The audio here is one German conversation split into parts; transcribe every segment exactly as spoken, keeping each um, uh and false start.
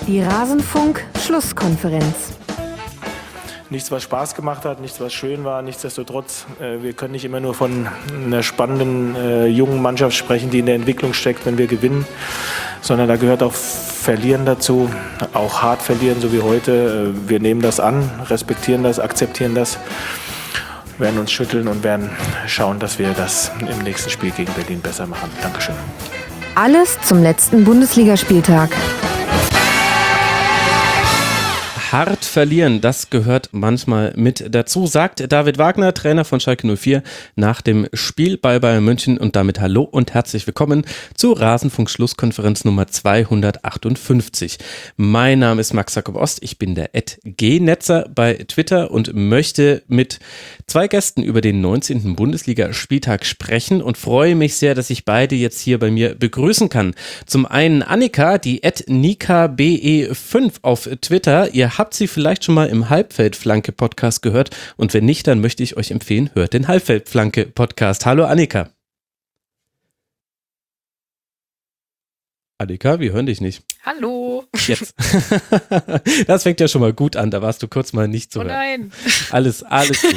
Die Rasenfunk-Schlusskonferenz. Nichts, was Spaß gemacht hat, nichts, was schön war. Nichtsdestotrotz, äh, wir können nicht immer nur von einer spannenden äh, jungen Mannschaft sprechen, die in der Entwicklung steckt, wenn wir gewinnen, sondern da gehört auch Verlieren dazu, auch hart verlieren, so wie heute. Äh, wir nehmen das an, respektieren das, akzeptieren das, werden uns schütteln und werden schauen, dass wir das im nächsten Spiel gegen Berlin besser machen. Dankeschön. Alles zum letzten Bundesligaspieltag. Hart verlieren, das gehört manchmal mit dazu, sagt David Wagner, Trainer von Schalke null vier, nach dem Spiel bei Bayern München. Und damit hallo und herzlich willkommen zur Rasenfunk-Schlusskonferenz Nummer zweihundertachtundfünfzig. Mein Name ist Max Jakob Ost, ich bin der at G-Netzer bei Twitter und möchte mit zwei Gästen über den neunzehnten Bundesligaspieltag sprechen und freue mich sehr, dass ich beide jetzt hier bei mir begrüßen kann. Zum einen Annika, die at Nika B E fünf auf Twitter. Ihr habt sie vielleicht schon mal im Halbfeldflanke-Podcast gehört und wenn nicht, dann möchte ich euch empfehlen, hört den Halbfeldflanke-Podcast. Hallo Annika. Annika, wir hören dich nicht. Hallo. Jetzt. Das fängt ja schon mal gut an, da warst du kurz mal nicht zu hören. Oh nein. Alles, alles gut.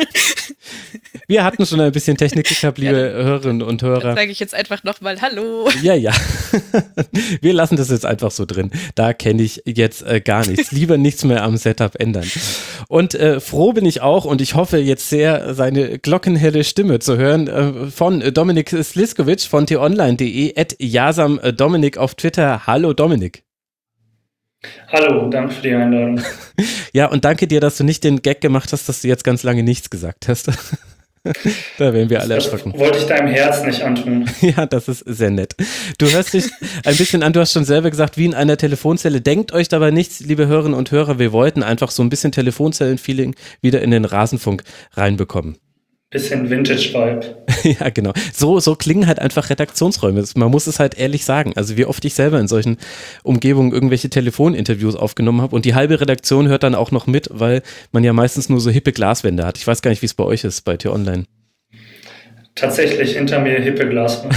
Wir hatten schon ein bisschen Technik gehabt, liebe ja, Hörerinnen und Hörer. Dann sage ich jetzt einfach nochmal Hallo. Ja, ja. Wir lassen das jetzt einfach so drin. Da kenne ich jetzt äh, gar nichts. Lieber nichts mehr am Setup ändern. Und äh, froh bin ich auch und ich hoffe jetzt sehr, seine glockenhelle Stimme zu hören äh, von Dominik Sliskovic von t online punkt de at Jasam Dominik auf Twitter. Hallo Dominik. Hallo, danke für die Einladung. Ja, und danke dir, dass du nicht den Gag gemacht hast, dass du jetzt ganz lange nichts gesagt hast. Da wären wir alle erschrocken. Das wollte ich deinem Herz nicht antun. Ja, das ist sehr nett. Du hörst dich ein bisschen an, du hast schon selber gesagt, wie in einer Telefonzelle. Denkt euch dabei nichts, liebe Hörerinnen und Hörer, wir wollten einfach so ein bisschen Telefonzellen-Feeling wieder in den Rasenfunk reinbekommen. Bisschen Vintage-Vibe. Ja, genau. So, so klingen halt einfach Redaktionsräume. Man muss es halt ehrlich sagen. Also wie oft ich selber in solchen Umgebungen irgendwelche Telefoninterviews aufgenommen habe und die halbe Redaktion hört dann auch noch mit, weil man ja meistens nur so hippe Glaswände hat. Ich weiß gar nicht, wie es bei euch ist, bei T-Online. Tatsächlich hinter mir hippe Glaswände.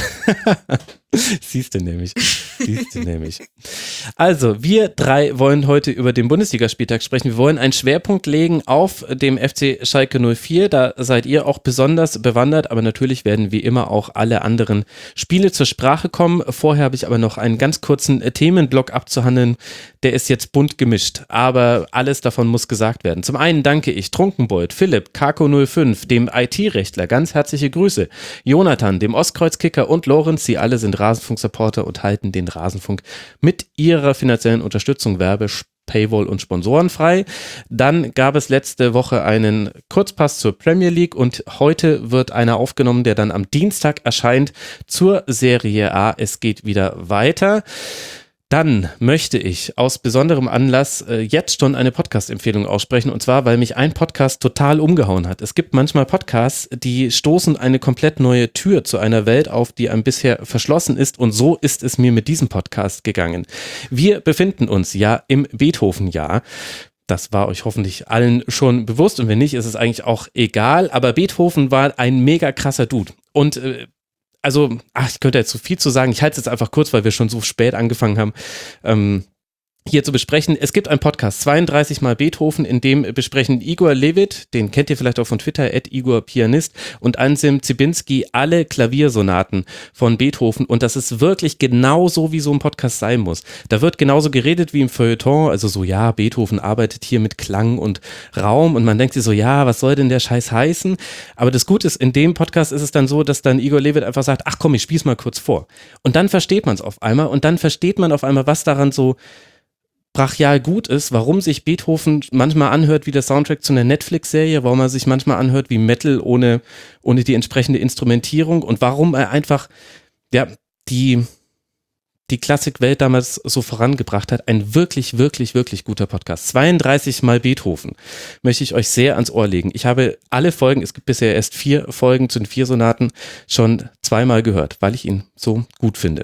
Siehst du nämlich. Siehst du nämlich. Also, wir drei wollen heute über den Bundesligaspieltag sprechen. Wir wollen einen Schwerpunkt legen auf dem F C Schalke null vier. Da seid ihr auch besonders bewandert, aber natürlich werden wie immer auch alle anderen Spiele zur Sprache kommen. Vorher habe ich aber noch einen ganz kurzen Themenblock abzuhandeln. Der ist jetzt bunt gemischt, aber alles davon muss gesagt werden. Zum einen danke ich Trunkenbold, Philipp, Kako null fünf, dem I T-Rechtler, ganz herzliche Grüße, Jonathan, dem Ostkreuzkicker und Lorenz, sie alle sind Rasenfunk-Supporter und halten den Rasenfunk mit ihrer finanziellen Unterstützung Werbe, Paywall und Sponsoren frei. Dann gab es letzte Woche einen Kurzpass zur Premier League und heute wird einer aufgenommen, der dann am Dienstag erscheint zur Serie A. Es geht wieder weiter. Dann möchte ich aus besonderem Anlass äh, jetzt schon eine Podcast-Empfehlung aussprechen und zwar, weil mich ein Podcast total umgehauen hat. Es gibt manchmal Podcasts, die stoßen eine komplett neue Tür zu einer Welt auf, die einem bisher verschlossen ist und so ist es mir mit diesem Podcast gegangen. Wir befinden uns ja im Beethoven-Jahr. Das war euch hoffentlich allen schon bewusst und wenn nicht, ist es eigentlich auch egal, aber Beethoven war ein mega krasser Dude und äh, Also, ach, ich könnte jetzt zu viel zu sagen. Ich halte es jetzt einfach kurz, weil wir schon so spät angefangen haben, ähm, hier zu besprechen. Es gibt einen Podcast, zweiunddreißig Mal Beethoven, in dem besprechen Igor Levit, den kennt ihr vielleicht auch von Twitter, at Igor Pianist, und Anselm Zibinski alle Klaviersonaten von Beethoven. Und das ist wirklich genau so, wie so ein Podcast sein muss. Da wird genauso geredet wie im Feuilleton, also so, ja, Beethoven arbeitet hier mit Klang und Raum und man denkt sich so, ja, was soll denn der Scheiß heißen? Aber das Gute ist, in dem Podcast ist es dann so, dass dann Igor Levit einfach sagt, ach komm, ich spiel's mal kurz vor. Und dann versteht man es auf einmal und dann versteht man auf einmal, was daran so brachial gut ist, warum sich Beethoven manchmal anhört wie der Soundtrack zu einer Netflix-Serie, warum er sich manchmal anhört wie Metal ohne, ohne die entsprechende Instrumentierung und warum er einfach ja, die, die Klassikwelt damals so vorangebracht hat. Ein wirklich, wirklich, wirklich guter Podcast. zweiunddreißig Mal Beethoven möchte ich euch sehr ans Ohr legen. Ich habe alle Folgen, es gibt bisher erst vier Folgen zu den vier Sonaten, schon zweimal gehört, weil ich ihn so gut finde.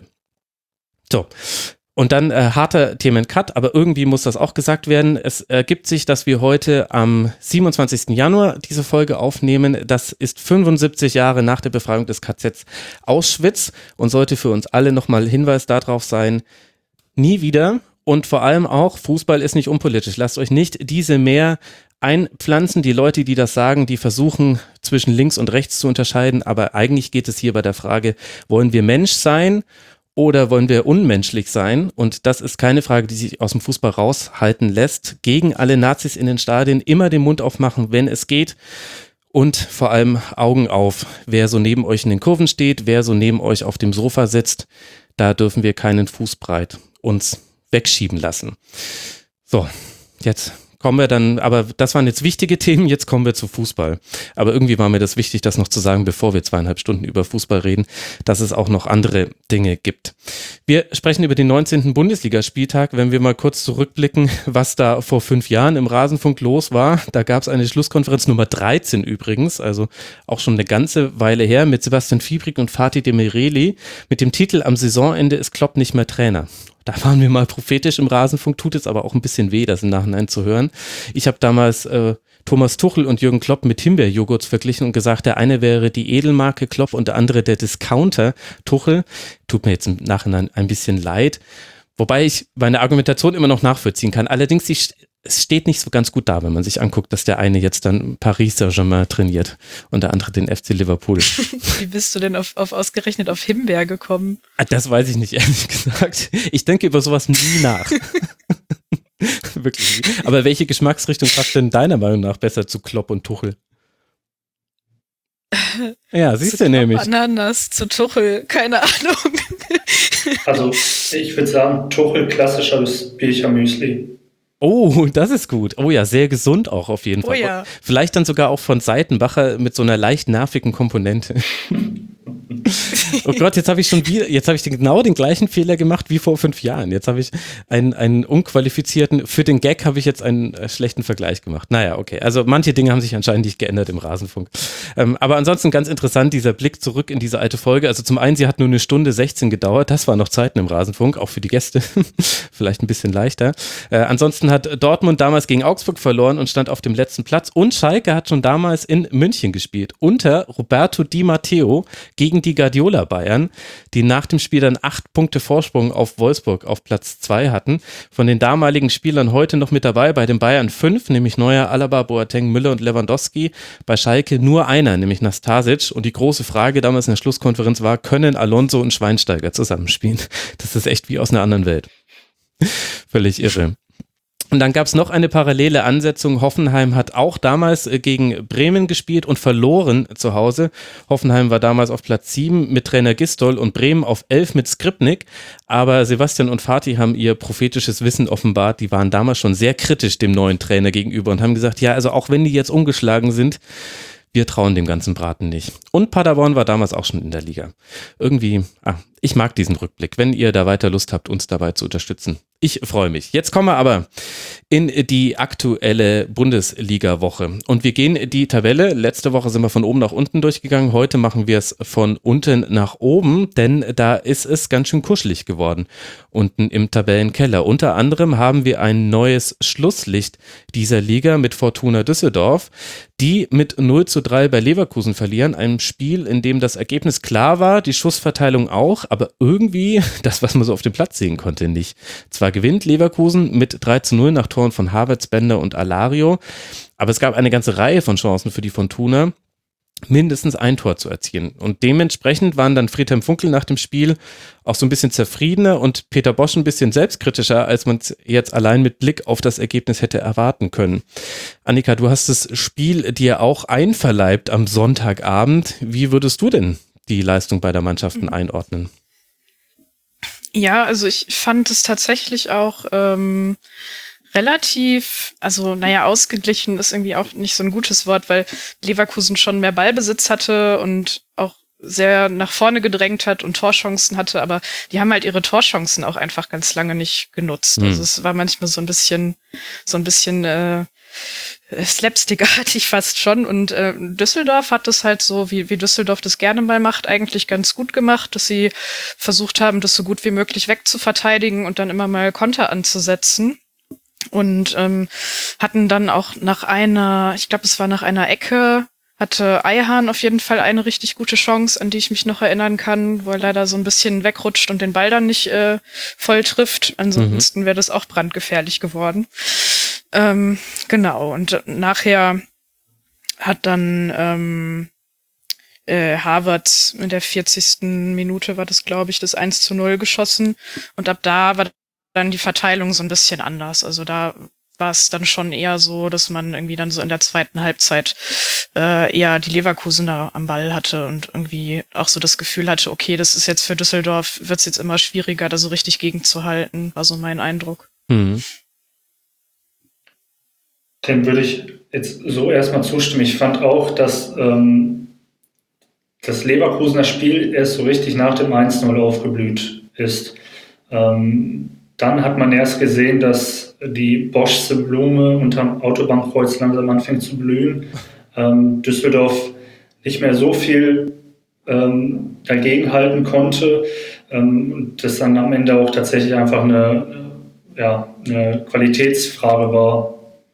So. Und dann äh, harter Themencut, aber irgendwie muss das auch gesagt werden. Es ergibt sich, dass wir heute am siebenundzwanzigsten Januar diese Folge aufnehmen. Das ist fünfundsiebzig Jahre nach der Befreiung des K Zs Auschwitz und sollte für uns alle nochmal Hinweis darauf sein, nie wieder Und vor allem auch, Fußball ist nicht unpolitisch. Lasst euch nicht diese mehr einpflanzen. Die Leute, die das sagen, die versuchen zwischen links und rechts zu unterscheiden. Aber eigentlich geht es hier bei der Frage, wollen wir Mensch sein oder wollen wir unmenschlich sein? Und das ist keine Frage, die sich aus dem Fußball raushalten lässt. Gegen alle Nazis in den Stadien immer den Mund aufmachen, wenn es geht. Und vor allem Augen auf, wer so neben euch in den Kurven steht, wer so neben euch auf dem Sofa sitzt, da dürfen wir keinen Fußbreit uns wegschieben lassen. So, jetzt kommen wir dann, aber das waren jetzt wichtige Themen, jetzt kommen wir zu Fußball. Aber irgendwie war mir das wichtig, das noch zu sagen, bevor wir zweieinhalb Stunden über Fußball reden, dass es auch noch andere Dinge gibt. Wir sprechen über den neunzehnten Bundesligaspieltag, wenn wir mal kurz zurückblicken, was da vor fünf Jahren im Rasenfunk los war. Da gab es eine Schlusskonferenz Nummer dreizehn übrigens, also auch schon eine ganze Weile her, mit Sebastian Fiebrig und Fatih Demireli mit dem Titel "Am Saisonende ist Klopp nicht mehr Trainer". Da waren wir mal prophetisch im Rasenfunk, tut es aber auch ein bisschen weh, das im Nachhinein zu hören. Ich habe damals äh, Thomas Tuchel und Jürgen Klopp mit Himbeerjoghurts verglichen und gesagt, der eine wäre die Edelmarke Klopp und der andere der Discounter Tuchel. Tut mir jetzt im Nachhinein ein bisschen leid, wobei ich meine Argumentation immer noch nachvollziehen kann. Allerdings, die, es steht nicht so ganz gut da, wenn man sich anguckt, dass der eine jetzt dann Paris Saint-Germain trainiert und der andere den F C Liverpool. Wie bist du denn auf, auf ausgerechnet auf Himbeer gekommen? Das weiß ich nicht, ehrlich gesagt. Ich denke über sowas nie nach. Wirklich. Aber welche Geschmacksrichtung passt denn deiner Meinung nach besser zu Klopp und Tuchel? Ja, siehst du nämlich. Ananas zu Tuchel, keine Ahnung. Also ich würde sagen, Tuchel klassisches Bircher-Müsli. Oh, das ist gut. Oh ja, sehr gesund auch auf jeden Oh Fall. ja. Vielleicht dann sogar auch von Seitenbacher mit so einer leicht nervigen Komponente. Oh Gott, jetzt habe ich schon wieder, jetzt habe ich genau den gleichen Fehler gemacht wie vor fünf Jahren. Jetzt habe ich einen, einen unqualifizierten, für den Gag habe ich jetzt einen äh, schlechten Vergleich gemacht. Naja, okay. Also manche Dinge haben sich anscheinend nicht geändert im Rasenfunk. Ähm, aber ansonsten ganz interessant, dieser Blick zurück in diese alte Folge. Also zum einen, sie hat nur eine Stunde sechzehn gedauert. Das war noch Zeiten im Rasenfunk, auch für die Gäste. Vielleicht ein bisschen leichter. Äh, ansonsten hat Dortmund damals gegen Augsburg verloren und stand auf dem letzten Platz. Und Schalke hat schon damals in München gespielt. Unter Roberto Di Matteo gegen die Guardiola Bayern, die nach dem Spiel dann acht Punkte Vorsprung auf Wolfsburg auf Platz zwei hatten. Von den damaligen Spielern heute noch mit dabei, bei den Bayern fünf, nämlich Neuer, Alaba, Boateng, Müller und Lewandowski. Bei Schalke nur einer, nämlich Nastasic. Und die große Frage damals in der Schlusskonferenz war, können Alonso und Schweinsteiger zusammenspielen? Das ist echt wie aus einer anderen Welt. Völlig irre. Und dann gab es noch eine parallele Ansetzung. Hoffenheim hat auch damals gegen Bremen gespielt und verloren zu Hause. Hoffenheim war damals auf Platz sieben mit Trainer Gistol und Bremen auf elf mit Skripnik. Aber Sebastian und Fatih haben ihr prophetisches Wissen offenbart. Die waren damals schon sehr kritisch dem neuen Trainer gegenüber und haben gesagt, ja, also auch wenn die jetzt ungeschlagen sind, wir trauen dem ganzen Braten nicht. Und Paderborn war damals auch schon in der Liga. Irgendwie, ah, ich mag diesen Rückblick, wenn ihr da weiter Lust habt, uns dabei zu unterstützen. Ich freue mich. Jetzt kommen wir aber in die aktuelle Bundesliga-Woche. Und wir gehen die Tabelle. Letzte Woche sind wir von oben nach unten durchgegangen. Heute machen wir es von unten nach oben, denn da ist es ganz schön kuschelig geworden. Unten im Tabellenkeller. Unter anderem haben wir ein neues Schlusslicht dieser Liga mit Fortuna Düsseldorf, die mit null zu drei bei Leverkusen verlieren. Ein Spiel, in dem das Ergebnis klar war, die Schussverteilung auch, aber irgendwie das, was man so auf dem Platz sehen konnte, nicht. Zwar gewinnt Leverkusen mit drei zu null nach Toren von Havertz, Bender und Alario, aber es gab eine ganze Reihe von Chancen für die Fortuna, mindestens ein Tor zu erzielen. Und dementsprechend waren dann Friedhelm Funkel nach dem Spiel auch so ein bisschen zufriedener und Peter Bosch ein bisschen selbstkritischer, als man es jetzt allein mit Blick auf das Ergebnis hätte erwarten können. Annika, du hast das Spiel dir auch einverleibt am Sonntagabend. Wie würdest du denn die Leistung beider Mannschaften einordnen? Ja, also ich fand es tatsächlich auch ähm, relativ, also naja, ausgeglichen ist irgendwie auch nicht so ein gutes Wort, weil Leverkusen schon mehr Ballbesitz hatte und auch sehr nach vorne gedrängt hat und Torchancen hatte, aber die haben halt ihre Torchancen auch einfach ganz lange nicht genutzt. Mhm. Also es war manchmal so ein bisschen, so ein bisschen äh, slapstickartig fast schon. Und äh, Düsseldorf hat das halt so, wie, wie Düsseldorf das gerne mal macht, eigentlich ganz gut gemacht, dass sie versucht haben, das so gut wie möglich wegzuverteidigen und dann immer mal Konter anzusetzen. Und ähm, hatten dann auch nach einer, ich glaube, es war nach einer Ecke, hatte Ayhan auf jeden Fall eine richtig gute Chance, an die ich mich noch erinnern kann, wo er leider so ein bisschen wegrutscht und den Ball dann nicht äh, voll trifft. Ansonsten wäre das auch brandgefährlich geworden. Ähm, genau, und nachher hat dann ähm, äh, Harvard in der vierzigsten Minute war das, glaube ich, das eins zu null geschossen. Und ab da war dann die Verteilung so ein bisschen anders. Also da war es dann schon eher so, dass man irgendwie dann so in der zweiten Halbzeit äh, eher die Leverkusener am Ball hatte und irgendwie auch so das Gefühl hatte, okay, das ist jetzt für Düsseldorf, wird es jetzt immer schwieriger, da so richtig gegenzuhalten, war so mein Eindruck. Mhm. Dem würde ich jetzt so erstmal zustimmen. Ich fand auch, dass ähm, das Leverkusener Spiel erst so richtig nach dem eins null aufgeblüht ist. Ähm, dann hat man erst gesehen, dass die Boschse Blume unterm Autobahnkreuz langsam anfängt zu blühen. Ähm, Düsseldorf nicht mehr so viel ähm, dagegenhalten konnte. Ähm, und das dann am Ende auch tatsächlich einfach eine, ja, eine Qualitätsfrage war.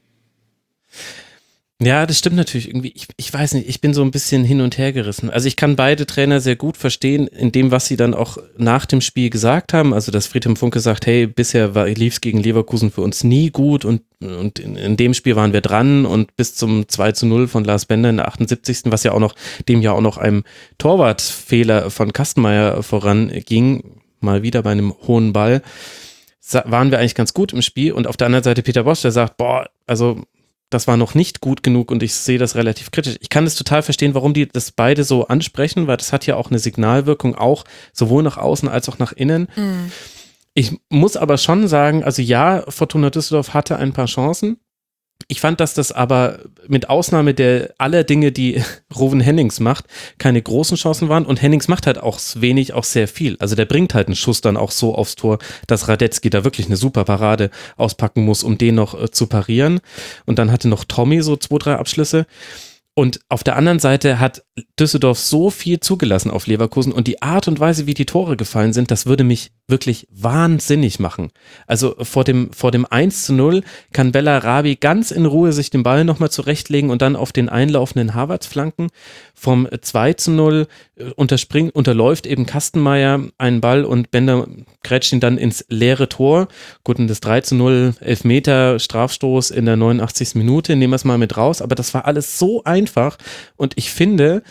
Ja, das stimmt natürlich irgendwie. Ich, ich weiß nicht, ich bin so ein bisschen hin und her gerissen. Also ich kann beide Trainer sehr gut verstehen in dem, was sie dann auch nach dem Spiel gesagt haben. Also dass Friedhelm Funke sagt, hey, bisher lief es gegen Leverkusen für uns nie gut und, und in, in dem Spiel waren wir dran und bis zum zwei zu null von Lars Bender in der achtundsiebzigsten was ja auch noch, dem ja auch noch einem Torwartfehler von Kastenmeier voranging, mal wieder bei einem hohen Ball, waren wir eigentlich ganz gut im Spiel. Und auf der anderen Seite Peter Bosch, der sagt, boah, also das war noch nicht gut genug und ich sehe das relativ kritisch. Ich kann das total verstehen, warum die das beide so ansprechen, weil das hat ja auch eine Signalwirkung, auch sowohl nach außen als auch nach innen. Mhm. Ich muss aber schon sagen, also ja, Fortuna Düsseldorf hatte ein paar Chancen. Ich fand, dass das aber mit Ausnahme der aller Dinge, die Ruven Hennings macht, keine großen Chancen waren und Hennings macht halt auch wenig, auch sehr viel. Also der bringt halt einen Schuss dann auch so aufs Tor, dass Radetzky da wirklich eine super Parade auspacken muss, um den noch äh, zu parieren. Und dann hatte noch Tommy so zwei, drei Abschlüsse. Und auf der anderen Seite hat Düsseldorf so viel zugelassen auf Leverkusen und die Art und Weise, wie die Tore gefallen sind, das würde mich wirklich wahnsinnig machen. Also vor dem, vor dem eins zu null kann Bellarabi ganz in Ruhe sich den Ball nochmal zurechtlegen und dann auf den einlaufenden Havertz flanken. Vom zwei zu null unterspringt, unterläuft eben Kastenmeier einen Ball und Bender grätscht ihn dann ins leere Tor. Gut, und das drei zu null Elfmeter Strafstoß in der neunundachtzigsten Minute, nehmen wir es mal mit raus, aber das war alles so einfach und ich finde,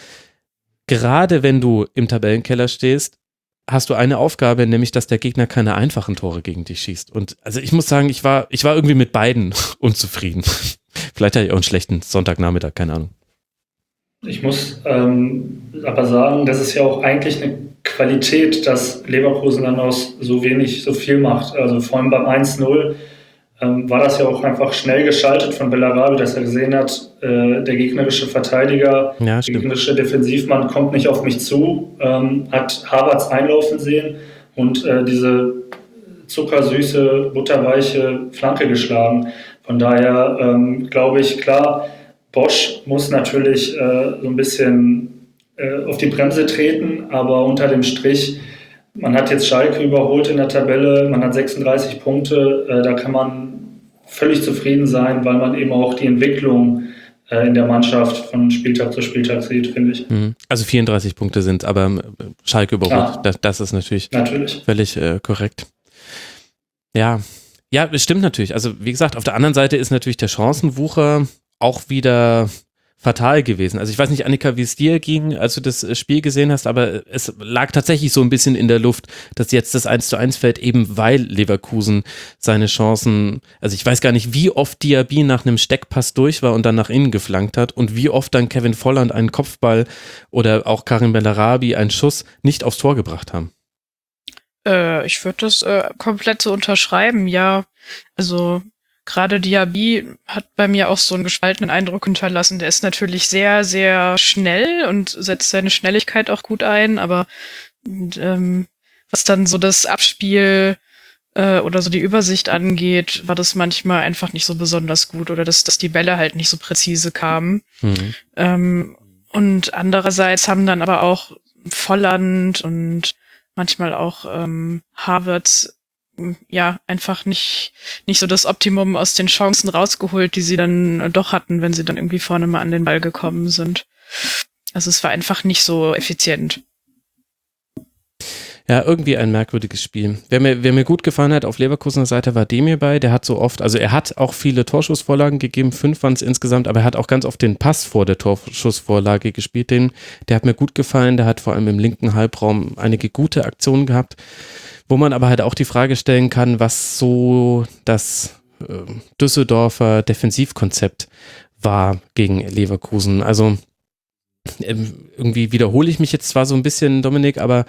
gerade wenn du im Tabellenkeller stehst, hast du eine Aufgabe, nämlich, dass der Gegner keine einfachen Tore gegen dich schießt. Und also ich muss sagen, ich war, ich war irgendwie mit beiden unzufrieden. Vielleicht hatte ich auch einen schlechten Sonntagnachmittag, keine Ahnung. Ich muss ähm, aber sagen, das ist ja auch eigentlich eine Qualität, dass Leverkusen dann aus so wenig so viel macht. Also vor allem beim eins null ähm, war das ja auch einfach schnell geschaltet von Bellarabi, dass er gesehen hat, äh, der gegnerische Verteidiger, ja, der gegnerische Defensivmann kommt nicht auf mich zu, ähm, hat Havertz einlaufen sehen und äh, diese zuckersüße, butterweiche Flanke geschlagen. Von daher ähm, glaube ich, klar, Bosch muss natürlich äh, so ein bisschen äh, auf die Bremse treten, aber unter dem Strich, man hat jetzt Schalke überholt in der Tabelle, man hat sechsunddreißig Punkte, äh, da kann man völlig zufrieden sein, weil man eben auch die Entwicklung äh, in der Mannschaft von Spieltag zu Spieltag sieht, finde ich. Also vierunddreißig Punkte sind, aber Schalke überholt, ja, das, das ist natürlich, natürlich. völlig äh, korrekt. Ja, ja, das stimmt natürlich. Also wie gesagt, auf der anderen Seite ist natürlich der Chancenwucher auch wieder fatal gewesen. Also ich weiß nicht, Annika, wie es dir ging, als du das Spiel gesehen hast, aber es lag tatsächlich so ein bisschen in der Luft, dass jetzt das eins zu eins fällt, eben weil Leverkusen seine Chancen, also ich weiß gar nicht, wie oft Diaby nach einem Steckpass durch war und dann nach innen geflankt hat und wie oft dann Kevin Volland einen Kopfball oder auch Karim Bellarabi einen Schuss nicht aufs Tor gebracht haben. Äh, ich würde das äh, komplett so unterschreiben, ja. Also gerade Diaby hat bei mir auch so einen gespaltenen Eindruck hinterlassen. Der ist natürlich sehr, sehr schnell und setzt seine Schnelligkeit auch gut ein, aber ähm, was dann so das Abspiel äh, oder so die Übersicht angeht, war das manchmal einfach nicht so besonders gut oder dass, dass die Bälle halt nicht so präzise kamen. Mhm. Ähm, und andererseits haben dann aber auch Volland und manchmal auch ähm, Havertz ja einfach nicht nicht so das Optimum aus den Chancen rausgeholt, die sie dann doch hatten, wenn sie dann irgendwie vorne mal an den Ball gekommen sind. Also es war einfach nicht so effizient. Ja, irgendwie ein merkwürdiges Spiel. Wer mir, wer mir gut gefallen hat auf Leverkusener Seite war Demir bei, der hat so oft, also er hat auch viele Torschussvorlagen gegeben, fünf waren es insgesamt, aber er hat auch ganz oft den Pass vor der Torschussvorlage gespielt, den, der hat mir gut gefallen, der hat vor allem im linken Halbraum einige gute Aktionen gehabt, wo man aber halt auch die Frage stellen kann, was so das äh, Düsseldorfer Defensivkonzept war gegen Leverkusen. Also ähm, irgendwie wiederhole ich mich jetzt zwar so ein bisschen, Dominik, aber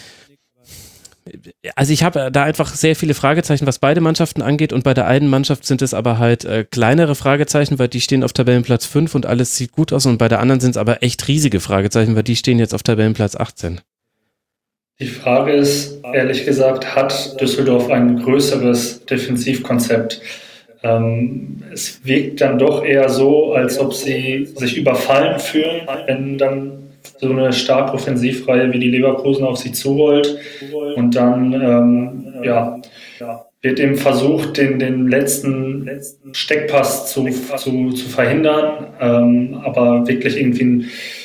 also ich habe da einfach sehr viele Fragezeichen, was beide Mannschaften angeht, und bei der einen Mannschaft sind es aber halt äh, kleinere Fragezeichen, weil die stehen auf Tabellenplatz fünf und alles sieht gut aus, und bei der anderen sind es aber echt riesige Fragezeichen, weil die stehen jetzt auf Tabellenplatz achtzehn. Die Frage ist, ehrlich gesagt, hat Düsseldorf ein größeres Defensivkonzept? Ähm, es wirkt dann doch eher so, als ob sie sich überfallen fühlen, wenn dann so eine stark Offensivreihe wie die Leverkusen auf sie zurollt, und dann ähm, ja, wird eben versucht, den, den letzten Steckpass zu, zu, zu verhindern, ähm, aber wirklich irgendwie ein,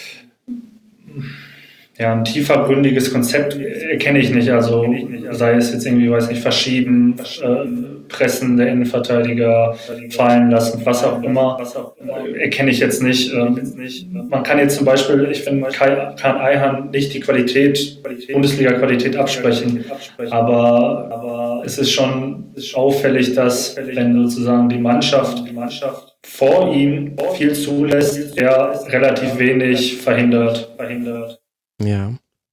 ja, ein tiefergründiges Konzept erkenne ich nicht, also sei es jetzt irgendwie, weiß nicht, verschieben, äh, Pressen der Innenverteidiger, fallen lassen, was auch immer, äh, erkenne ich jetzt nicht. Ähm, man kann jetzt zum Beispiel, ich finde, kann Ayhan nicht die Qualität, Bundesliga-Qualität absprechen, aber, aber es ist schon auffällig, dass, wenn sozusagen die Mannschaft, die Mannschaft vor ihm viel zulässt, er relativ wenig verhindert. verhindert. Ja.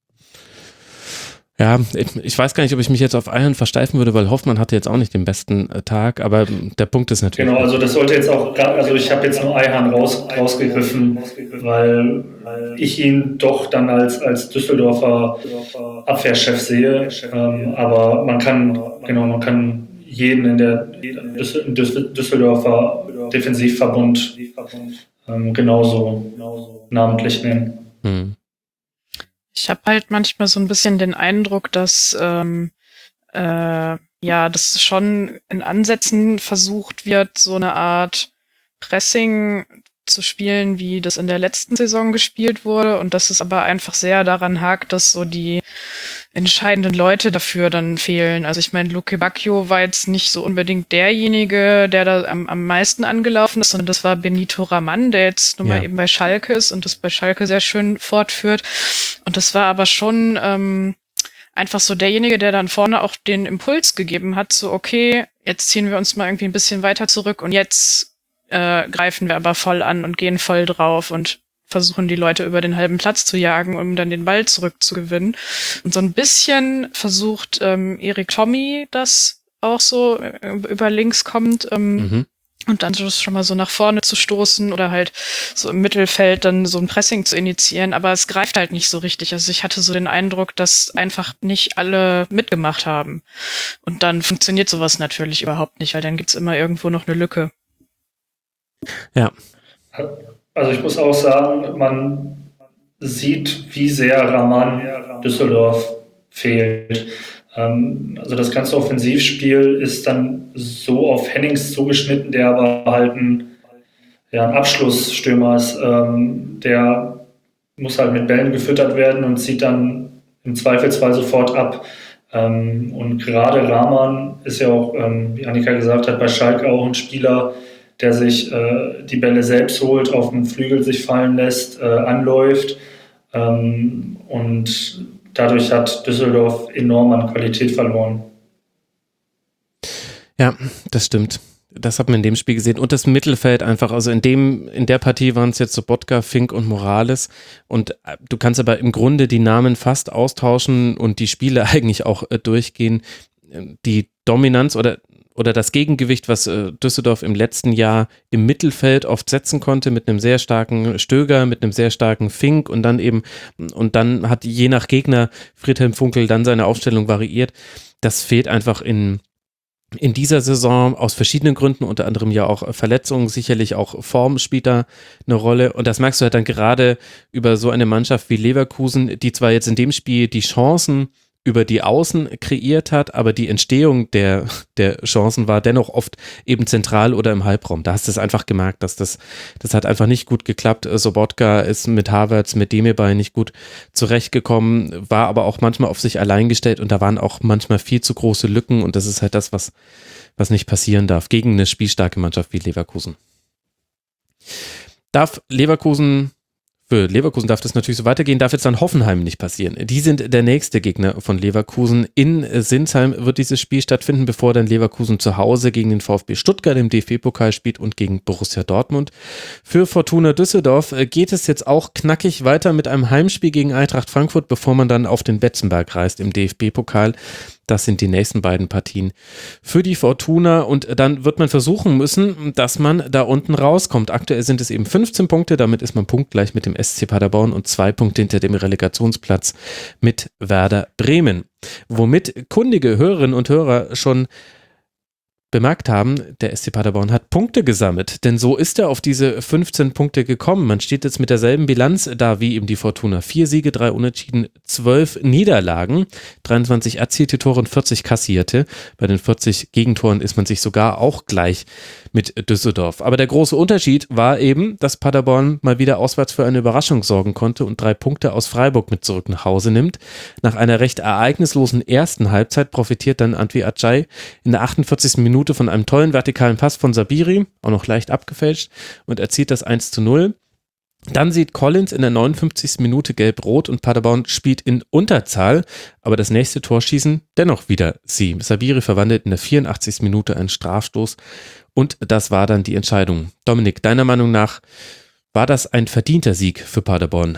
Ja, ich, ich weiß gar nicht, ob ich mich jetzt auf Ayhan versteifen würde, weil Hoffmann hatte jetzt auch nicht den besten äh, Tag, aber der Punkt ist natürlich... Genau, also das sollte jetzt auch, also ich habe jetzt nur Ayhan raus, rausgegriffen, weil ich ihn doch dann als, als Düsseldorfer Abwehrchef sehe, ähm, aber man kann, genau, man kann jeden in der Düsseldorfer Defensivverbund ähm, genauso namentlich nennen. Hm. Ich habe halt manchmal so ein bisschen den Eindruck, dass ähm, äh, ja, dass schon in Ansätzen versucht wird, so eine Art Pressing zu spielen, wie das in der letzten Saison gespielt wurde, und dass es aber einfach sehr daran hakt, dass so die entscheidenden Leute dafür dann fehlen. Also ich meine, Luke Bacchio war jetzt nicht so unbedingt derjenige, der da am, am meisten angelaufen ist, sondern das war Benito Raman, der jetzt nun mal Ja. eben bei Schalke ist und das bei Schalke sehr schön fortführt. Und das war aber schon ähm, einfach so derjenige, der dann vorne auch den Impuls gegeben hat, so okay, jetzt ziehen wir uns mal irgendwie ein bisschen weiter zurück und jetzt äh, greifen wir aber voll an und gehen voll drauf und versuchen die Leute über den halben Platz zu jagen, um dann den Ball zurückzugewinnen. Und so ein bisschen versucht ähm, Erik Tommy das auch so äh, über links kommt ähm, Mhm. und dann so schon mal so nach vorne zu stoßen oder halt so im Mittelfeld dann so ein Pressing zu initiieren, aber es greift halt nicht so richtig. Also ich hatte so den Eindruck, dass einfach nicht alle mitgemacht haben. Und dann funktioniert sowas natürlich überhaupt nicht, weil dann gibt's immer irgendwo noch eine Lücke. Ja. Also ich muss auch sagen, man sieht, wie sehr Raman Düsseldorf fehlt. Ähm, also das ganze Offensivspiel ist dann so auf Hennings zugeschnitten, der aber halt ein, ja, ein Abschlussstürmer ist. Ähm, der muss halt mit Bällen gefüttert werden und zieht dann im Zweifelsfall sofort ab. Ähm, und gerade Rahman ist ja auch, ähm, wie Annika gesagt hat, bei Schalke auch ein Spieler, der sich äh, die Bälle selbst holt, auf den Flügel sich fallen lässt, äh, anläuft. Ähm, und dadurch hat Düsseldorf enorm an Qualität verloren. Ja, das stimmt. Das hat man in dem Spiel gesehen. Und das Mittelfeld einfach, also in dem, in der Partie waren es jetzt Sobotka, Fink und Morales. Und du kannst aber im Grunde die Namen fast austauschen und die Spiele eigentlich auch äh, durchgehen. Die Dominanz oder oder das Gegengewicht, was äh, Düsseldorf im letzten Jahr im Mittelfeld oft setzen konnte, mit einem sehr starken Stöger, mit einem sehr starken Fink und dann eben, und dann hat je nach Gegner Friedhelm Funkel dann seine Aufstellung variiert. Das fehlt einfach in, in dieser Saison aus verschiedenen Gründen, unter anderem ja auch Verletzungen, sicherlich auch Form spielt da eine Rolle, und das merkst du halt dann gerade über so eine Mannschaft wie Leverkusen, die zwar jetzt in dem Spiel die Chancen über die Außen kreiert hat, aber die Entstehung der, der Chancen war dennoch oft eben zentral oder im Halbraum. Da hast du es einfach gemerkt, dass das, das hat einfach nicht gut geklappt. Sobotka ist mit Havertz, mit Demirbay nicht gut zurechtgekommen, war aber auch manchmal auf sich allein gestellt und da waren auch manchmal viel zu große Lücken und das ist halt das, was, was nicht passieren darf gegen eine spielstarke Mannschaft wie Leverkusen. Darf Leverkusen Für Leverkusen darf das natürlich so weitergehen, darf jetzt dann Hoffenheim nicht passieren. Die sind der nächste Gegner von Leverkusen. In Sinsheim wird dieses Spiel stattfinden, bevor dann Leverkusen zu Hause gegen den VfB Stuttgart im D F B-Pokal spielt und gegen Borussia Dortmund. Für Fortuna Düsseldorf geht es jetzt auch knackig weiter mit einem Heimspiel gegen Eintracht Frankfurt, bevor man dann auf den Betzenberg reist im D F B-Pokal. Das sind die nächsten beiden Partien für die Fortuna und dann wird man versuchen müssen, dass man da unten rauskommt. Aktuell sind es eben fünfzehn Punkte, damit ist man punktgleich mit dem S C Paderborn und zwei Punkte hinter dem Relegationsplatz mit Werder Bremen. Womit kundige Hörerinnen und Hörer schon bemerkt haben, der S C Paderborn hat Punkte gesammelt, denn so ist er auf diese fünfzehn Punkte gekommen. Man steht jetzt mit derselben Bilanz da wie eben die Fortuna. Vier Siege, drei Unentschieden, zwölf Niederlagen, dreiundzwanzig erzielte Tore und vierzig kassierte. Bei den vierzig Gegentoren ist man sich sogar auch gleich mit Düsseldorf. Aber der große Unterschied war eben, dass Paderborn mal wieder auswärts für eine Überraschung sorgen konnte und drei Punkte aus Freiburg mit zurück nach Hause nimmt. Nach einer recht ereignislosen ersten Halbzeit profitiert dann Antwi Ajay in der achtundvierzigsten Minute von einem tollen vertikalen Pass von Sabiri, auch noch leicht abgefälscht, und erzielt das eins zu null. Dann sieht Collins in der neunundfünfzigsten Minute gelb-rot und Paderborn spielt in Unterzahl, aber das nächste Tor schießen dennoch wieder sie. Sabiri verwandelt in der vierundachtzigsten Minute einen Strafstoß und das war dann die Entscheidung. Dominik, deiner Meinung nach, war das ein verdienter Sieg für Paderborn?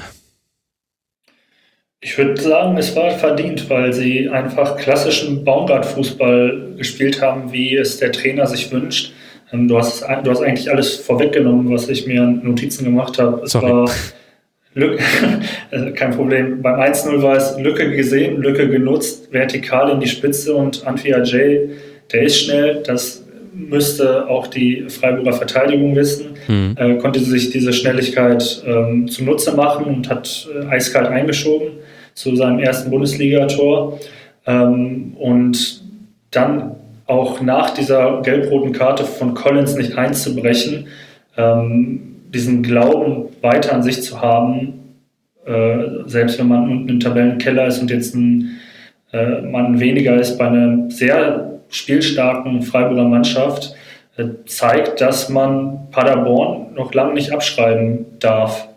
Ich würde sagen, es war verdient, weil sie einfach klassischen Baumgart-Fußball gespielt haben, wie es der Trainer sich wünscht. Du hast, du hast eigentlich alles vorweggenommen, was ich mir an Notizen gemacht habe. Es Sorry. war Lücke, kein Problem. Beim eins zu null war es Lücke gesehen, Lücke genutzt, vertikal in die Spitze und Antwi Ajay, der ist schnell, das müsste auch die Freiburger Verteidigung wissen, mhm. äh, konnte sich diese Schnelligkeit ähm, zunutze machen und hat äh, eiskalt eingeschoben zu seinem ersten Bundesligator. Ähm, und dann auch nach dieser gelb-roten Karte von Collins nicht einzubrechen, ähm, diesen Glauben weiter an sich zu haben, äh, selbst wenn man unten im Tabellenkeller ist und jetzt ein äh, Mann weniger ist bei einer sehr spielstarken Freiburger Mannschaft, äh, zeigt, dass man Paderborn noch lange nicht abschreiben darf.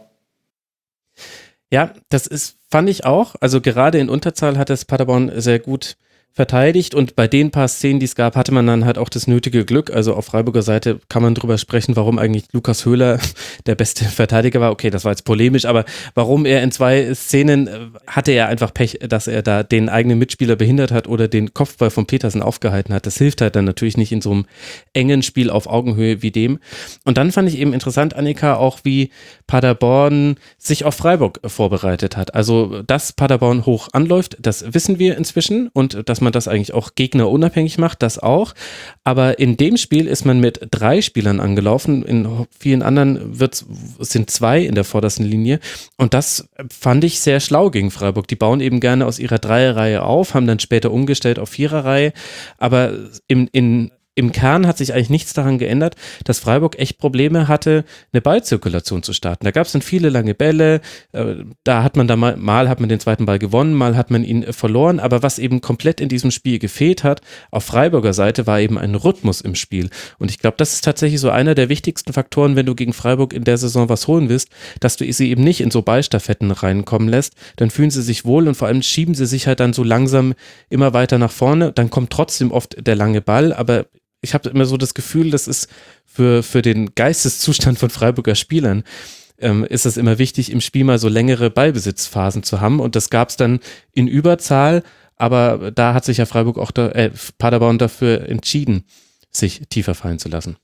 Ja, das ist, fand ich auch. Also gerade in Unterzahl hat das Paderborn sehr gut verteidigt und bei den paar Szenen, die es gab, hatte man dann halt auch das nötige Glück. Also auf Freiburger Seite kann man drüber sprechen, warum eigentlich Lukas Höhler der beste Verteidiger war. Okay, das war jetzt polemisch, aber warum er in zwei Szenen hatte er einfach Pech, dass er da den eigenen Mitspieler behindert hat oder den Kopfball von Petersen aufgehalten hat. Das hilft halt dann natürlich nicht in so einem engen Spiel auf Augenhöhe wie dem. Und dann fand ich eben interessant, Annika, auch wie Paderborn sich auf Freiburg vorbereitet hat. Also, dass Paderborn hoch anläuft, das wissen wir inzwischen und dass man das eigentlich auch gegnerunabhängig macht, das auch. Aber in dem Spiel ist man mit drei Spielern angelaufen. In vielen anderen wird's, sind zwei in der vordersten Linie. Und das fand ich sehr schlau gegen Freiburg. Die bauen eben gerne aus ihrer Dreierreihe auf, haben dann später umgestellt auf Viererreihe. Aber im, in Im Kern hat sich eigentlich nichts daran geändert, dass Freiburg echt Probleme hatte, eine Ballzirkulation zu starten. Da gab es dann viele lange Bälle, da hat man da mal, mal hat man den zweiten Ball gewonnen, mal hat man ihn verloren, aber was eben komplett in diesem Spiel gefehlt hat, auf Freiburger Seite war eben ein Rhythmus im Spiel. Und ich glaube, das ist tatsächlich so einer der wichtigsten Faktoren, wenn du gegen Freiburg in der Saison was holen willst, dass du sie eben nicht in so Ballstaffetten reinkommen lässt, dann fühlen sie sich wohl und vor allem schieben sie sich halt dann so langsam immer weiter nach vorne, dann kommt trotzdem oft der lange Ball, aber ich habe immer so das Gefühl, das ist für, für den Geisteszustand von Freiburger Spielern, ähm, ist es immer wichtig, im Spiel mal so längere Ballbesitzphasen zu haben. Und das gab es dann in Überzahl, aber da hat sich ja Freiburg auch, da, äh, Paderborn dafür entschieden, sich tiefer fallen zu lassen.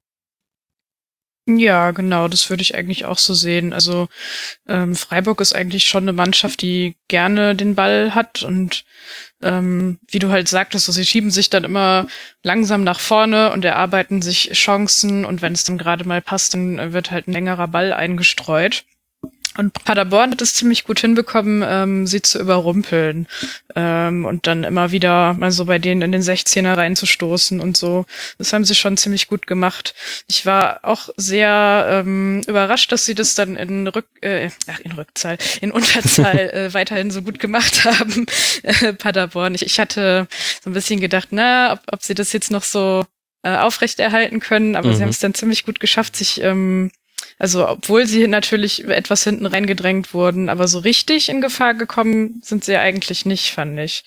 Ja, genau, das würde ich eigentlich auch so sehen. Also ähm, Freiburg ist eigentlich schon eine Mannschaft, die gerne den Ball hat und ähm, wie du halt sagtest, so, sie schieben sich dann immer langsam nach vorne und erarbeiten sich Chancen und wenn es dann gerade mal passt, dann wird halt ein längerer Ball eingestreut. Und Paderborn hat es ziemlich gut hinbekommen, ähm, sie zu überrumpeln ähm, und dann immer wieder mal so bei denen in den sechzehner reinzustoßen und so. Das haben sie schon ziemlich gut gemacht. Ich war auch sehr ähm, überrascht, dass sie das dann in Rück, äh, ach, in Rückzahl, in Unterzahl äh, weiterhin so gut gemacht haben, äh, Paderborn. Ich, ich hatte so ein bisschen gedacht, na, ob, ob sie das jetzt noch so äh, aufrechterhalten können, aber mhm. sie haben es dann ziemlich gut geschafft, sich ähm, Also obwohl sie natürlich etwas hinten reingedrängt wurden, aber so richtig in Gefahr gekommen sind sie ja eigentlich nicht, fand ich.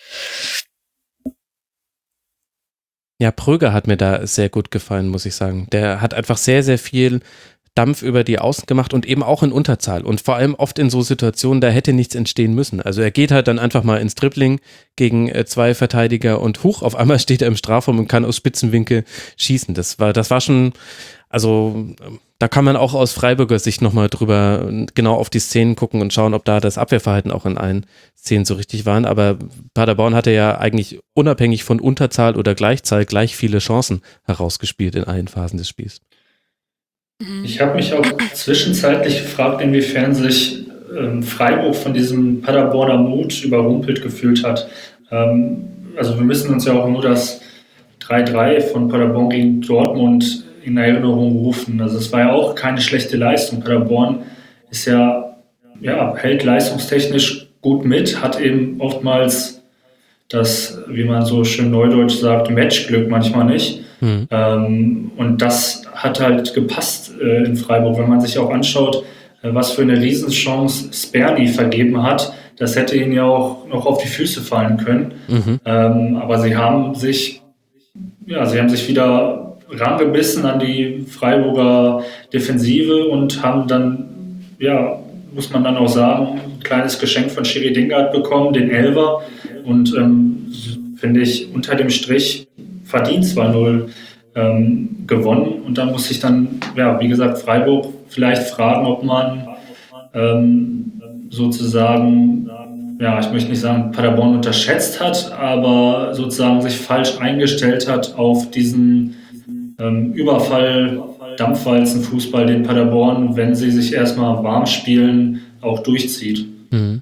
Ja, Pröger hat mir da sehr gut gefallen, muss ich sagen. Der hat einfach sehr, sehr viel Dampf über die Außen gemacht und eben auch in Unterzahl und vor allem oft in so Situationen, da hätte nichts entstehen müssen. Also er geht halt dann einfach mal ins Dribbling gegen äh, zwei Verteidiger und huch, auf einmal steht er im Strafraum und kann aus Spitzenwinkel schießen. Das war, das war schon, also da kann man auch aus Freiburger Sicht nochmal drüber genau auf die Szenen gucken und schauen, ob da das Abwehrverhalten auch in allen Szenen so richtig waren. Aber Paderborn hatte ja eigentlich unabhängig von Unterzahl oder Gleichzahl gleich viele Chancen herausgespielt in allen Phasen des Spiels. Ich habe mich auch zwischenzeitlich gefragt, inwiefern sich ähm, Freiburg von diesem Paderborner Mut überrumpelt gefühlt hat. Ähm, also wir müssen uns ja auch nur das drei drei von Paderborn gegen Dortmund in Erinnerung rufen. Also es war ja auch keine schlechte Leistung. Paderborn ist ja, ja hält leistungstechnisch gut mit, hat eben oftmals das, wie man so schön neudeutsch sagt, Matchglück manchmal nicht. Mhm. Ähm, und das hat halt gepasst äh, in Freiburg, wenn man sich auch anschaut, äh, was für eine Riesenchance Sperni vergeben hat. Das hätte ihnen ja auch noch auf die Füße fallen können. Mhm. Ähm, aber sie haben sich, ja, sie haben sich wieder rangebissen an die Freiburger Defensive und haben dann, ja, muss man dann auch sagen, ein kleines Geschenk von Schiri Dingert bekommen, den Elfer. Und ähm, finde ich, unter dem Strich verdient zwei null ähm, gewonnen. Und dann muss ich dann, ja, wie gesagt, Freiburg vielleicht fragen, ob man ähm, sozusagen, ja, ich möchte nicht sagen, Paderborn unterschätzt hat, aber sozusagen sich falsch eingestellt hat auf diesen ähm, Überfall, Dampfwalzenfußball, den Paderborn, wenn sie sich erstmal warm spielen, auch durchzieht. Mhm.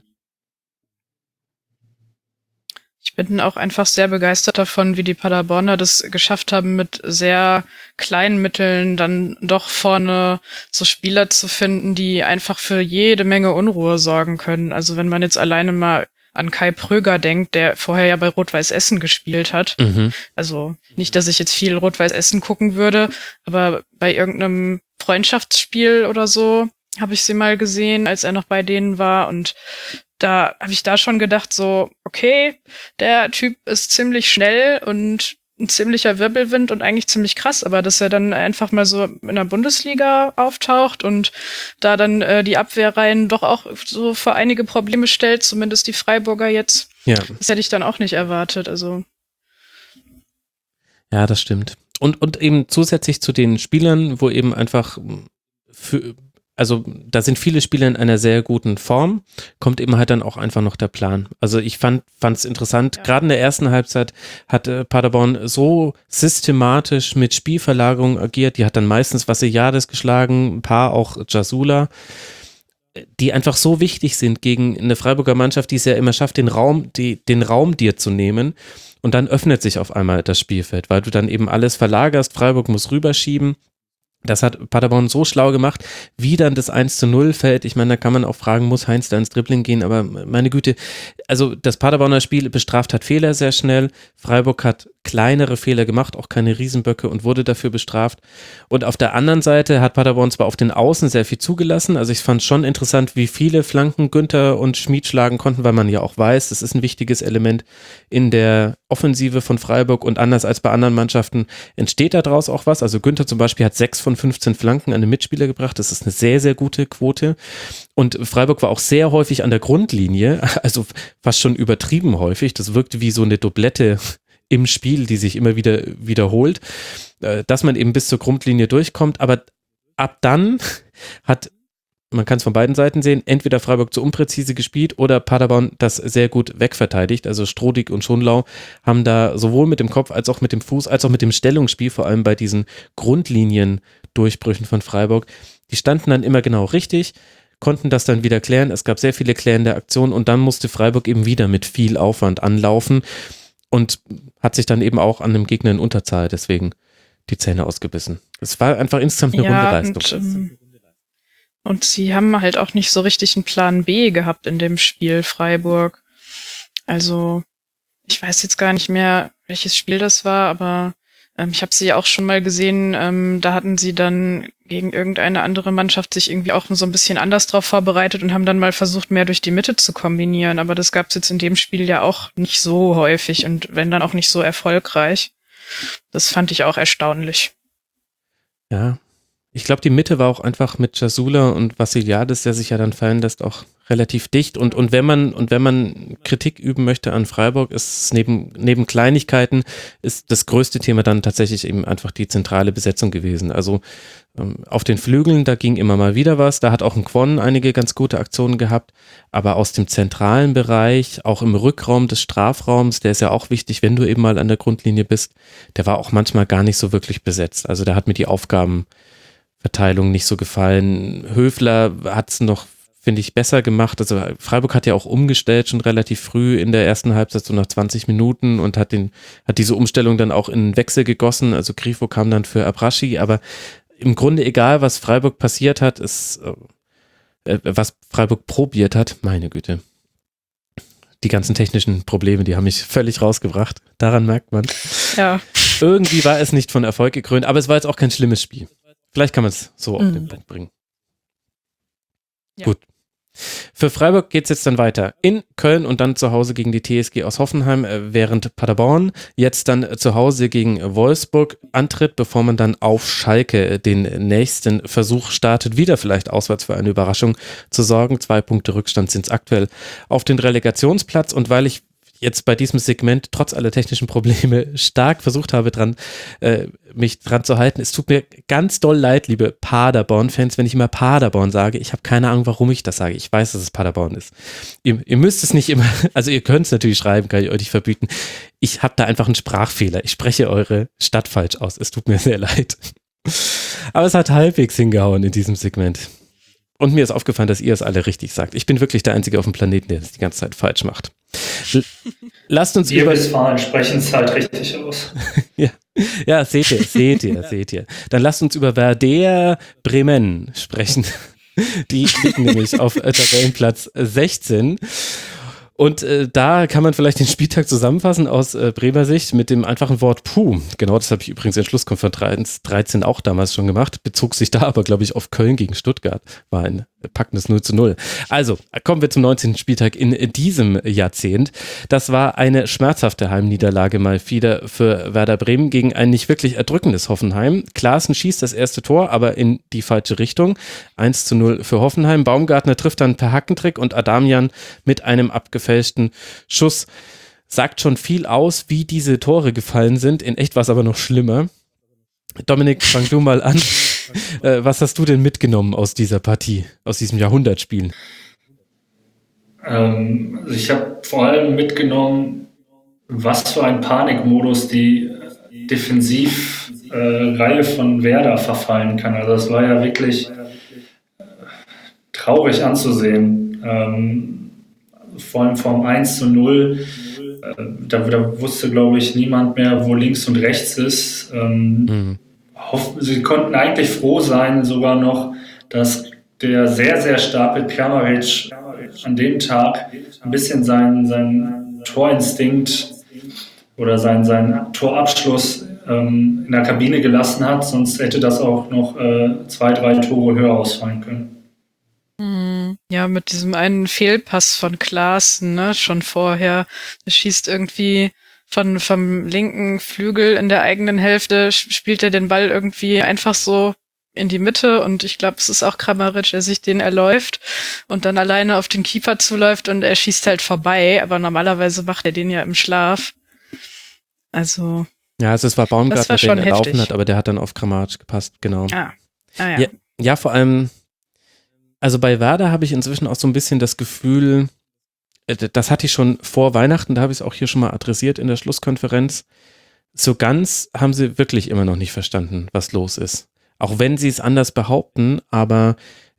Ich bin auch einfach sehr begeistert davon, wie die Paderborner das geschafft haben, mit sehr kleinen Mitteln dann doch vorne so Spieler zu finden, die einfach für jede Menge Unruhe sorgen können. Also wenn man jetzt alleine mal an Kai Pröger denkt, der vorher ja bei Rot-Weiß Essen gespielt hat. Mhm. Also nicht, dass ich jetzt viel Rot-Weiß Essen gucken würde, aber bei irgendeinem Freundschaftsspiel oder so habe ich sie mal gesehen, als er noch bei denen war, und da habe ich da schon gedacht, so, okay, der Typ ist ziemlich schnell und ein ziemlicher Wirbelwind und eigentlich ziemlich krass, aber dass er dann einfach mal so in der Bundesliga auftaucht und da dann äh, die Abwehrreihen doch auch so vor einige Probleme stellt, zumindest die Freiburger jetzt, ja. Das hätte ich dann auch nicht erwartet, also. Ja, das stimmt. Und, und eben zusätzlich zu den Spielern, wo eben einfach für Also da sind viele Spieler in einer sehr guten Form, kommt eben halt dann auch einfach noch der Plan. Also ich fand es interessant, ja. Gerade in der ersten Halbzeit hat äh, Paderborn so systematisch mit Spielverlagerung agiert, die hat dann meistens Vassiliades geschlagen, ein paar auch Jasula, die einfach so wichtig sind gegen eine Freiburger Mannschaft, die es ja immer schafft, den Raum, die, den Raum dir zu nehmen, und dann öffnet sich auf einmal das Spielfeld, weil du dann eben alles verlagerst, Freiburg muss rüberschieben. Das hat Paderborn so schlau gemacht, wie dann das eins zu null fällt. Ich meine, da kann man auch fragen, muss Heinz da ins Dribbling gehen? Aber meine Güte, also das Paderborner Spiel bestraft hat Fehler sehr schnell. Freiburg hat kleinere Fehler gemacht, auch keine Riesenböcke, und wurde dafür bestraft. Und auf der anderen Seite hat Paderborn zwar auf den Außen sehr viel zugelassen. Also ich fand schon interessant, wie viele Flanken Günther und Schmid schlagen konnten, weil man ja auch weiß, das ist ein wichtiges Element in der Offensive von Freiburg, und anders als bei anderen Mannschaften entsteht daraus auch was. Also Günther zum Beispiel hat sechs von fünfzehn Flanken an den Mitspieler gebracht. Das ist eine sehr, sehr gute Quote. Und Freiburg war auch sehr häufig an der Grundlinie, also fast schon übertrieben häufig. Das wirkte wie so eine Doublette im Spiel, die sich immer wieder wiederholt, dass man eben bis zur Grundlinie durchkommt. Aber ab dann hat, man kann es von beiden Seiten sehen, entweder Freiburg zu unpräzise gespielt oder Paderborn das sehr gut wegverteidigt. Also Strodig und Schonlau haben da sowohl mit dem Kopf als auch mit dem Fuß, als auch mit dem Stellungsspiel, vor allem bei diesen Grundliniendurchbrüchen von Freiburg, die standen dann immer genau richtig, konnten das dann wieder klären. Es gab sehr viele klärende Aktionen und dann musste Freiburg eben wieder mit viel Aufwand anlaufen und hat sich dann eben auch an einem Gegner in Unterzahl deswegen die Zähne ausgebissen. Es war einfach insgesamt eine ja, runde Leistung. Und, ähm, und sie haben halt auch nicht so richtig einen Plan B gehabt in dem Spiel Freiburg. Also ich weiß jetzt gar nicht mehr, welches Spiel das war, aber ähm, ich habe sie ja auch schon mal gesehen, ähm, da hatten sie dann gegen irgendeine andere Mannschaft sich irgendwie auch so ein bisschen anders drauf vorbereitet und haben dann mal versucht, mehr durch die Mitte zu kombinieren. Aber das gab es jetzt in dem Spiel ja auch nicht so häufig und wenn dann auch nicht so erfolgreich. Das fand ich auch erstaunlich. Ja, ich glaube, die Mitte war auch einfach mit Jasula und Vassiliadis, der sich ja dann fallen lässt, auch relativ dicht. Und, und wenn man, und wenn man Kritik üben möchte an Freiburg, ist es neben, neben Kleinigkeiten ist das größte Thema dann tatsächlich eben einfach die zentrale Besetzung gewesen. Also ähm, auf den Flügeln, da ging immer mal wieder was. Da hat auch ein Kwon einige ganz gute Aktionen gehabt. Aber aus dem zentralen Bereich, auch im Rückraum des Strafraums, der ist ja auch wichtig, wenn du eben mal an der Grundlinie bist, der war auch manchmal gar nicht so wirklich besetzt. Also da hat mir die Aufgabenverteilung nicht so gefallen. Höfler hat es noch, finde ich, besser gemacht. Also Freiburg hat ja auch umgestellt schon relativ früh in der ersten Halbzeit, so nach zwanzig Minuten und hat den, hat diese Umstellung dann auch in den Wechsel gegossen. Also Grifo kam dann für Abraschi, aber im Grunde egal, was Freiburg passiert hat, ist, äh, was Freiburg probiert hat, meine Güte. Die ganzen technischen Probleme, die haben mich völlig rausgebracht. Daran merkt man. Ja. Irgendwie war es nicht von Erfolg gekrönt, aber es war jetzt auch kein schlimmes Spiel. Vielleicht kann man es so auf Mhm. den Punkt bringen. Ja. Gut. Für Freiburg geht es jetzt dann weiter in Köln und dann zu Hause gegen die T S G aus Hoffenheim, während Paderborn jetzt dann zu Hause gegen Wolfsburg antritt, bevor man dann auf Schalke den nächsten Versuch startet, wieder vielleicht auswärts für eine Überraschung zu sorgen. Zwei Punkte Rückstand sind es aktuell auf den Relegationsplatz und weil ich jetzt bei diesem Segment trotz aller technischen Probleme stark versucht habe, dran, äh, mich dran zu halten. Es tut mir ganz doll leid, liebe Paderborn-Fans, wenn ich immer Paderborn sage. Ich habe keine Ahnung, warum ich das sage. Ich weiß, dass es Paderborn ist. Ihr, ihr müsst es nicht immer, also ihr könnt es natürlich schreiben, kann ich euch nicht verbieten. Ich habe da einfach einen Sprachfehler. Ich spreche eure Stadt falsch aus. Es tut mir sehr leid. Aber es hat halbwegs hingehauen in diesem Segment. Und mir ist aufgefallen, dass ihr es alle richtig sagt. Ich bin wirklich der Einzige auf dem Planeten, der das die ganze Zeit falsch macht. L- Lasst uns Wir über... Westfalen sprechen es halt richtig aus. ja. ja, seht ihr, seht ihr, seht ihr. Dann lasst uns über Werder Bremen sprechen. Die liegen nämlich auf äh, Tabellenplatz sechzehn. Und äh, da kann man vielleicht den Spieltag zusammenfassen aus äh, Bremer Sicht mit dem einfachen Wort Puh. Genau, das habe ich übrigens in Schlusskonferenz dreizehn auch damals schon gemacht, bezog sich da aber, glaube ich, auf Köln gegen Stuttgart. War ein packendes null zu null. Also, kommen wir zum neunzehnten Spieltag in diesem Jahrzehnt. Das war eine schmerzhafte Heimniederlage mal wieder für Werder Bremen gegen ein nicht wirklich erdrückendes Hoffenheim. Klaassen schießt das erste Tor, aber in die falsche Richtung. eins zu null für Hoffenheim. Baumgartner trifft dann per Hackentrick und Adamian mit einem abgefälschten Schuss. Sagt schon viel aus, wie diese Tore gefallen sind. In echt war es aber noch schlimmer. Dominik, fang du mal an. Äh, was hast du denn mitgenommen aus dieser Partie, aus diesem Jahrhundertspiel? Ähm, also ich habe vor allem mitgenommen, was für ein Panikmodus die Defensivreihe äh, von Werder verfallen kann. Also das war ja wirklich äh, traurig anzusehen. Ähm, vor allem vom eins zu null, äh, da, da wusste, glaube ich, niemand mehr, wo links und rechts ist. Ähm, mhm. Sie konnten eigentlich froh sein, sogar noch, dass der sehr, sehr starke Kramaric an dem Tag ein bisschen seinen, seinen Torinstinkt oder seinen, seinen Torabschluss ähm, in der Kabine gelassen hat, sonst hätte das auch noch äh, zwei, drei Tore höher ausfallen können. Ja, mit diesem einen Fehlpass von Klaassen, ne, schon vorher. Er schießt irgendwie von vom linken Flügel in der eigenen Hälfte, spielt er den Ball irgendwie einfach so in die Mitte und ich glaube, es ist auch Kramaric, der sich den erläuft und dann alleine auf den Keeper zuläuft und er schießt halt vorbei, aber normalerweise macht er den ja im Schlaf. Also ja, also es war Baumgartner, der ihn erlaufen heftig. hat, aber der hat dann auf Kramaric gepasst, genau. Ah, ah ja. ja. Ja, vor allem, also bei Werder habe ich inzwischen auch so ein bisschen das Gefühl, das hatte ich schon vor Weihnachten, da habe ich es auch hier schon mal adressiert in der Schlusskonferenz. So ganz haben sie wirklich immer noch nicht verstanden, was los ist. Auch wenn sie es anders behaupten, aber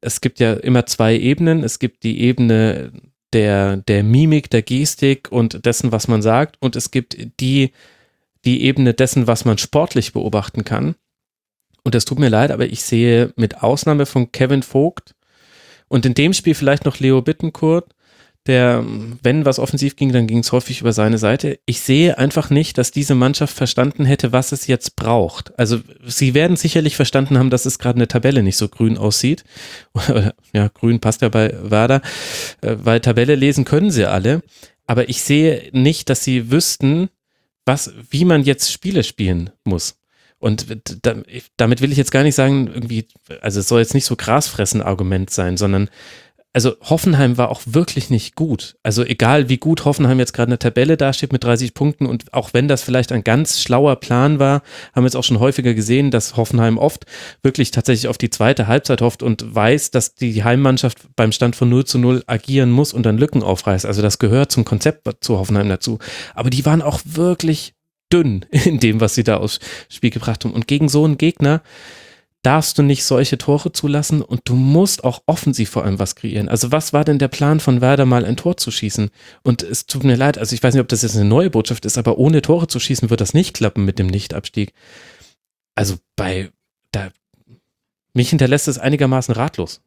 es gibt ja immer zwei Ebenen. Es gibt die Ebene der, der Mimik, der Gestik und dessen, was man sagt. Und es gibt die, die Ebene dessen, was man sportlich beobachten kann. Und das tut mir leid, aber ich sehe mit Ausnahme von Kevin Vogt und in dem Spiel vielleicht noch Leo Bittencourt, der, wenn was offensiv ging, dann ging es häufig über seine Seite. Ich sehe einfach nicht, dass diese Mannschaft verstanden hätte, was es jetzt braucht. Also sie werden sicherlich verstanden haben, dass es gerade eine Tabelle nicht so grün aussieht. Ja, grün passt ja bei Werder, weil Tabelle lesen können sie alle. Aber ich sehe nicht, dass sie wüssten, was, wie man jetzt Spiele spielen muss. Und da, damit will ich jetzt gar nicht sagen, irgendwie, also es soll jetzt nicht so Grasfressen-Argument sein, sondern also Hoffenheim war auch wirklich nicht gut. Also egal, wie gut Hoffenheim jetzt gerade in der Tabelle dasteht mit dreißig Punkten und auch wenn das vielleicht ein ganz schlauer Plan war, haben wir jetzt auch schon häufiger gesehen, dass Hoffenheim oft wirklich tatsächlich auf die zweite Halbzeit hofft und weiß, dass die Heimmannschaft beim Stand von null zu null agieren muss und dann Lücken aufreißt. Also das gehört zum Konzept zu Hoffenheim dazu. Aber die waren auch wirklich dünn in dem, was sie da aufs Spiel gebracht haben. Und gegen so einen Gegner darfst du nicht solche Tore zulassen und du musst auch offensiv vor allem was kreieren. Also was war denn der Plan von Werder, mal ein Tor zu schießen? Und es tut mir leid, also ich weiß nicht, ob das jetzt eine neue Botschaft ist, aber ohne Tore zu schießen wird das nicht klappen mit dem Nichtabstieg. Also bei, da, mich hinterlässt es einigermaßen ratlos.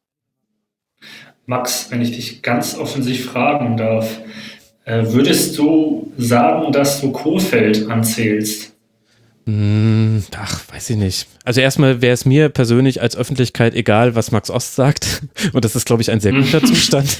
Max, wenn ich dich ganz offensiv fragen darf, äh, würdest du sagen, dass du Kohfeldt anzählst? Ach, weiß ich nicht. Also erstmal wäre es mir persönlich als Öffentlichkeit egal, was Max Ost sagt. Und das ist, glaube ich, ein sehr guter Zustand.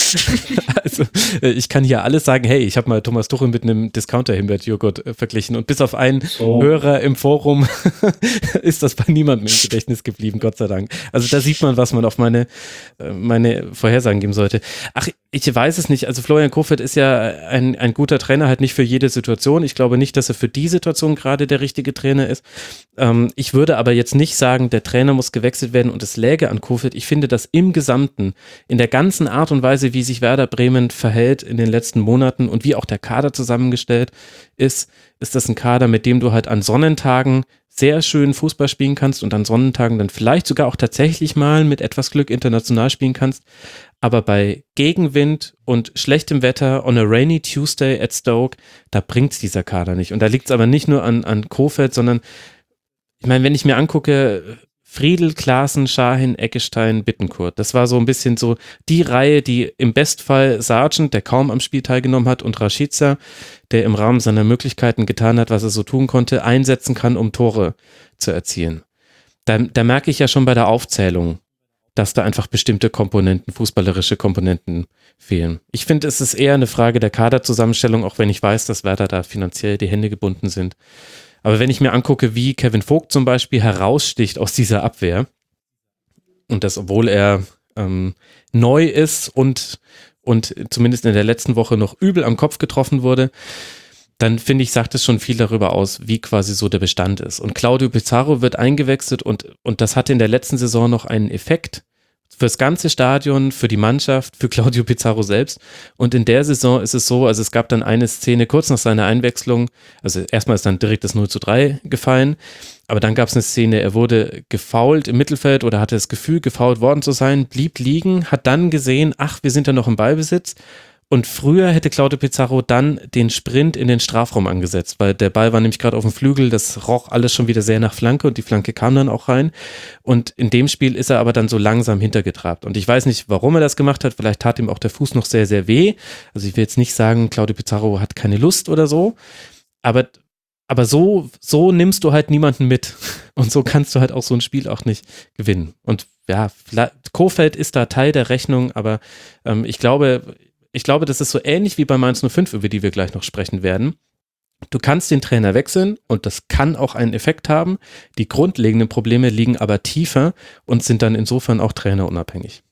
Also ich kann hier alles sagen, hey, ich habe mal Thomas Tuchel mit einem Discounter-Himbeerjoghurt äh, verglichen. Und bis auf einen so. Hörer im Forum ist das bei niemandem im Gedächtnis geblieben, Gott sei Dank. Also da sieht man, was man auf meine, meine Vorhersagen geben sollte. Ach, ich weiß es nicht. Also Florian Kohfeldt ist ja ein, ein guter Trainer, halt nicht für jede Situation. Ich glaube nicht, dass er für die Situation gerade der richtige Trainer ist. Ähm, ich würde aber jetzt nicht sagen, der Trainer muss gewechselt werden und es läge an Kohfeldt. Ich finde, dass im Gesamten, in der ganzen Art und Weise, wie sich Werder Bremen verhält in den letzten Monaten und wie auch der Kader zusammengestellt ist, ist das ein Kader, mit dem du halt an Sonnentagen sehr schön Fußball spielen kannst und an Sonnentagen dann vielleicht sogar auch tatsächlich mal mit etwas Glück international spielen kannst. Aber bei Gegenwind und schlechtem Wetter on a rainy Tuesday at Stoke, da bringt's dieser Kader nicht. Und da liegt's aber nicht nur an, an Kohfeldt, sondern ich meine, wenn ich mir angucke, Friedl, Klaassen, Schahin, Eggestein, Bittencourt, das war so ein bisschen so die Reihe, die im Bestfall Sargent, der kaum am Spiel teilgenommen hat, und Rashica, der im Rahmen seiner Möglichkeiten getan hat, was er so tun konnte, einsetzen kann, um Tore zu erzielen. Da, da merke ich ja schon bei der Aufzählung, dass da einfach bestimmte Komponenten, fußballerische Komponenten fehlen. Ich finde, es ist eher eine Frage der Kaderzusammenstellung, auch wenn ich weiß, dass Werder da finanziell die Hände gebunden sind. Aber wenn ich mir angucke, wie Kevin Vogt zum Beispiel heraussticht aus dieser Abwehr, und das, obwohl er ähm, neu ist und, und zumindest in der letzten Woche noch übel am Kopf getroffen wurde, dann finde ich, sagt es schon viel darüber aus, wie quasi so der Bestand ist. Und Claudio Pizarro wird eingewechselt und, und das hatte in der letzten Saison noch einen Effekt fürs ganze Stadion, für die Mannschaft, für Claudio Pizarro selbst. Und in der Saison ist es so, also es gab dann eine Szene kurz nach seiner Einwechslung, also erstmal ist dann direkt das null zu drei gefallen, aber dann gab es eine Szene, er wurde gefoult im Mittelfeld oder hatte das Gefühl, gefoult worden zu sein, blieb liegen, hat dann gesehen, ach, wir sind ja noch im Ballbesitz. Und früher hätte Claudio Pizarro dann den Sprint in den Strafraum angesetzt, weil der Ball war nämlich gerade auf dem Flügel, das roch alles schon wieder sehr nach Flanke und die Flanke kam dann auch rein. Und in dem Spiel ist er aber dann so langsam hintergetrabt. Und ich weiß nicht, warum er das gemacht hat, vielleicht tat ihm auch der Fuß noch sehr, sehr weh. Also ich will jetzt nicht sagen, Claudio Pizarro hat keine Lust oder so, aber, aber so, so nimmst du halt niemanden mit. Und so kannst du halt auch so ein Spiel auch nicht gewinnen. Und ja, Kohfeldt ist da Teil der Rechnung, aber ähm, ich glaube, Ich glaube, das ist so ähnlich wie bei Mainz null fünf, über die wir gleich noch sprechen werden. Du kannst den Trainer wechseln und das kann auch einen Effekt haben. Die grundlegenden Probleme liegen aber tiefer und sind dann insofern auch trainerunabhängig.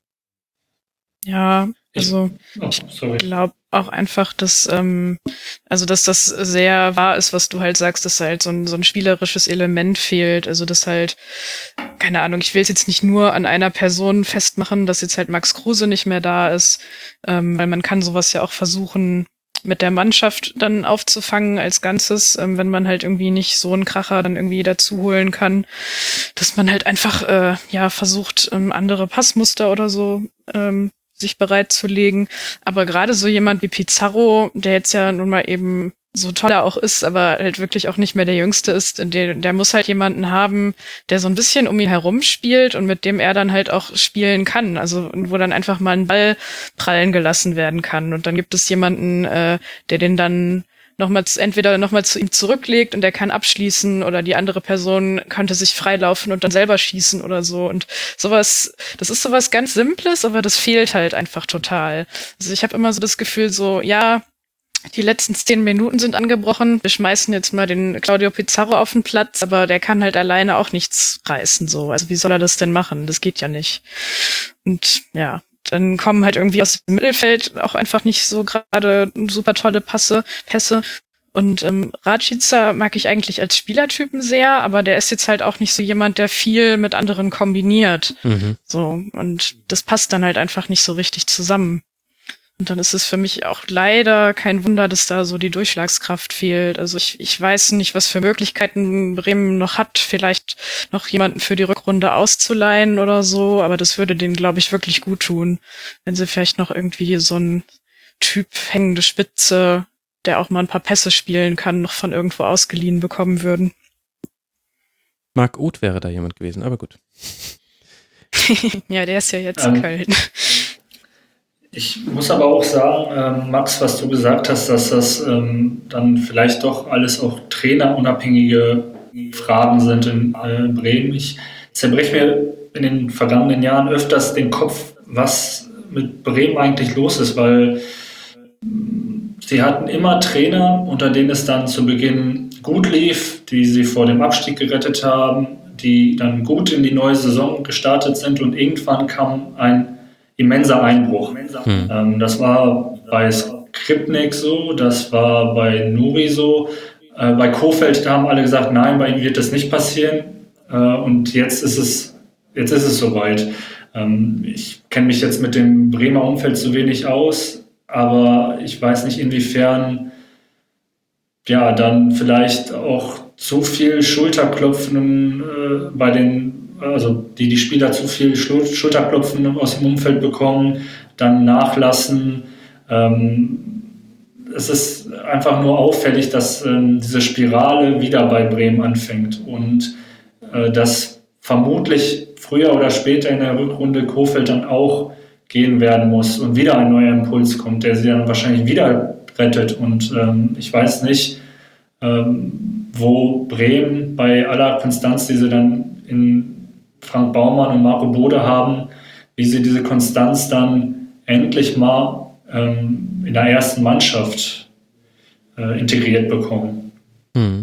Ja, also ich glaube auch einfach, dass ähm, also dass das sehr wahr ist, was du halt sagst, dass halt so ein, so ein spielerisches Element fehlt. Also dass halt, keine Ahnung, ich will es jetzt nicht nur an einer Person festmachen, dass jetzt halt Max Kruse nicht mehr da ist, ähm, weil man kann sowas ja auch versuchen, mit der Mannschaft dann aufzufangen als Ganzes, ähm, wenn man halt irgendwie nicht so einen Kracher dann irgendwie dazu holen kann, dass man halt einfach äh, ja versucht, ähm, andere Passmuster oder so ähm, sich bereitzulegen. Aber gerade so jemand wie Pizarro, der jetzt ja nun mal eben so toll er auch ist, aber halt wirklich auch nicht mehr der Jüngste ist, der, der muss halt jemanden haben, der so ein bisschen um ihn herum spielt und mit dem er dann halt auch spielen kann. Also wo dann einfach mal ein Ball prallen gelassen werden kann. Und dann gibt es jemanden, äh, der den dann nochmal entweder nochmal zu ihm zurücklegt und der kann abschließen oder die andere Person könnte sich freilaufen und dann selber schießen oder so. Und sowas, das ist sowas ganz Simples, aber das fehlt halt einfach total. Also ich habe immer so das Gefühl so, ja, die letzten zehn Minuten sind angebrochen. Wir schmeißen jetzt mal den Claudio Pizarro auf den Platz, aber der kann halt alleine auch nichts reißen, so. Also wie soll er das denn machen? Das geht ja nicht. Und ja, dann kommen halt irgendwie aus dem Mittelfeld auch einfach nicht so gerade super tolle Passe, Pässe. Und ähm, Rashica mag ich eigentlich als Spielertypen sehr, aber der ist jetzt halt auch nicht so jemand, der viel mit anderen kombiniert. Mhm. So, und das passt dann halt einfach nicht so richtig zusammen. Und dann ist es für mich auch leider kein Wunder, dass da so die Durchschlagskraft fehlt. Also ich, ich weiß nicht, was für Möglichkeiten Bremen noch hat, vielleicht noch jemanden für die Rückrunde auszuleihen oder so, aber das würde denen, glaube ich, wirklich gut tun, wenn sie vielleicht noch irgendwie so einen Typ hängende Spitze, der auch mal ein paar Pässe spielen kann, noch von irgendwo ausgeliehen bekommen würden. Marc Uth wäre da jemand gewesen, aber gut. Ja, der ist ja jetzt ähm. in Köln. Ich muss aber auch sagen, ähm, Max, was du gesagt hast, dass das ähm, dann vielleicht doch alles auch trainerunabhängige Fragen sind in äh, Bremen. Ich zerbreche mir in den vergangenen Jahren öfters den Kopf, was mit Bremen eigentlich los ist, weil sie hatten immer Trainer, unter denen es dann zu Beginn gut lief, die sie vor dem Abstieg gerettet haben, die dann gut in die neue Saison gestartet sind und irgendwann kam ein immenser Einbruch. Hm. Ähm, das war bei Skripnik so, das war bei Nuri so. Äh, bei Kohfeldt, da haben alle gesagt, nein, bei ihm wird das nicht passieren. Äh, und jetzt ist es, jetzt ist es soweit. Ähm, ich kenne mich jetzt mit dem Bremer Umfeld zu wenig aus, aber ich weiß nicht, inwiefern ja dann vielleicht auch zu viel Schulterklopfen äh, bei den also die, die Spieler zu viel Schulterklopfen aus dem Umfeld bekommen, dann nachlassen. Ähm, es ist einfach nur auffällig, dass ähm, diese Spirale wieder bei Bremen anfängt und äh, dass vermutlich früher oder später in der Rückrunde Kohfeldt dann auch gehen werden muss und wieder ein neuer Impuls kommt, der sie dann wahrscheinlich wieder rettet. Und ähm, ich weiß nicht, ähm, wo Bremen bei aller Konstanz, die sie dann in Frank Baumann und Marco Bode haben, wie sie diese Konstanz dann endlich mal ähm, in der ersten Mannschaft äh, integriert bekommen. Hm.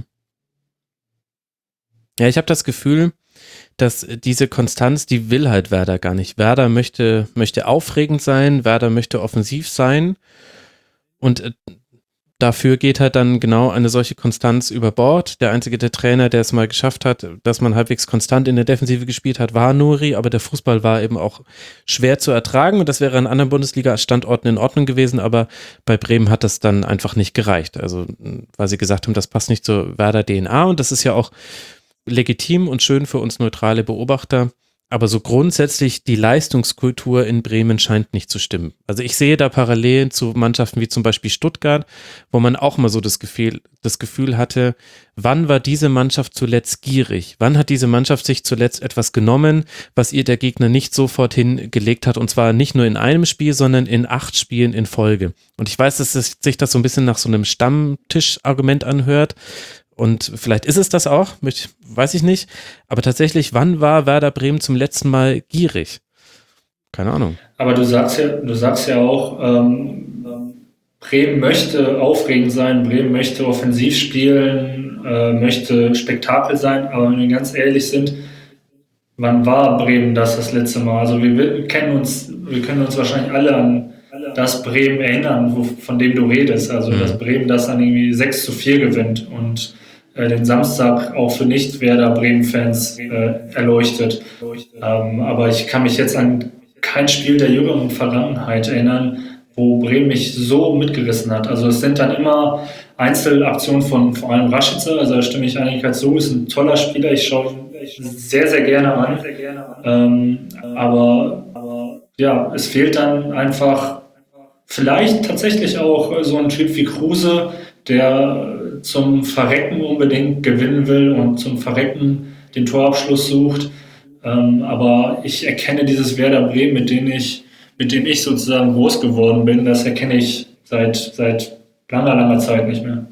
Ja, ich habe das Gefühl, dass diese Konstanz, die will halt Werder gar nicht. Werder möchte, möchte aufregend sein, Werder möchte offensiv sein und äh, dafür geht halt dann genau eine solche Konstanz über Bord. Der einzige der Trainer, der es mal geschafft hat, dass man halbwegs konstant in der Defensive gespielt hat, war Nuri, aber der Fußball war eben auch schwer zu ertragen und das wäre an anderen Bundesliga-Standorten in Ordnung gewesen, aber bei Bremen hat das dann einfach nicht gereicht. Also weil sie gesagt haben, das passt nicht zur Werder-D N A und das ist ja auch legitim und schön für uns neutrale Beobachter. Aber so grundsätzlich die Leistungskultur in Bremen scheint nicht zu stimmen. Also ich sehe da Parallelen zu Mannschaften wie zum Beispiel Stuttgart, wo man auch mal so das Gefühl, das Gefühl hatte, wann war diese Mannschaft zuletzt gierig? Wann hat diese Mannschaft sich zuletzt etwas genommen, was ihr der Gegner nicht sofort hingelegt hat? Und zwar nicht nur in einem Spiel, sondern in acht Spielen in Folge. Und ich weiß, dass es, sich das so ein bisschen nach so einem Stammtischargument anhört. Und vielleicht ist es das auch, weiß ich nicht. Aber tatsächlich, wann war Werder Bremen zum letzten Mal gierig? Keine Ahnung. Aber du sagst ja, du sagst ja auch, ähm, Bremen möchte aufregend sein, Bremen möchte offensiv spielen, äh, möchte Spektakel sein. Aber wenn wir ganz ehrlich sind, wann war Bremen das das letzte Mal? Also wir, wir kennen uns, wir können uns wahrscheinlich alle an das Bremen erinnern, wo, von dem du redest. Also mhm. dass Bremen das dann irgendwie sechs zu vier gewinnt und den Samstag auch für Nicht-Werder-Bremen-Fans äh, erleuchtet. Ähm, aber ich kann mich jetzt an kein Spiel der jüngeren Vergangenheit erinnern, wo Bremen mich so mitgerissen hat. Also es sind dann immer Einzelaktionen von vor allem Rashica, also da stimme ich eigentlich zu, ist ein toller Spieler, ich schaue ihn sehr, sehr gerne an. Ähm, aber, aber ja, es fehlt dann einfach vielleicht tatsächlich auch so ein Typ wie Kruse, der zum Verrecken unbedingt gewinnen will und zum Verrecken den Torabschluss sucht. Ähm, aber ich erkenne dieses Werder Bremen, mit dem ich, mit dem ich sozusagen groß geworden bin, das erkenne ich seit, seit langer, langer Zeit nicht mehr.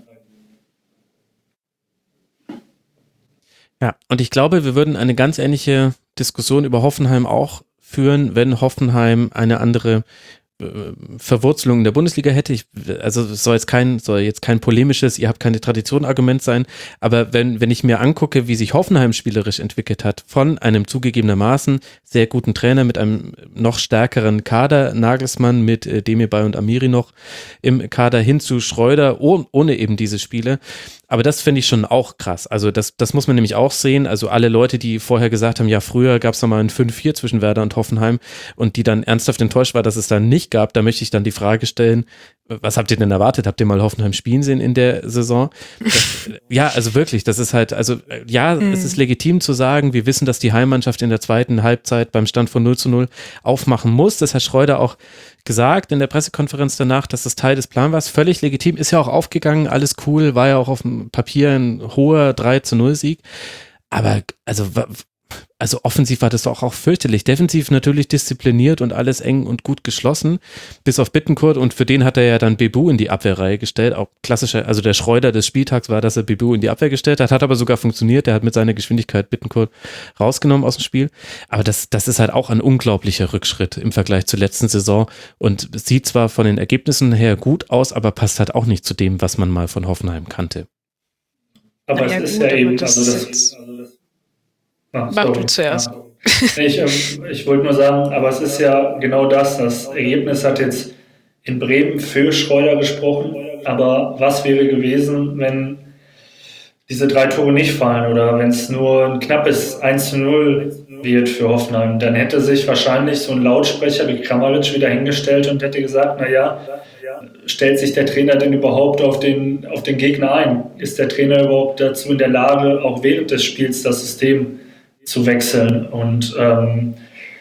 Ja, und ich glaube, wir würden eine ganz ähnliche Diskussion über Hoffenheim auch führen, wenn Hoffenheim eine andere Verwurzelung in der Bundesliga hätte. Ich, also es soll jetzt kein, soll jetzt kein polemisches, ihr habt keine Tradition Argument sein, aber wenn, wenn ich mir angucke, wie sich Hoffenheim spielerisch entwickelt hat, von einem zugegebenermaßen sehr guten Trainer mit einem noch stärkeren Kader, Nagelsmann mit äh, Demirbay und Amiri noch im Kader hin zu Schreuder, oh, ohne eben diese Spiele. Aber das finde ich schon auch krass. Also das, das muss man nämlich auch sehen. Also alle Leute, die vorher gesagt haben, ja, früher gab es noch mal ein fünf vier zwischen Werder und Hoffenheim und die dann ernsthaft enttäuscht war, dass es dann nicht gab, da möchte ich dann die Frage stellen, was habt ihr denn erwartet? Habt ihr mal Hoffenheim spielen sehen in der Saison? Das, ja, also wirklich, das ist halt, also ja, mhm. es ist legitim zu sagen, wir wissen, dass die Heimmannschaft in der zweiten Halbzeit beim Stand von null zu null aufmachen muss. Das hat Schreuder auch gesagt in der Pressekonferenz danach, dass das Teil des Plans war. Völlig legitim, ist ja auch aufgegangen, alles cool, war ja auch auf dem Papier ein hoher drei zu null Sieg. Aber also Also offensiv war das doch auch fürchterlich. Defensiv natürlich diszipliniert und alles eng und gut geschlossen, bis auf Bittencourt, und für den hat er ja dann Bebu in die Abwehrreihe gestellt. Auch klassischer, also der Schreuder des Spieltags war, dass er Bebu in die Abwehr gestellt hat, hat aber sogar funktioniert. Der hat mit seiner Geschwindigkeit Bittencourt rausgenommen aus dem Spiel. Aber das, das ist halt auch ein unglaublicher Rückschritt im Vergleich zur letzten Saison und sieht zwar von den Ergebnissen her gut aus, aber passt halt auch nicht zu dem, was man mal von Hoffenheim kannte. Aber ja, es ist gut, ja eben, das also das, ist also das Ah, Mach du zuerst. Ja. Ich, ähm, ich wollte nur sagen, aber es ist ja genau das. Das Ergebnis hat jetzt in Bremen für Schreuder gesprochen. Aber was wäre gewesen, wenn diese drei Tore nicht fallen oder wenn es nur ein knappes eins zu null wird für Hoffenheim? Dann hätte sich wahrscheinlich so ein Lautsprecher wie Kramaric wieder hingestellt und hätte gesagt, naja, stellt sich der Trainer denn überhaupt auf den, auf den Gegner ein? Ist der Trainer überhaupt dazu in der Lage, auch während des Spiels das System zu wechseln? Und ähm,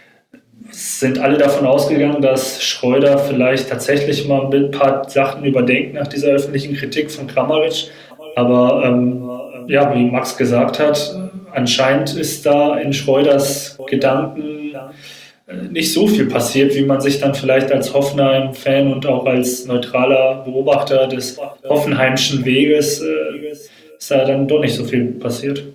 sind alle davon ausgegangen, dass Schreuder vielleicht tatsächlich mal ein paar Sachen überdenkt nach dieser öffentlichen Kritik von Kramaric. Aber ähm, ja, wie Max gesagt hat, anscheinend ist da in Schreuders Gedanken nicht so viel passiert, wie man sich dann vielleicht als Hoffenheim-Fan und auch als neutraler Beobachter des Hoffenheimschen Weges äh, ist da dann doch nicht so viel passiert.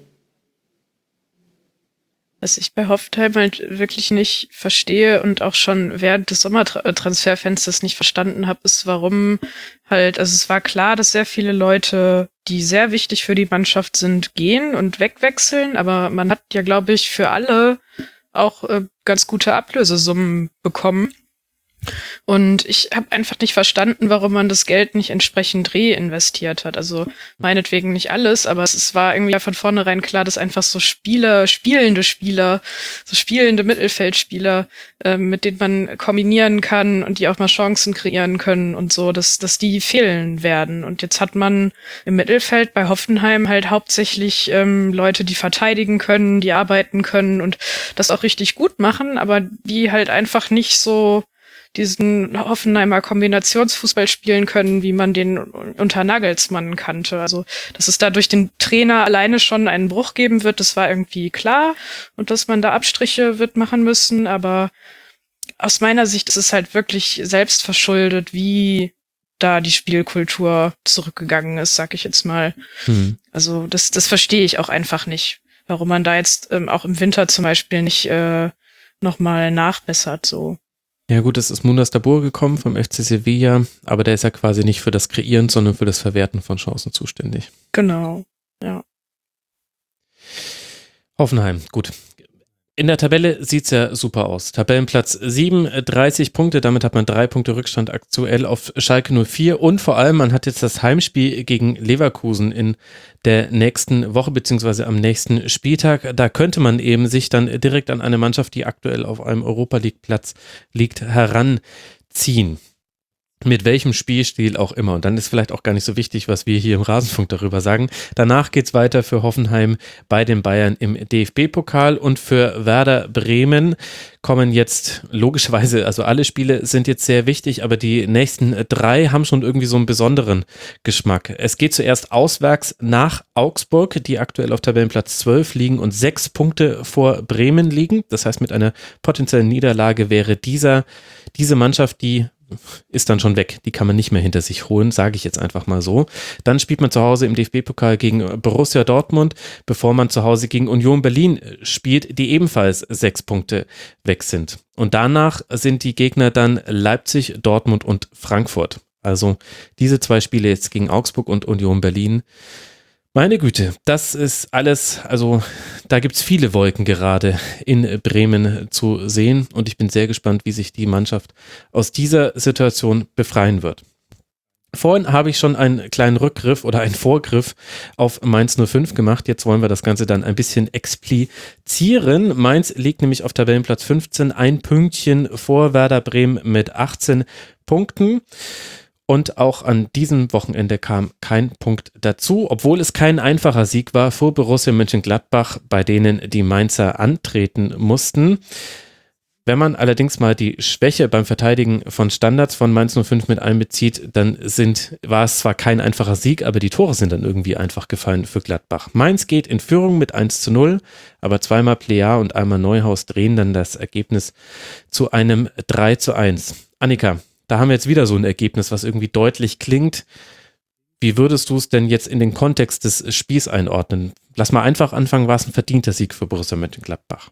Was ich bei Hoffenheim halt wirklich nicht verstehe und auch schon während des Sommertransferfensters nicht verstanden habe, ist, warum halt, also es war klar, dass sehr viele Leute, die sehr wichtig für die Mannschaft sind, gehen und wegwechseln, aber man hat ja, glaube ich, für alle auch äh, ganz gute Ablösesummen bekommen. Und ich habe einfach nicht verstanden, warum man das Geld nicht entsprechend reinvestiert hat. Also meinetwegen nicht alles, aber es, es war irgendwie von vornherein klar, dass einfach so Spieler, spielende Spieler, so spielende Mittelfeldspieler, äh, mit denen man kombinieren kann und die auch mal Chancen kreieren können und so, dass, dass die fehlen werden. Und jetzt hat man im Mittelfeld bei Hoffenheim halt hauptsächlich ähm, Leute, die verteidigen können, die arbeiten können und das auch richtig gut machen, aber die halt einfach nicht so diesen Hoffenheimer Kombinationsfußball spielen können, wie man den unter Nagelsmann kannte. Also, dass es da durch den Trainer alleine schon einen Bruch geben wird, das war irgendwie klar. Und dass man da Abstriche wird machen müssen. Aber aus meiner Sicht ist es halt wirklich selbst verschuldet, wie da die Spielkultur zurückgegangen ist, sag ich jetzt mal. Hm. Also, das, das verstehe ich auch einfach nicht. Warum man da jetzt ähm, auch im Winter zum Beispiel nicht äh, nochmal nachbessert, so. Ja gut, es ist Munas Dabbur gekommen vom F C Sevilla, aber der ist ja quasi nicht für das Kreieren, sondern für das Verwerten von Chancen zuständig. Genau, ja. Hoffenheim, gut. In der Tabelle sieht's ja super aus. Tabellenplatz sieben, dreißig Punkte, damit hat man drei Punkte Rückstand aktuell auf Schalke null vier und vor allem, man hat jetzt das Heimspiel gegen Leverkusen in der nächsten Woche beziehungsweise am nächsten Spieltag. Da könnte man eben sich dann direkt an eine Mannschaft, die aktuell auf einem Europa-League-Platz liegt, heranziehen. Mit welchem Spielstil auch immer. Und dann ist vielleicht auch gar nicht so wichtig, was wir hier im Rasenfunk darüber sagen. Danach geht's weiter für Hoffenheim bei den Bayern im D F B-Pokal und für Werder Bremen kommen jetzt logischerweise, also alle Spiele sind jetzt sehr wichtig, aber die nächsten drei haben schon irgendwie so einen besonderen Geschmack. Es geht zuerst auswärts nach Augsburg, die aktuell auf Tabellenplatz zwölf liegen und sechs Punkte vor Bremen liegen. Das heißt, mit einer potenziellen Niederlage wäre dieser, diese Mannschaft, die ist dann schon weg. Die kann man nicht mehr hinter sich holen, sage ich jetzt einfach mal so. Dann spielt man zu Hause im D F B-Pokal gegen Borussia Dortmund, bevor man zu Hause gegen Union Berlin spielt, die ebenfalls sechs Punkte weg sind. Und danach sind die Gegner dann Leipzig, Dortmund und Frankfurt. Also diese zwei Spiele jetzt gegen Augsburg und Union Berlin. Meine Güte, das ist alles, also da gibt es viele Wolken gerade in Bremen zu sehen und ich bin sehr gespannt, wie sich die Mannschaft aus dieser Situation befreien wird. Vorhin habe ich schon einen kleinen Rückgriff oder einen Vorgriff auf Mainz null fünf gemacht, jetzt wollen wir das Ganze dann ein bisschen explizieren. Mainz liegt nämlich auf Tabellenplatz fünfzehn, ein Pünktchen vor Werder Bremen mit achtzehn Punkten. Und auch an diesem Wochenende kam kein Punkt dazu, obwohl es kein einfacher Sieg war für Borussia Mönchengladbach, bei denen die Mainzer antreten mussten. Wenn man allerdings mal die Schwäche beim Verteidigen von Standards von Mainz null fünf mit einbezieht, dann sind, war es zwar kein einfacher Sieg, aber die Tore sind dann irgendwie einfach gefallen für Gladbach. Mainz geht in Führung mit eins zu null, aber zweimal Plea und einmal Neuhaus drehen dann das Ergebnis zu einem drei zu eins. Annika, da haben wir jetzt wieder so ein Ergebnis, was irgendwie deutlich klingt. Wie würdest du es denn jetzt in den Kontext des Spiels einordnen? Lass mal einfach anfangen, war es ein verdienter Sieg für Borussia Mönchengladbach?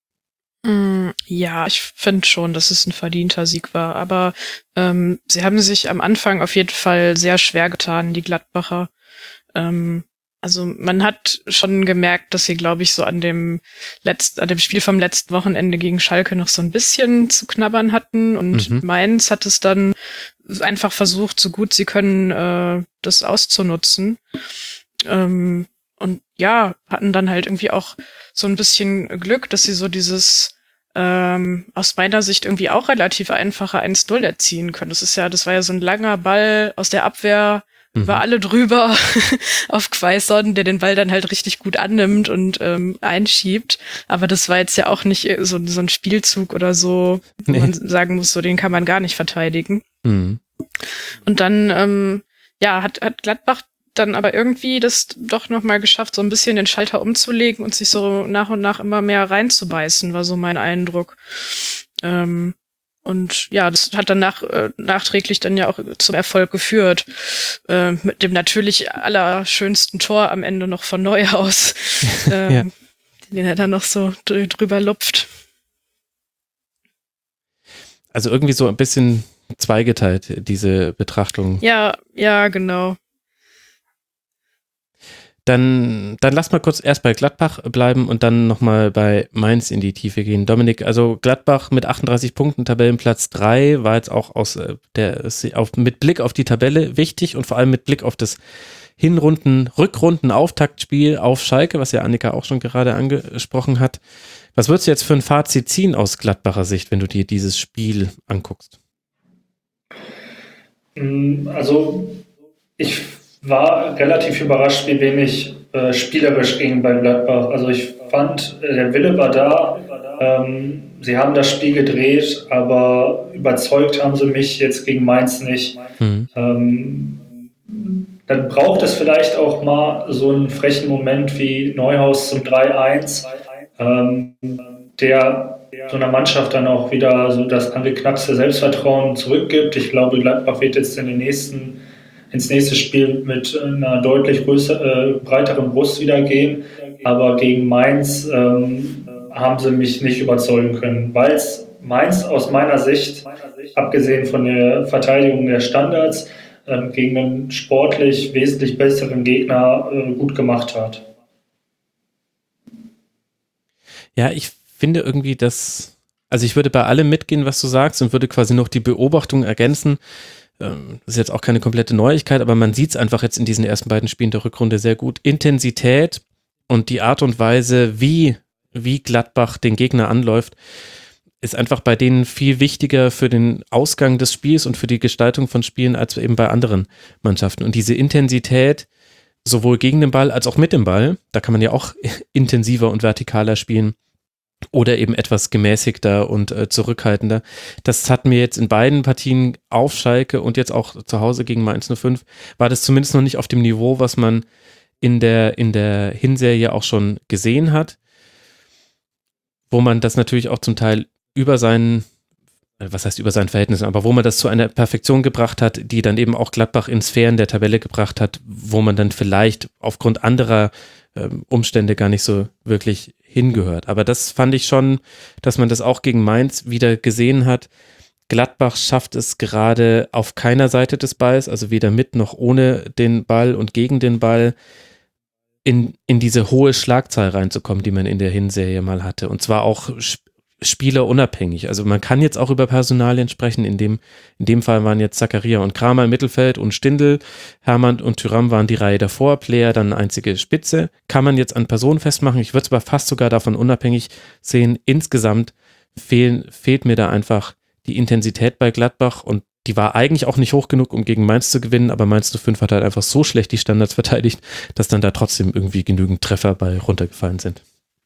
Ja, ich finde schon, dass es ein verdienter Sieg war, aber ähm, sie haben sich am Anfang auf jeden Fall sehr schwer getan, die Gladbacher. Ähm, also man hat schon gemerkt, dass sie, glaube ich, so an dem letzten, an dem Spiel vom letzten Wochenende gegen Schalke noch so ein bisschen zu knabbern hatten und mhm. Mainz hat es dann einfach versucht, so gut sie können, äh, das auszunutzen. Ähm, und ja, hatten dann halt irgendwie auch so ein bisschen Glück, dass sie so dieses ähm, aus meiner Sicht irgendwie auch relativ einfache eins null erzielen können. Das ist ja, das war ja so ein langer Ball aus der Abwehr über alle drüber auf Quaison, der den Ball dann halt richtig gut annimmt und ähm, einschiebt. Aber das war jetzt ja auch nicht so, so ein Spielzug oder so, wo nee. man sagen muss, so den kann man gar nicht verteidigen. Mhm. Und dann, ähm, ja, hat, hat Gladbach dann aber irgendwie das doch nochmal geschafft, so ein bisschen den Schalter umzulegen und sich so nach und nach immer mehr reinzubeißen, war so mein Eindruck. Ähm, Und ja, das hat dann nach, äh, nachträglich dann ja auch zum Erfolg geführt. Äh, mit dem natürlich allerschönsten Tor am Ende noch von Neuhaus, ähm, ja. den er dann noch so dr- drüber lupft. Also irgendwie so ein bisschen zweigeteilt, diese Betrachtung. Ja, ja, genau. Dann, dann lass mal kurz erst bei Gladbach bleiben und dann nochmal bei Mainz in die Tiefe gehen. Dominik, also Gladbach mit achtunddreißig Punkten, Tabellenplatz drei, war jetzt auch aus der, auf, mit Blick auf die Tabelle wichtig und vor allem mit Blick auf das Hinrunden, Rückrunden-Auftaktspiel auf Schalke, was ja Annika auch schon gerade angesprochen hat. Was würdest du jetzt für ein Fazit ziehen aus Gladbacher Sicht, wenn du dir dieses Spiel anguckst? Also, ich war relativ überrascht, wie wenig äh, spielerisch ging bei Gladbach. Also ich fand, äh, der Wille war da. Ähm, sie haben das Spiel gedreht, aber überzeugt haben sie mich jetzt gegen Mainz nicht. Mhm. Ähm, dann braucht es vielleicht auch mal so einen frechen Moment wie Neuhaus zum drei eins, ähm, der so einer Mannschaft dann auch wieder so das angeknackste Selbstvertrauen zurückgibt. Ich glaube, Gladbach wird jetzt in den nächsten ins nächste Spiel mit einer deutlich größer, äh, breiteren Brust wieder gehen. Aber gegen Mainz ähm, haben sie mich nicht überzeugen können, weil es Mainz aus meiner Sicht, abgesehen von der Verteidigung der Standards, ähm, gegen einen sportlich wesentlich besseren Gegner äh, gut gemacht hat. Ja, ich finde irgendwie, dass, also ich würde bei allem mitgehen, was du sagst und würde quasi noch die Beobachtung ergänzen. Das ist jetzt auch keine komplette Neuigkeit, aber man sieht es einfach jetzt in diesen ersten beiden Spielen der Rückrunde sehr gut. Intensität und die Art und Weise, wie, wie Gladbach den Gegner anläuft, ist einfach bei denen viel wichtiger für den Ausgang des Spiels und für die Gestaltung von Spielen als eben bei anderen Mannschaften. Und diese Intensität, sowohl gegen den Ball als auch mit dem Ball, da kann man ja auch intensiver und vertikaler spielen oder eben etwas gemäßigter und äh, zurückhaltender. Das hat mir jetzt in beiden Partien auf Schalke und jetzt auch zu Hause gegen Mainz null fünf, war das zumindest noch nicht auf dem Niveau, was man in der, in der Hinserie auch schon gesehen hat, wo man das natürlich auch zum Teil über seinen, was heißt über seinen Verhältnissen, aber wo man das zu einer Perfektion gebracht hat, die dann eben auch Gladbach in Sphären der Tabelle gebracht hat, wo man dann vielleicht aufgrund anderer ähm, Umstände gar nicht so wirklich hingehört. Aber das fand ich schon, dass man das auch gegen Mainz wieder gesehen hat. Gladbach schafft es gerade auf keiner Seite des Balls, also weder mit noch ohne den Ball und gegen den Ball, in, in diese hohe Schlagzahl reinzukommen, die man in der Hinserie mal hatte. Und zwar auch sp- spielerunabhängig. Also man kann jetzt auch über Personalien sprechen. In dem, in dem Fall waren jetzt Zakaria und Kramer im Mittelfeld und Stindl, Hermann und Thuram waren die Reihe davor, Player dann eine einzige Spitze. Kann man jetzt an Personen festmachen. Ich würde es aber fast sogar davon unabhängig sehen. Insgesamt fehlen, fehlt mir da einfach die Intensität bei Gladbach und die war eigentlich auch nicht hoch genug, um gegen Mainz zu gewinnen, aber Mainz null fünf hat halt einfach so schlecht die Standards verteidigt, dass dann da trotzdem irgendwie genügend Treffer bei runtergefallen sind.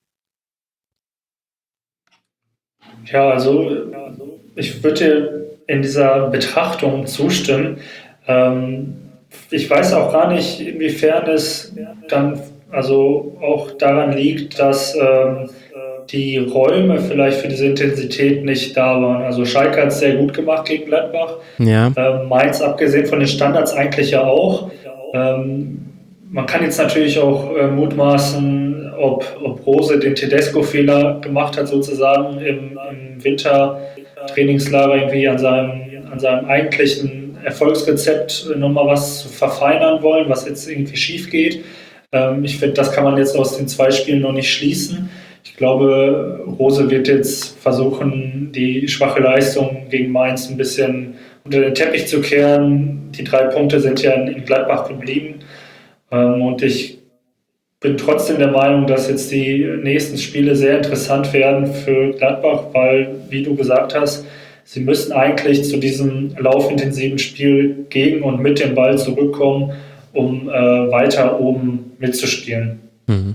Ja, also ich würde in dieser Betrachtung zustimmen. Ähm, ich weiß auch gar nicht, inwiefern es dann also auch daran liegt, dass ähm, die Räume vielleicht für diese Intensität nicht da waren. Also Schalke hat es sehr gut gemacht gegen Gladbach. Ja. Ähm, Mainz, abgesehen von den Standards, eigentlich ja auch. Ähm, man kann jetzt natürlich auch äh, mutmaßen, ob, ob Rose den Tedesco-Fehler gemacht hat, sozusagen im, im Wintertrainingslager irgendwie an seinem, an seinem eigentlichen Erfolgsrezept nochmal was zu verfeinern wollen, was jetzt irgendwie schief geht. Ähm, ich finde, das kann man jetzt aus den zwei Spielen noch nicht schließen. Ich glaube, Rose wird jetzt versuchen, die schwache Leistung gegen Mainz ein bisschen unter den Teppich zu kehren. Die drei Punkte sind ja in Gladbach geblieben. Und ich bin trotzdem der Meinung, dass jetzt die nächsten Spiele sehr interessant werden für Gladbach, weil, wie du gesagt hast, sie müssen eigentlich zu diesem laufintensiven Spiel gegen und mit dem Ball zurückkommen, um äh, weiter oben mitzuspielen. Mhm.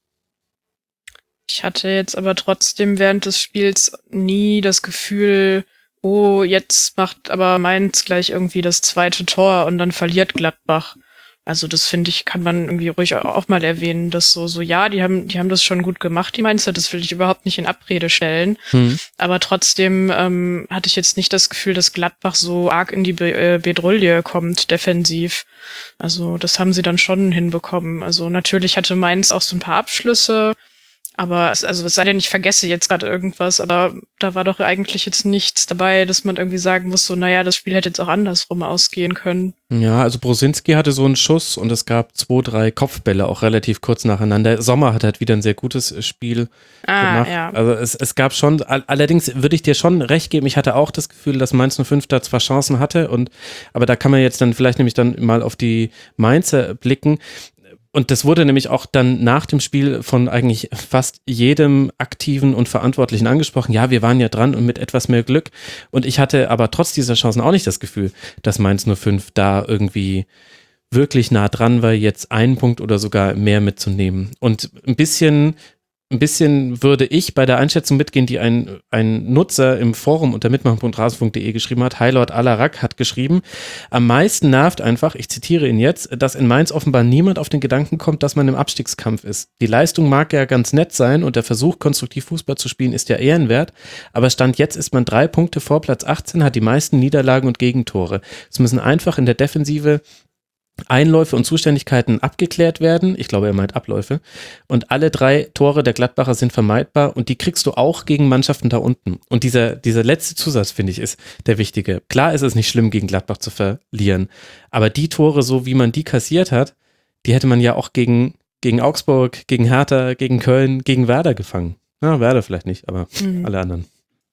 Ich hatte jetzt aber trotzdem während des Spiels nie das Gefühl, oh, jetzt macht aber Mainz gleich irgendwie das zweite Tor und dann verliert Gladbach. Also das finde ich, kann man irgendwie ruhig auch mal erwähnen, dass so, so ja, die haben, die haben das schon gut gemacht, die Mainzer, das will ich überhaupt nicht in Abrede stellen. Mhm. Aber trotzdem ähm, hatte ich jetzt nicht das Gefühl, dass Gladbach so arg in die Be- äh, Bedrulle kommt, defensiv. Also das haben sie dann schon hinbekommen. Also natürlich hatte Mainz auch so ein paar Abschlüsse, aber es, also es sei denn, ich vergesse jetzt gerade irgendwas, aber da war doch eigentlich jetzt nichts dabei, dass man irgendwie sagen muss, so, naja, das Spiel hätte jetzt auch andersrum ausgehen können. Ja, also Brosinski hatte so einen Schuss und es gab zwei, drei Kopfbälle auch relativ kurz nacheinander. Sommer hat halt wieder ein sehr gutes Spiel ah, gemacht. Ja. Also es, es gab schon, allerdings würde ich dir schon recht geben, ich hatte auch das Gefühl, dass Mainz null fünf da zwar Chancen hatte, und aber da kann man jetzt dann vielleicht nämlich dann mal auf die Mainzer blicken. Und das wurde nämlich auch dann nach dem Spiel von eigentlich fast jedem Aktiven und Verantwortlichen angesprochen. Ja, wir waren ja dran und mit etwas mehr Glück. Und ich hatte aber trotz dieser Chancen auch nicht das Gefühl, dass Mainz null fünf da irgendwie wirklich nah dran war, jetzt einen Punkt oder sogar mehr mitzunehmen. Und ein bisschen, ein bisschen würde ich bei der Einschätzung mitgehen, die ein, ein Nutzer im Forum unter mitmachen punkt rasen punkt de geschrieben hat. Heilord Alarak hat geschrieben, am meisten nervt einfach, ich zitiere ihn jetzt, dass in Mainz offenbar niemand auf den Gedanken kommt, dass man im Abstiegskampf ist. Die Leistung mag ja ganz nett sein und der Versuch, konstruktiv Fußball zu spielen, ist ja ehrenwert, aber Stand jetzt ist man drei Punkte vor Platz achtzehn, hat die meisten Niederlagen und Gegentore. Es müssen einfach in der Defensive Einläufe und Zuständigkeiten abgeklärt werden. Ich glaube, er meint Abläufe. Und alle drei Tore der Gladbacher sind vermeidbar und die kriegst du auch gegen Mannschaften da unten. Und dieser, dieser letzte Zusatz, finde ich, ist der wichtige. Klar ist es nicht schlimm, gegen Gladbach zu verlieren, aber die Tore, so wie man die kassiert hat, die hätte man ja auch gegen, gegen Augsburg, gegen Hertha, gegen Köln, gegen Werder gefangen. Ja, Werder vielleicht nicht, aber mhm. alle anderen.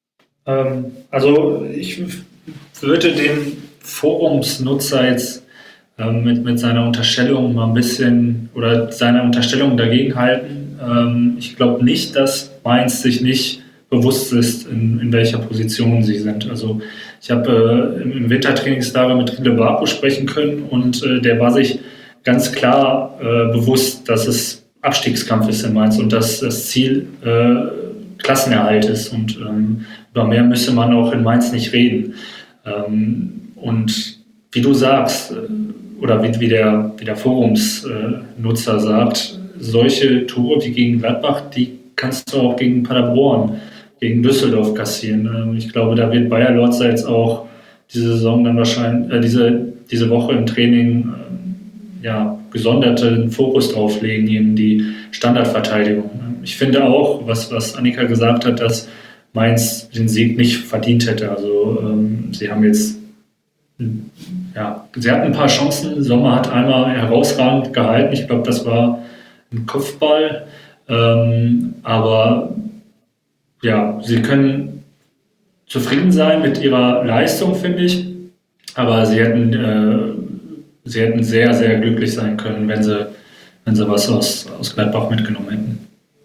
Ähm, also ich würde den Forumsnutzer jetzt Mit, mit seiner Unterstellung mal ein bisschen oder seiner Unterstellung dagegen halten. Ähm, ich glaube nicht, dass Mainz sich nicht bewusst ist, in, in welcher Position sie sind. Also ich habe äh, im Wintertrainingslager mit Riedle Baku sprechen können und äh, der war sich ganz klar äh, bewusst, dass es Abstiegskampf ist in Mainz und dass das Ziel äh, Klassenerhalt ist und ähm, über mehr müsse man auch in Mainz nicht reden. Ähm, und wie du sagst, äh, oder wie, wie der, wie der Forumsnutzer äh, sagt, solche Tore wie gegen Gladbach, die kannst du auch gegen Paderborn, gegen Düsseldorf kassieren. Ähm, ich glaube, da wird Bayer Lorza jetzt auch diese Saison dann wahrscheinlich, äh, diese, diese Woche im Training äh, ja, gesonderten Fokus drauf legen, eben die Standardverteidigung. Ich finde auch, was, was Annika gesagt hat, dass Mainz den Sieg nicht verdient hätte. Also ähm, sie haben jetzt, ja, sie hatten ein paar Chancen. Sommer hat einmal herausragend gehalten. Ich glaube, das war ein Kopfball. Ähm, aber ja, sie können zufrieden sein mit ihrer Leistung, finde ich. Aber sie hätten, äh, sie hätten sehr, sehr glücklich sein können, wenn sie, wenn sie was aus, aus Gladbach mitgenommen hätten.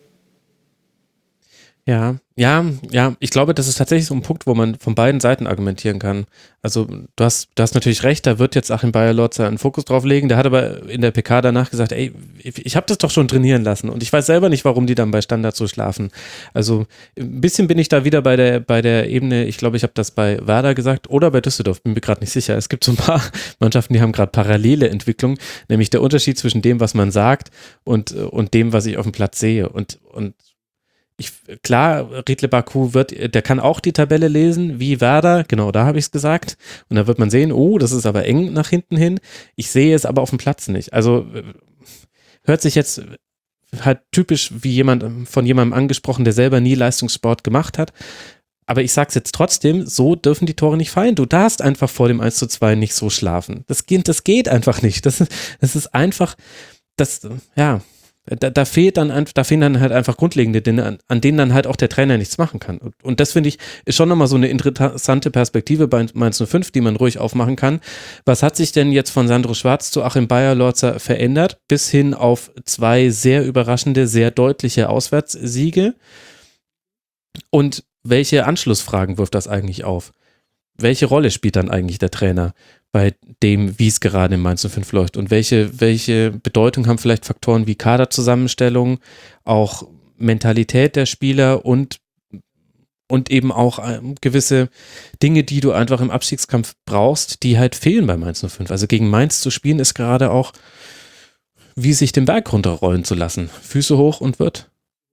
Ja, ja, ja, ich glaube, das ist tatsächlich so ein Punkt, wo man von beiden Seiten argumentieren kann. Also du hast, du hast natürlich recht, da wird jetzt Achim Bayer Lorza einen Fokus drauf legen, der hat aber in der P K danach gesagt, ey, ich habe das doch schon trainieren lassen und ich weiß selber nicht, warum die dann bei Standard so schlafen. Also ein bisschen bin ich da wieder bei der, bei der Ebene, ich glaube, ich habe das bei Werder gesagt oder bei Düsseldorf, bin mir gerade nicht sicher. Es gibt so ein paar Mannschaften, die haben gerade parallele Entwicklungen, nämlich der Unterschied zwischen dem, was man sagt und, und dem, was ich auf dem Platz sehe und, und Ich, klar, Riedle Baku wird, der kann auch die Tabelle lesen, wie Werder, genau, da habe ich es gesagt. Und da wird man sehen, oh, das ist aber eng nach hinten hin. Ich sehe es aber auf dem Platz nicht. Also hört sich jetzt halt typisch wie jemand von jemandem angesprochen, der selber nie Leistungssport gemacht hat. Aber ich sag's jetzt trotzdem, so dürfen die Tore nicht fallen. Du darfst einfach vor dem eins zu zwei nicht so schlafen. Das geht, das geht einfach nicht. Das ist, das ist einfach, das, ja, Da, da fehlt dann da fehlen dann halt einfach grundlegende Dinge, an, an denen dann halt auch der Trainer nichts machen kann. Und, und das finde ich, ist schon nochmal so eine interessante Perspektive bei Mainz null fünf, die man ruhig aufmachen kann. Was hat sich denn jetzt von Sandro Schwarz zu Achim Bayer Lorza verändert, bis hin auf zwei sehr überraschende, sehr deutliche Auswärtssiege? Und welche Anschlussfragen wirft das eigentlich auf? Welche Rolle spielt dann eigentlich der Trainer bei dem, wie es gerade in Mainz null fünf läuft? Und welche, welche Bedeutung haben vielleicht Faktoren wie Kaderzusammenstellung, auch Mentalität der Spieler und, und eben auch gewisse Dinge, die du einfach im Abstiegskampf brauchst, die halt fehlen bei Mainz null fünf. Also gegen Mainz zu spielen ist gerade auch, wie sich den Berg runterrollen zu lassen. Füße hoch und wird.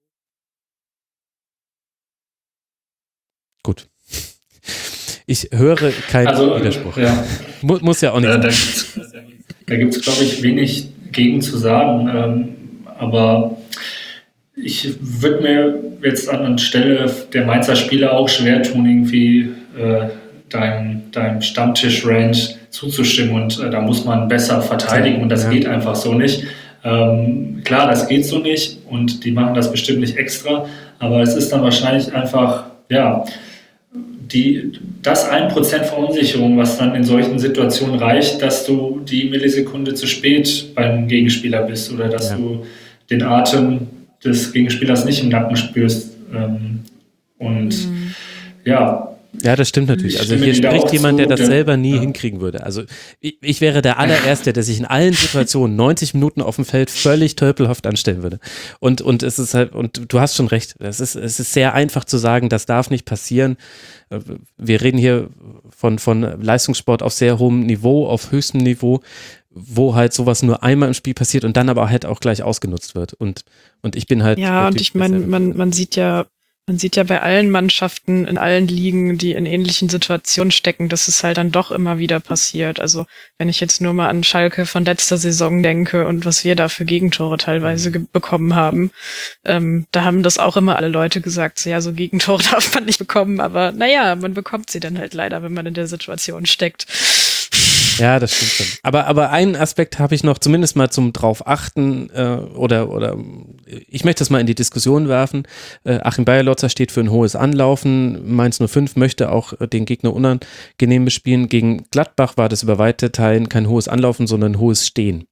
Gut. Ich höre keinen also, Widerspruch. Ja. Muss, muss ja auch nicht äh, sein. Da gibt es, glaube ich, wenig gegen zu sagen. Ähm, aber ich würde mir jetzt an Stelle der Mainzer Spieler auch schwer tun, irgendwie äh, deinem, deinem Stammtisch-Range zuzustimmen. Und äh, da muss man besser verteidigen. Und das ja. geht einfach so nicht. Ähm, klar, das geht so nicht. Und die machen das bestimmt nicht extra. Aber es ist dann wahrscheinlich einfach, ja, Die, das ein Prozent Verunsicherung, was dann in solchen Situationen reicht, dass du die Millisekunde zu spät beim Gegenspieler bist oder dass ja. du den Atem des Gegenspielers nicht im Nacken spürst. Und mhm. ja. Ja, das stimmt natürlich. Also hier spricht jemand, der das selber nie ja. hinkriegen würde. Also ich, ich wäre der allererste, der sich in allen Situationen neunzig Minuten auf dem Feld völlig tölpelhaft anstellen würde. Und, und es ist halt, und du hast schon recht, es ist, es ist sehr einfach zu sagen, das darf nicht passieren. Wir reden hier von, von Leistungssport auf sehr hohem Niveau, auf höchstem Niveau, wo halt sowas nur einmal im Spiel passiert und dann aber halt auch gleich ausgenutzt wird. Und, und ich bin halt. Ja, und ich meine, man, man sieht ja, Man sieht ja bei allen Mannschaften in allen Ligen, die in ähnlichen Situationen stecken, dass es halt dann doch immer wieder passiert. Also wenn ich jetzt nur mal an Schalke von letzter Saison denke und was wir da für Gegentore teilweise ge- bekommen haben, ähm, da haben das auch immer alle Leute gesagt, so, ja, so Gegentore darf man nicht bekommen, aber naja, man bekommt sie dann halt leider, wenn man in der Situation steckt. Ja, das stimmt schon. Aber, aber einen Aspekt habe ich noch, zumindest mal zum drauf achten äh, oder, oder ich möchte das mal in die Diskussion werfen. Äh, Achim Bayer Lorza steht für ein hohes Anlaufen. Mainz null fünf möchte auch den Gegner unangenehm bespielen. Gegen Gladbach war das über weite Teilen kein hohes Anlaufen, sondern ein hohes Stehen.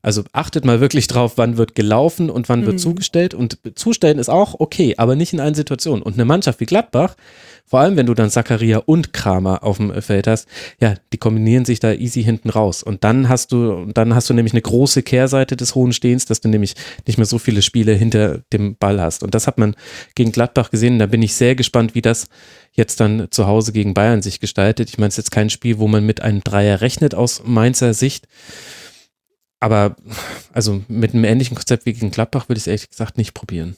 Also achtet mal wirklich drauf, wann wird gelaufen und wann wird mhm. zugestellt. Und zustellen ist auch okay, aber nicht in allen Situationen. Und eine Mannschaft wie Gladbach, vor allem wenn du dann Zakaria und Kramer auf dem Feld hast, ja, die kombinieren sich da easy hinten raus. Und dann hast du, dann hast du nämlich eine große Kehrseite des hohen Stehens, dass du nämlich nicht mehr so viele Spiele hinter dem Ball hast. Und das hat man gegen Gladbach gesehen. Da bin ich sehr gespannt, wie das jetzt dann zu Hause gegen Bayern sich gestaltet. Ich meine, es ist jetzt kein Spiel, wo man mit einem Dreier rechnet aus Mainzer Sicht. Aber also mit einem ähnlichen Konzept wie gegen Gladbach würde ich es ehrlich gesagt nicht probieren.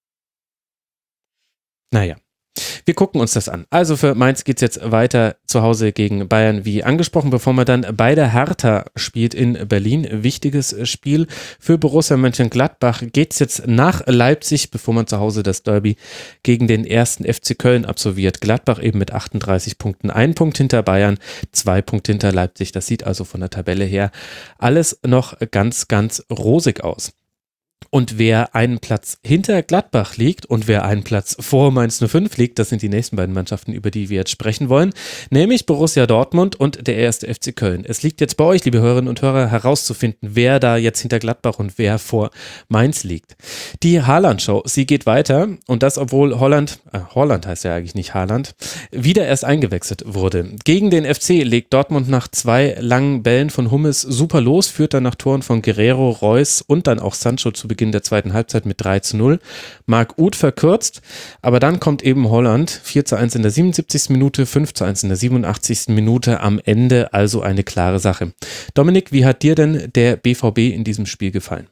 Naja. Wir gucken uns das an. Also für Mainz geht es jetzt weiter zu Hause gegen Bayern, wie angesprochen, bevor man dann bei der Hertha spielt in Berlin. Wichtiges Spiel für Borussia Mönchengladbach. Geht es jetzt nach Leipzig, bevor man zu Hause das Derby gegen den ersten F C Köln absolviert. Gladbach eben mit achtunddreißig Punkten, ein Punkt hinter Bayern, zwei Punkte hinter Leipzig. Das sieht also von der Tabelle her alles noch ganz, ganz rosig aus. Und wer einen Platz hinter Gladbach liegt und wer einen Platz vor Mainz null fünf liegt, das sind die nächsten beiden Mannschaften, über die wir jetzt sprechen wollen, nämlich Borussia Dortmund und der erste F C Köln. Es liegt jetzt bei euch, liebe Hörerinnen und Hörer, herauszufinden, wer da jetzt hinter Gladbach und wer vor Mainz liegt. Die Haaland-Show, sie geht weiter und das, obwohl Holland, äh, Holland heißt ja eigentlich nicht Haaland, wieder erst eingewechselt wurde. Gegen den F C legt Dortmund nach zwei langen Bällen von Hummels super los, führt dann nach Toren von Guerrero, Reus und dann auch Sancho zu Beginn der zweiten Halbzeit mit drei zu null. Marc Uth verkürzt, aber dann kommt eben Holland, vier zu eins in der siebenundsiebzigsten Minute, fünf zu eins in der siebenundachtzigsten Minute, am Ende also eine klare Sache. Dominik, wie hat dir denn der B V B in diesem Spiel gefallen?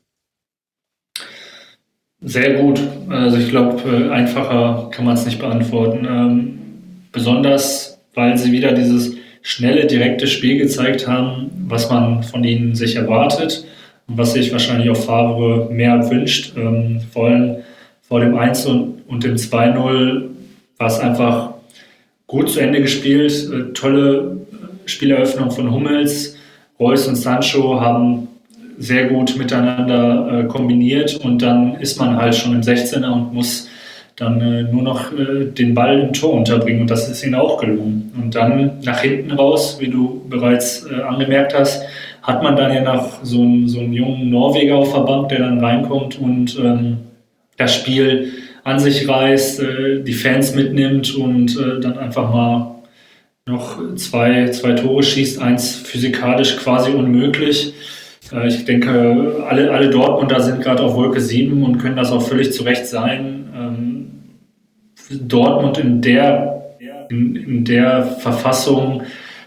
Sehr gut. Also ich glaube, einfacher kann man es nicht beantworten. Ähm, besonders, weil sie wieder dieses schnelle, direkte Spiel gezeigt haben, was man von ihnen sich erwartet. Was sich wahrscheinlich auch Favre mehr wünscht. Ähm, vor allem vor dem eins und, und dem zwei null war es einfach gut zu Ende gespielt. Äh, tolle Spieleröffnung von Hummels. Reus und Sancho haben sehr gut miteinander äh, kombiniert und dann ist man halt schon im sechzehner und muss dann äh, nur noch äh, den Ball im Tor unterbringen und das ist ihnen auch gelungen. Und dann nach hinten raus, wie du bereits äh, angemerkt hast, hat man dann ja noch so einen, so einen jungen Norweger auf der Bank, der dann reinkommt und ähm, das Spiel an sich reißt, äh, die Fans mitnimmt und äh, dann einfach mal noch zwei, zwei Tore schießt, eins physikalisch quasi unmöglich. Äh, ich denke, alle, alle Dortmunder sind gerade auf Wolke sieben und können das auch völlig zu Recht sein. Ähm, Dortmund in der, in, in der Verfassung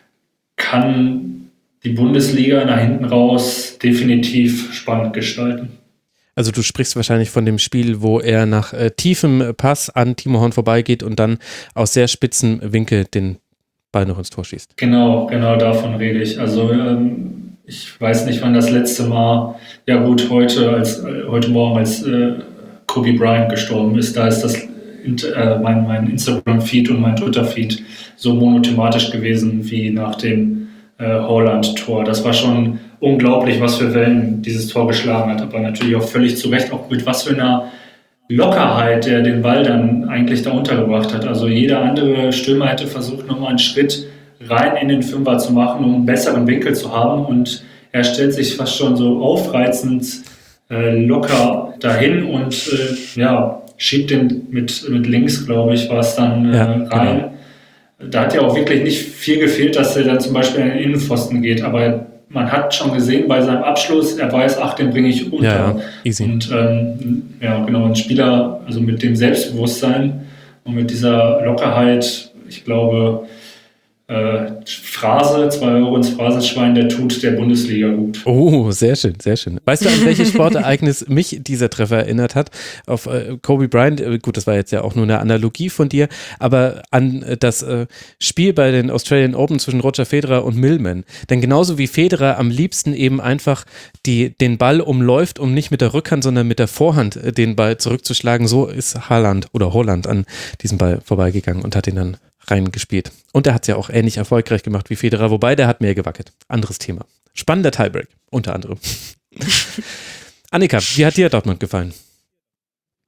kann die Bundesliga nach hinten raus definitiv spannend gestalten. Also du sprichst wahrscheinlich von dem Spiel, wo er nach äh, tiefem Pass an Timo Horn vorbeigeht und dann aus sehr spitzen Winkel den Ball noch ins Tor schießt. Genau, genau davon rede ich. Also ähm, ich weiß nicht, wann das letzte Mal, ja gut, heute, als, äh, heute Morgen, als äh, Kobe Bryant gestorben ist, da ist das äh, mein, mein Instagram-Feed und mein Twitter-Feed so monothematisch gewesen wie nach dem Holland-Tor. Das war schon unglaublich, was für Wellen dieses Tor geschlagen hat, aber natürlich auch völlig zu Recht, auch mit was für einer Lockerheit der den Ball dann eigentlich da untergebracht hat. Also jeder andere Stürmer hätte versucht, nochmal einen Schritt rein in den Fünfer zu machen, um einen besseren Winkel zu haben und er stellt sich fast schon so aufreizend äh, locker dahin und äh, ja, schiebt den mit, mit links, glaube ich, war es dann äh, ja, rein. Genau. Da hat ja auch wirklich nicht viel gefehlt, dass er dann zum Beispiel an den Innenpfosten geht, aber man hat schon gesehen bei seinem Abschluss, er weiß, ach, den bringe ich unter. Ja, easy. Und ähm, ja, genau, ein Spieler, also mit dem Selbstbewusstsein und mit dieser Lockerheit, ich glaube, äh, Phrase, zwei Euro ins Phrasenschwein, der tut der Bundesliga gut. Oh, sehr schön, sehr schön. Weißt du, an welches Sportereignis mich dieser Treffer erinnert hat? Auf äh, Kobe Bryant, äh, gut, das war jetzt ja auch nur eine Analogie von dir, aber an äh, das äh, Spiel bei den Australian Open zwischen Roger Federer und Millman. Denn genauso wie Federer am liebsten eben einfach die, den Ball umläuft, um nicht mit der Rückhand, sondern mit der Vorhand äh, den Ball zurückzuschlagen, so ist Haaland oder Holland an diesem Ball vorbeigegangen und hat ihn dann reingespielt. Und er hat es ja auch ähnlich erfolgreich gemacht wie Federer, wobei der hat mehr gewackelt. Anderes Thema. Spannender Tiebreak, unter anderem. Annika, wie hat dir Dortmund gefallen?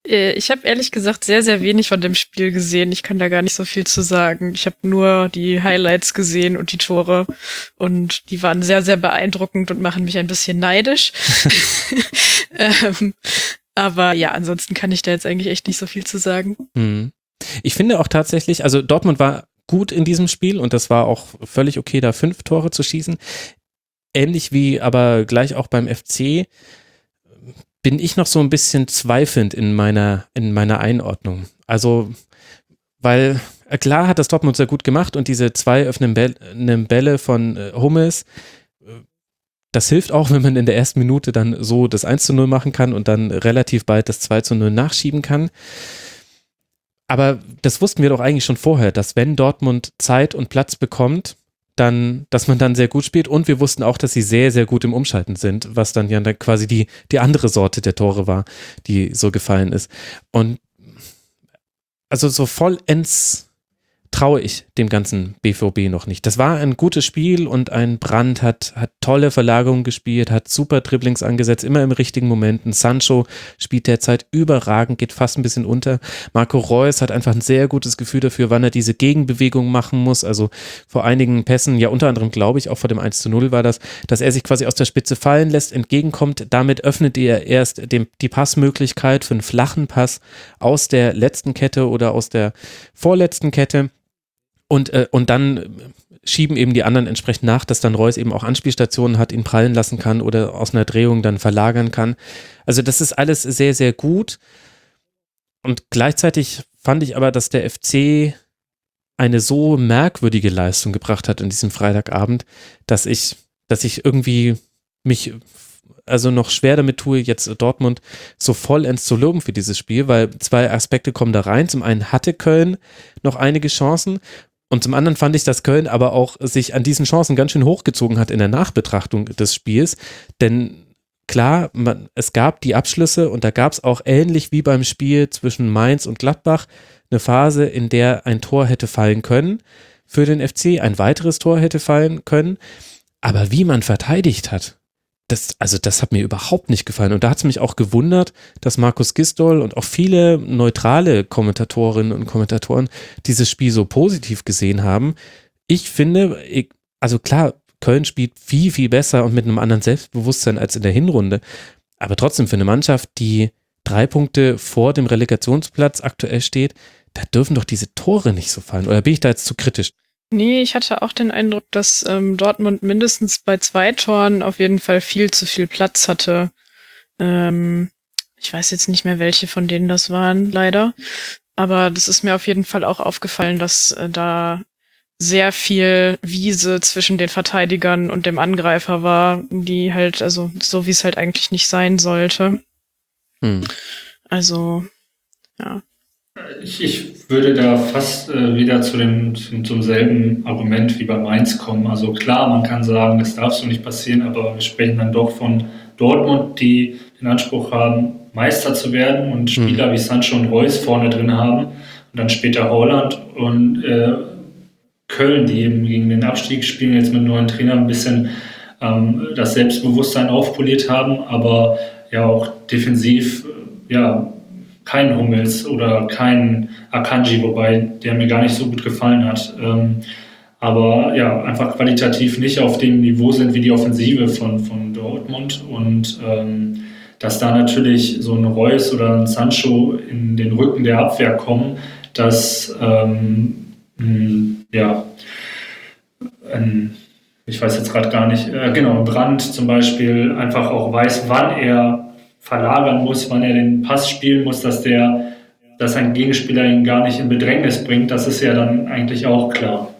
Ich habe ehrlich gesagt sehr, sehr wenig von dem Spiel gesehen. Ich kann da gar nicht so viel zu sagen. Ich habe nur die Highlights gesehen und die Tore. Und die waren sehr, sehr beeindruckend und machen mich ein bisschen neidisch. ähm, aber ja, ansonsten kann ich da jetzt eigentlich echt nicht so viel zu sagen. Hm. Ich finde auch tatsächlich, also Dortmund war gut in diesem Spiel und das war auch völlig okay, da fünf Tore zu schießen. Ähnlich wie aber gleich auch beim F C bin ich noch so ein bisschen zweifelnd in meiner, in meiner Einordnung. Also, weil klar hat das Dortmund sehr gut gemacht und diese zwei öffnenden Bälle von Hummels, das hilft auch, wenn man in der ersten Minute dann so das eins zu null machen kann und dann relativ bald das zwei zu null nachschieben kann. Aber das wussten wir doch eigentlich schon vorher, dass wenn Dortmund Zeit und Platz bekommt, dann, dass man dann sehr gut spielt, und wir wussten auch, dass sie sehr, sehr gut im Umschalten sind, was dann ja dann quasi die, die andere Sorte der Tore war, die so gefallen ist. Und also so vollends traue ich dem ganzen B V B noch nicht. Das war ein gutes Spiel und ein Brandt hat, hat tolle Verlagerungen gespielt, hat super Dribblings angesetzt, immer im richtigen Moment. Ein Sancho spielt derzeit überragend, geht fast ein bisschen unter. Marco Reus hat einfach ein sehr gutes Gefühl dafür, wann er diese Gegenbewegung machen muss. Also vor einigen Pässen, ja unter anderem glaube ich, auch vor dem eins zu null war das, dass er sich quasi aus der Spitze fallen lässt, entgegenkommt. Damit öffnet er erst dem, die Passmöglichkeit für einen flachen Pass aus der letzten Kette oder aus der vorletzten Kette. Und, äh, und dann schieben eben die anderen entsprechend nach, dass dann Reus eben auch Anspielstationen hat, ihn prallen lassen kann oder aus einer Drehung dann verlagern kann. Also das ist alles sehr, sehr gut. Und gleichzeitig fand ich aber, dass der F C eine so merkwürdige Leistung gebracht hat in diesem Freitagabend, dass ich, dass ich irgendwie mich also noch schwer damit tue, jetzt Dortmund so vollends zu loben für dieses Spiel, weil zwei Aspekte kommen da rein. Zum einen hatte Köln noch einige Chancen und zum anderen fand ich, dass Köln aber auch sich an diesen Chancen ganz schön hochgezogen hat in der Nachbetrachtung des Spiels, denn klar, man, es gab die Abschlüsse und da gab es auch ähnlich wie beim Spiel zwischen Mainz und Gladbach eine Phase, in der ein Tor hätte fallen können für den F C, ein weiteres Tor hätte fallen können, aber wie man verteidigt hat, Das, also das hat mir überhaupt nicht gefallen. Und da hat es mich auch gewundert, dass Markus Gisdol und auch viele neutrale Kommentatorinnen und Kommentatoren dieses Spiel so positiv gesehen haben. Ich finde, ich, also klar, Köln spielt viel, viel besser und mit einem anderen Selbstbewusstsein als in der Hinrunde. Aber trotzdem für eine Mannschaft, die drei Punkte vor dem Relegationsplatz aktuell steht, da dürfen doch diese Tore nicht so fallen. Oder bin ich da jetzt zu kritisch? Nee, ich hatte auch den Eindruck, dass ähm, Dortmund mindestens bei zwei Toren auf jeden Fall viel zu viel Platz hatte. Ähm, ich weiß jetzt nicht mehr, welche von denen das waren, leider. Aber das ist mir auf jeden Fall auch aufgefallen, dass äh, da sehr viel Wiese zwischen den Verteidigern und dem Angreifer war, die halt, also so wie es halt eigentlich nicht sein sollte. Hm. Also, ja. Ich, ich würde da fast äh, wieder zu dem, zum, zum selben Argument wie bei Mainz kommen. Also klar, man kann sagen, das darf so nicht passieren, aber wir sprechen dann doch von Dortmund, die den Anspruch haben, Meister zu werden und Spieler mhm. wie Sancho und Reus vorne drin haben und dann später Haaland und äh, Köln, die eben gegen den Abstieg spielen, jetzt mit neuen Trainern ein bisschen ähm, das Selbstbewusstsein aufpoliert haben, aber ja auch defensiv, ja, kein Hummels oder kein Akanji, wobei der mir gar nicht so gut gefallen hat. Ähm, aber ja, einfach qualitativ nicht auf dem Niveau sind wie die Offensive von, von Dortmund. Und ähm, dass da natürlich so ein Reus oder ein Sancho in den Rücken der Abwehr kommen, dass ähm, mh, ja, ein, ich weiß jetzt gerade gar nicht, äh, genau, Brandt zum Beispiel einfach auch weiß, wann er verlagern muss, wann er den Pass spielen muss, dass der, dass ein Gegenspieler ihn gar nicht in Bedrängnis bringt, das ist ja dann eigentlich auch klar.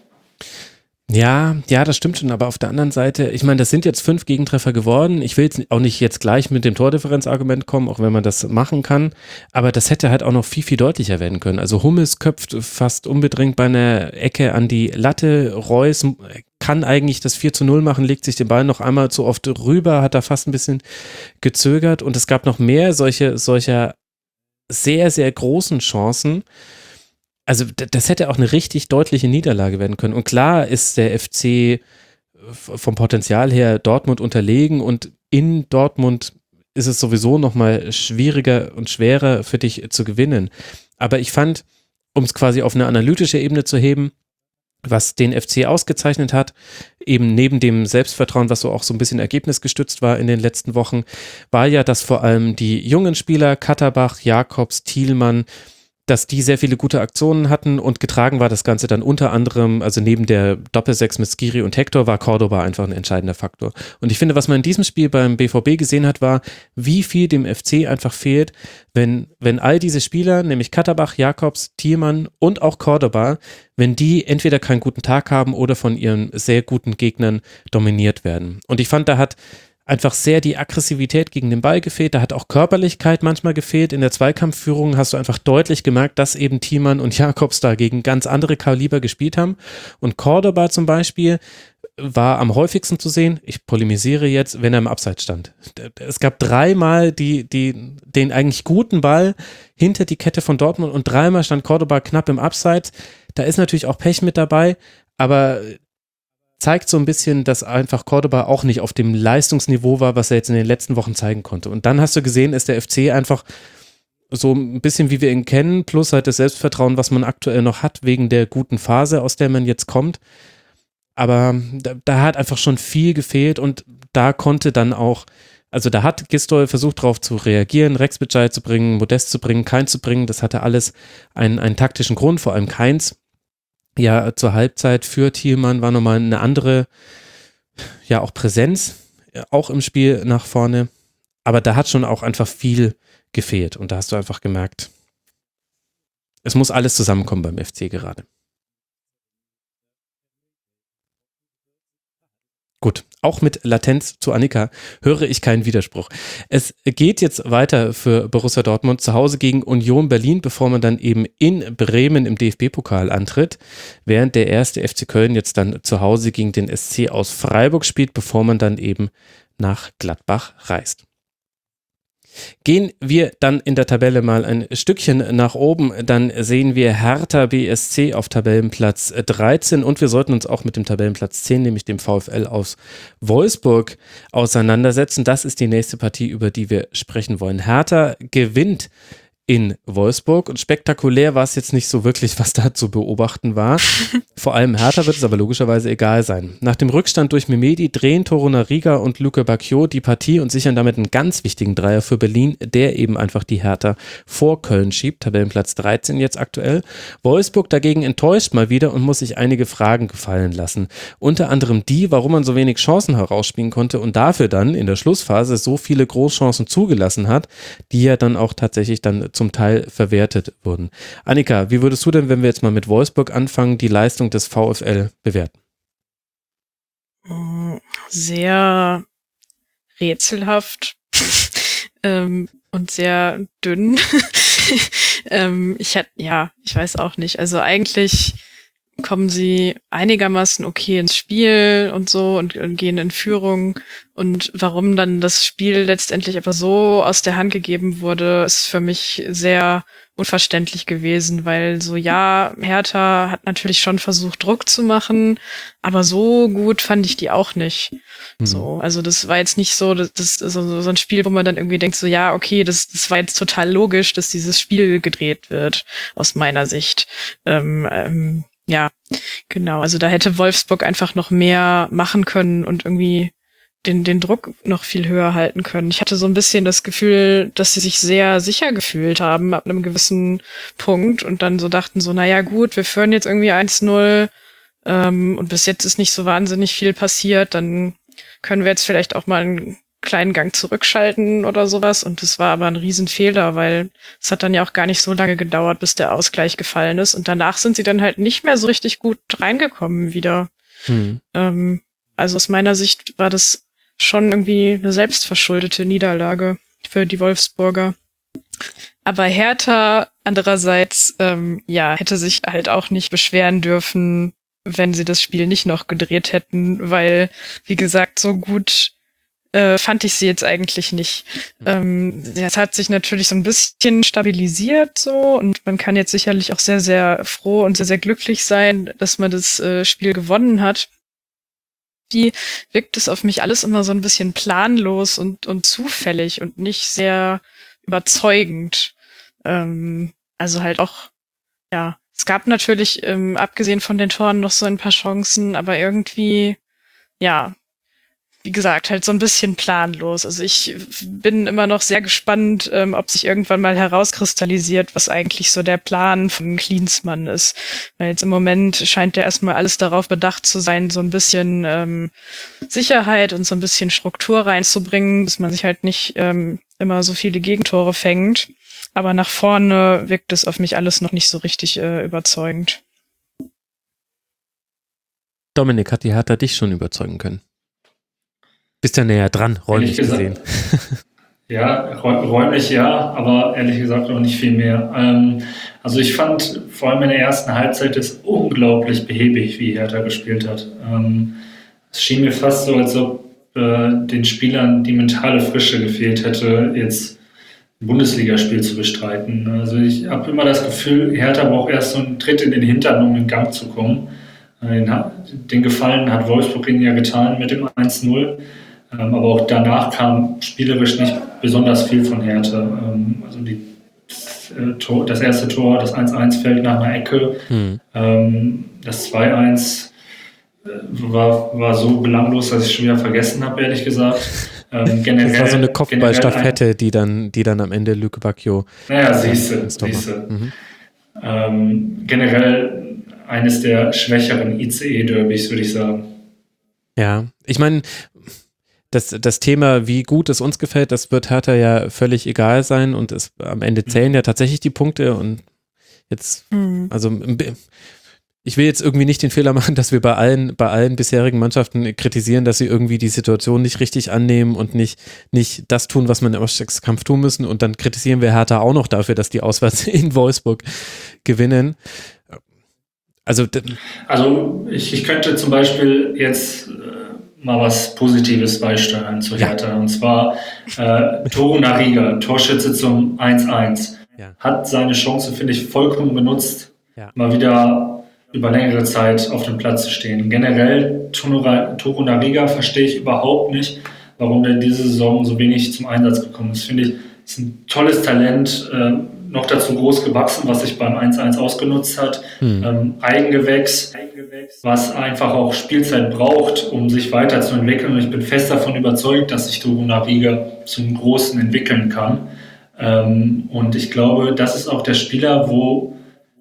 Ja, ja, das stimmt schon, aber auf der anderen Seite, ich meine, das sind jetzt fünf Gegentreffer geworden. Ich will jetzt auch nicht jetzt gleich mit dem Tordifferenzargument kommen, auch wenn man das machen kann, aber das hätte halt auch noch viel, viel deutlicher werden können. Also Hummels köpft fast unbedingt bei einer Ecke an die Latte, Reus kann eigentlich das vier zu null machen, legt sich den Ball noch einmal zu oft rüber, hat da fast ein bisschen gezögert und es gab noch mehr solche, solcher sehr, sehr großen Chancen. Also das hätte auch eine richtig deutliche Niederlage werden können. Und klar ist der F C vom Potenzial her Dortmund unterlegen und in Dortmund ist es sowieso nochmal schwieriger und schwerer für dich zu gewinnen. Aber ich fand, um es quasi auf eine analytische Ebene zu heben, was den F C ausgezeichnet hat, eben neben dem Selbstvertrauen, was so auch so ein bisschen ergebnisgestützt war in den letzten Wochen, war ja, dass vor allem die jungen Spieler, Katterbach, Jakobs, Thielmann, dass die sehr viele gute Aktionen hatten und getragen war das Ganze dann unter anderem, also neben der Doppelsechs mit Skiri und Hector war Cordoba einfach ein entscheidender Faktor. Und ich finde, was man in diesem Spiel beim B V B gesehen hat, war, wie viel dem F C einfach fehlt, wenn, wenn all diese Spieler, nämlich Katterbach, Jakobs, Thielmann und auch Cordoba, wenn die entweder keinen guten Tag haben oder von ihren sehr guten Gegnern dominiert werden. Und ich fand, da hat einfach sehr die Aggressivität gegen den Ball gefehlt, da hat auch Körperlichkeit manchmal gefehlt. In der Zweikampfführung hast du einfach deutlich gemerkt, dass eben Thielmann und Jakobs da gegen ganz andere Kaliber gespielt haben. Und Cordoba zum Beispiel war am häufigsten zu sehen, ich polemisiere jetzt, wenn er im Abseits stand. Es gab dreimal die, die, den eigentlich guten Ball hinter die Kette von Dortmund und dreimal stand Cordoba knapp im Abseits. Da ist natürlich auch Pech mit dabei, aber zeigt so ein bisschen, dass einfach Cordoba auch nicht auf dem Leistungsniveau war, was er jetzt in den letzten Wochen zeigen konnte. Und dann hast du gesehen, ist der F C einfach so ein bisschen, wie wir ihn kennen, plus halt das Selbstvertrauen, was man aktuell noch hat, wegen der guten Phase, aus der man jetzt kommt. Aber da, da hat einfach schon viel gefehlt und da konnte dann auch, also da hat Gistol versucht darauf zu reagieren, Rex Bitschei zu bringen, Modest zu bringen, Keins zu bringen, das hatte alles einen, einen taktischen Grund, vor allem Keins. Ja, zur Halbzeit für Thielmann war nochmal eine andere, ja auch Präsenz, auch im Spiel nach vorne, aber da hat schon auch einfach viel gefehlt und da hast du einfach gemerkt, es muss alles zusammenkommen beim F C gerade. Gut, auch mit Latenz zu Annika höre ich keinen Widerspruch. Es geht jetzt weiter für Borussia Dortmund zu Hause gegen Union Berlin, bevor man dann eben in Bremen im D F B-Pokal antritt, während der erste F C Köln jetzt dann zu Hause gegen den S C aus Freiburg spielt, bevor man dann eben nach Gladbach reist. Gehen wir dann in der Tabelle mal ein Stückchen nach oben, dann sehen wir Hertha B S C auf Tabellenplatz dreizehn und wir sollten uns auch mit dem Tabellenplatz zehn, nämlich dem VfL aus Wolfsburg, auseinandersetzen. Das ist die nächste Partie, über die wir sprechen wollen. Hertha gewinnt in Wolfsburg und spektakulär war es jetzt nicht so wirklich, was da zu beobachten war. Vor allem Hertha wird es aber logischerweise egal sein. Nach dem Rückstand durch Memedi drehen Torunariga und Luke Bacchio die Partie und sichern damit einen ganz wichtigen Dreier für Berlin, der eben einfach die Hertha vor Köln schiebt. Tabellenplatz dreizehn jetzt aktuell. Wolfsburg dagegen enttäuscht mal wieder und muss sich einige Fragen gefallen lassen. Unter anderem die, warum man so wenig Chancen herausspielen konnte und dafür dann in der Schlussphase so viele Großchancen zugelassen hat, die ja dann auch tatsächlich dann zum Teil verwertet wurden. Annika, wie würdest du denn, wenn wir jetzt mal mit Wolfsburg anfangen, die Leistung des VfL bewerten? Sehr rätselhaft ähm, und sehr dünn. ähm, ich hätte, ja, ich weiß auch nicht. Also eigentlich kommen sie einigermaßen okay ins Spiel und so und, und gehen in Führung. Und warum dann das Spiel letztendlich aber so aus der Hand gegeben wurde, ist für mich sehr unverständlich gewesen, weil so, ja, Hertha hat natürlich schon versucht, Druck zu machen, aber so gut fand ich die auch nicht. Mhm. So, also das war jetzt nicht so, das, das so, so ein Spiel, wo man dann irgendwie denkt, so, ja, okay, das, das war jetzt total logisch, dass dieses Spiel gedreht wird, aus meiner Sicht. Ähm, ähm, ja, genau, also da hätte Wolfsburg einfach noch mehr machen können und irgendwie den den Druck noch viel höher halten können. Ich hatte so ein bisschen das Gefühl, dass sie sich sehr sicher gefühlt haben ab einem gewissen Punkt und dann so dachten so, naja gut, wir führen jetzt irgendwie eins null ähm, und bis jetzt ist nicht so wahnsinnig viel passiert, dann können wir jetzt vielleicht auch mal einen kleinen Gang zurückschalten oder sowas und das war aber ein Riesenfehler, weil es hat dann ja auch gar nicht so lange gedauert, bis der Ausgleich gefallen ist und danach sind sie dann halt nicht mehr so richtig gut reingekommen wieder. Hm. Ähm, also aus meiner Sicht war das schon irgendwie eine selbstverschuldete Niederlage für die Wolfsburger. Aber Hertha andererseits, ähm, ja, hätte sich halt auch nicht beschweren dürfen, wenn sie das Spiel nicht noch gedreht hätten, weil, wie gesagt, so gut äh, fand ich sie jetzt eigentlich nicht. Ähm, es hat sich natürlich so ein bisschen stabilisiert so und man kann jetzt sicherlich auch sehr, sehr froh und sehr, sehr glücklich sein, dass man das äh, Spiel gewonnen hat. irgendwie wirkt es auf mich alles immer so ein bisschen planlos und, und zufällig und nicht sehr überzeugend. Ähm, also halt auch, ja, es gab natürlich, ähm, abgesehen von den Toren, noch so ein paar Chancen, aber irgendwie, ja, wie gesagt, halt so ein bisschen planlos. Also ich bin immer noch sehr gespannt, ähm, ob sich irgendwann mal herauskristallisiert, was eigentlich so der Plan von Klinsmann ist. Weil jetzt im Moment scheint ja erstmal alles darauf bedacht zu sein, so ein bisschen ähm, Sicherheit und so ein bisschen Struktur reinzubringen, dass man sich halt nicht ähm, immer so viele Gegentore fängt. Aber nach vorne wirkt es auf mich alles noch nicht so richtig äh, überzeugend. Dominik, hat die Hertha dich schon überzeugen können? Bist ja näher dran, räumlich gesehen. Ja, räumlich ja, aber ehrlich gesagt noch nicht viel mehr. Ähm, also ich fand vor allem in der ersten Halbzeit es unglaublich behäbig, wie Hertha gespielt hat. Ähm, es schien mir fast so, als ob äh, den Spielern die mentale Frische gefehlt hätte, jetzt ein Bundesligaspiel zu bestreiten. Also ich habe immer das Gefühl, Hertha braucht erst so einen Tritt in den Hintern, um in Gang zu kommen. Den, den Gefallen hat Wolfsburg ihnen ja getan mit dem eins null. Aber auch danach kam spielerisch nicht besonders viel von Hertha. Also die, das erste Tor, das eins eins fällt nach einer Ecke. Mhm. Das zwei eins war, war so belanglos, dass ich schon wieder vergessen habe, ehrlich gesagt. Generell, das war so eine Kopfballstaffette, die dann, die dann am Ende Luke Bacchio. Naja, siehste, siehste. Mhm. Ähm, generell eines der schwächeren I C E-Derbys, würde ich sagen. Ja, ich meine, Das, das Thema, wie gut es uns gefällt, das wird Hertha ja völlig egal sein und es, am Ende zählen mhm. ja tatsächlich die Punkte und jetzt, mhm. also ich will jetzt irgendwie nicht den Fehler machen, dass wir bei allen, bei allen bisherigen Mannschaften kritisieren, dass sie irgendwie die Situation nicht richtig annehmen und nicht, nicht das tun, was man im Abstiegskampf tun müssen und dann kritisieren wir Hertha auch noch dafür, dass die auswärts in Wolfsburg gewinnen. Also, also ich, ich könnte zum Beispiel jetzt mal was Positives beisteuern zu Hertha. Ja. Und zwar äh, Torunariga, Torschütze zum eins eins. Ja. Hat seine Chance, finde ich, vollkommen genutzt, ja. mal wieder über längere Zeit auf dem Platz zu stehen. Generell Torunariga verstehe ich überhaupt nicht, warum der diese Saison so wenig zum Einsatz gekommen ist. Finde ich, ist ein tolles Talent, äh, noch dazu groß gewachsen, was sich beim eins eins ausgenutzt hat. Hm. Ähm, Eigengewächs, was einfach auch Spielzeit braucht, um sich weiterzuentwickeln. Und ich bin fest davon überzeugt, dass sich Torunariga zum Großen entwickeln kann. Ähm, und ich glaube, das ist auch der Spieler, wo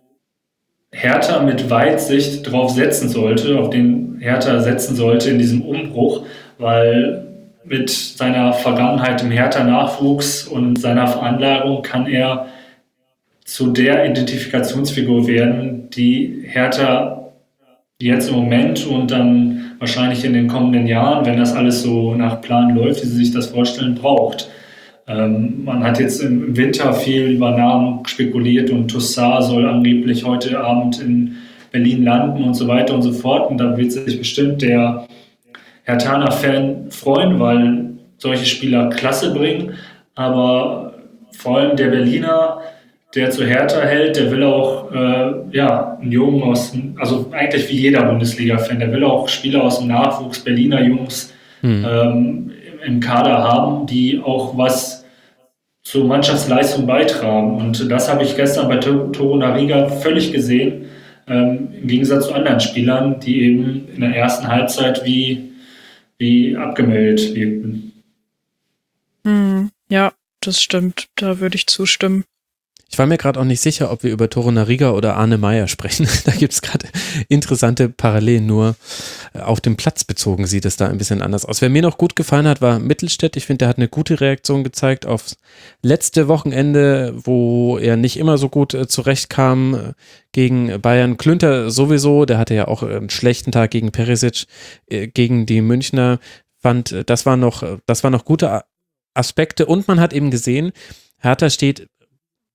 Hertha mit Weitsicht drauf setzen sollte, auf den Hertha setzen sollte in diesem Umbruch, weil mit seiner Vergangenheit im Hertha-Nachwuchs und seiner Veranlagung kann er zu der Identifikationsfigur werden, die Hertha jetzt im Moment und dann wahrscheinlich in den kommenden Jahren, wenn das alles so nach Plan läuft, wie sie sich das vorstellen, braucht. Ähm, man hat jetzt im Winter viel über Namen spekuliert und Toussaint soll angeblich heute Abend in Berlin landen und so weiter und so fort. Und da wird sich bestimmt der Herthaner-Fan freuen, weil solche Spieler Klasse bringen. Aber vor allem der Berliner, der zu Hertha hält, der will auch äh, ja, einen Jungen aus, also eigentlich wie jeder Bundesliga-Fan, der will auch Spieler aus dem Nachwuchs, Berliner Jungs hm. ähm, im Kader haben, die auch was zur Mannschaftsleistung beitragen. Und das habe ich gestern bei Torunariga völlig gesehen, ähm, im Gegensatz zu anderen Spielern, die eben in der ersten Halbzeit wie, wie abgemeldet wirkten. Hm, ja, das stimmt. Da würde ich zustimmen. Ich war mir gerade auch nicht sicher, ob wir über Torunariga oder Arne Meyer sprechen. Da gibt es gerade interessante Parallelen, nur auf dem Platz bezogen sieht es da ein bisschen anders aus. Wer mir noch gut gefallen hat, war Mittelstädt. Ich finde, der hat eine gute Reaktion gezeigt aufs letzte Wochenende, wo er nicht immer so gut äh, zurechtkam äh, gegen Bayern. Klünter sowieso, der hatte ja auch einen schlechten Tag gegen Perisic, äh, gegen die Münchner. Fand, äh, das war noch, das war noch gute Aspekte und man hat eben gesehen, Hertha steht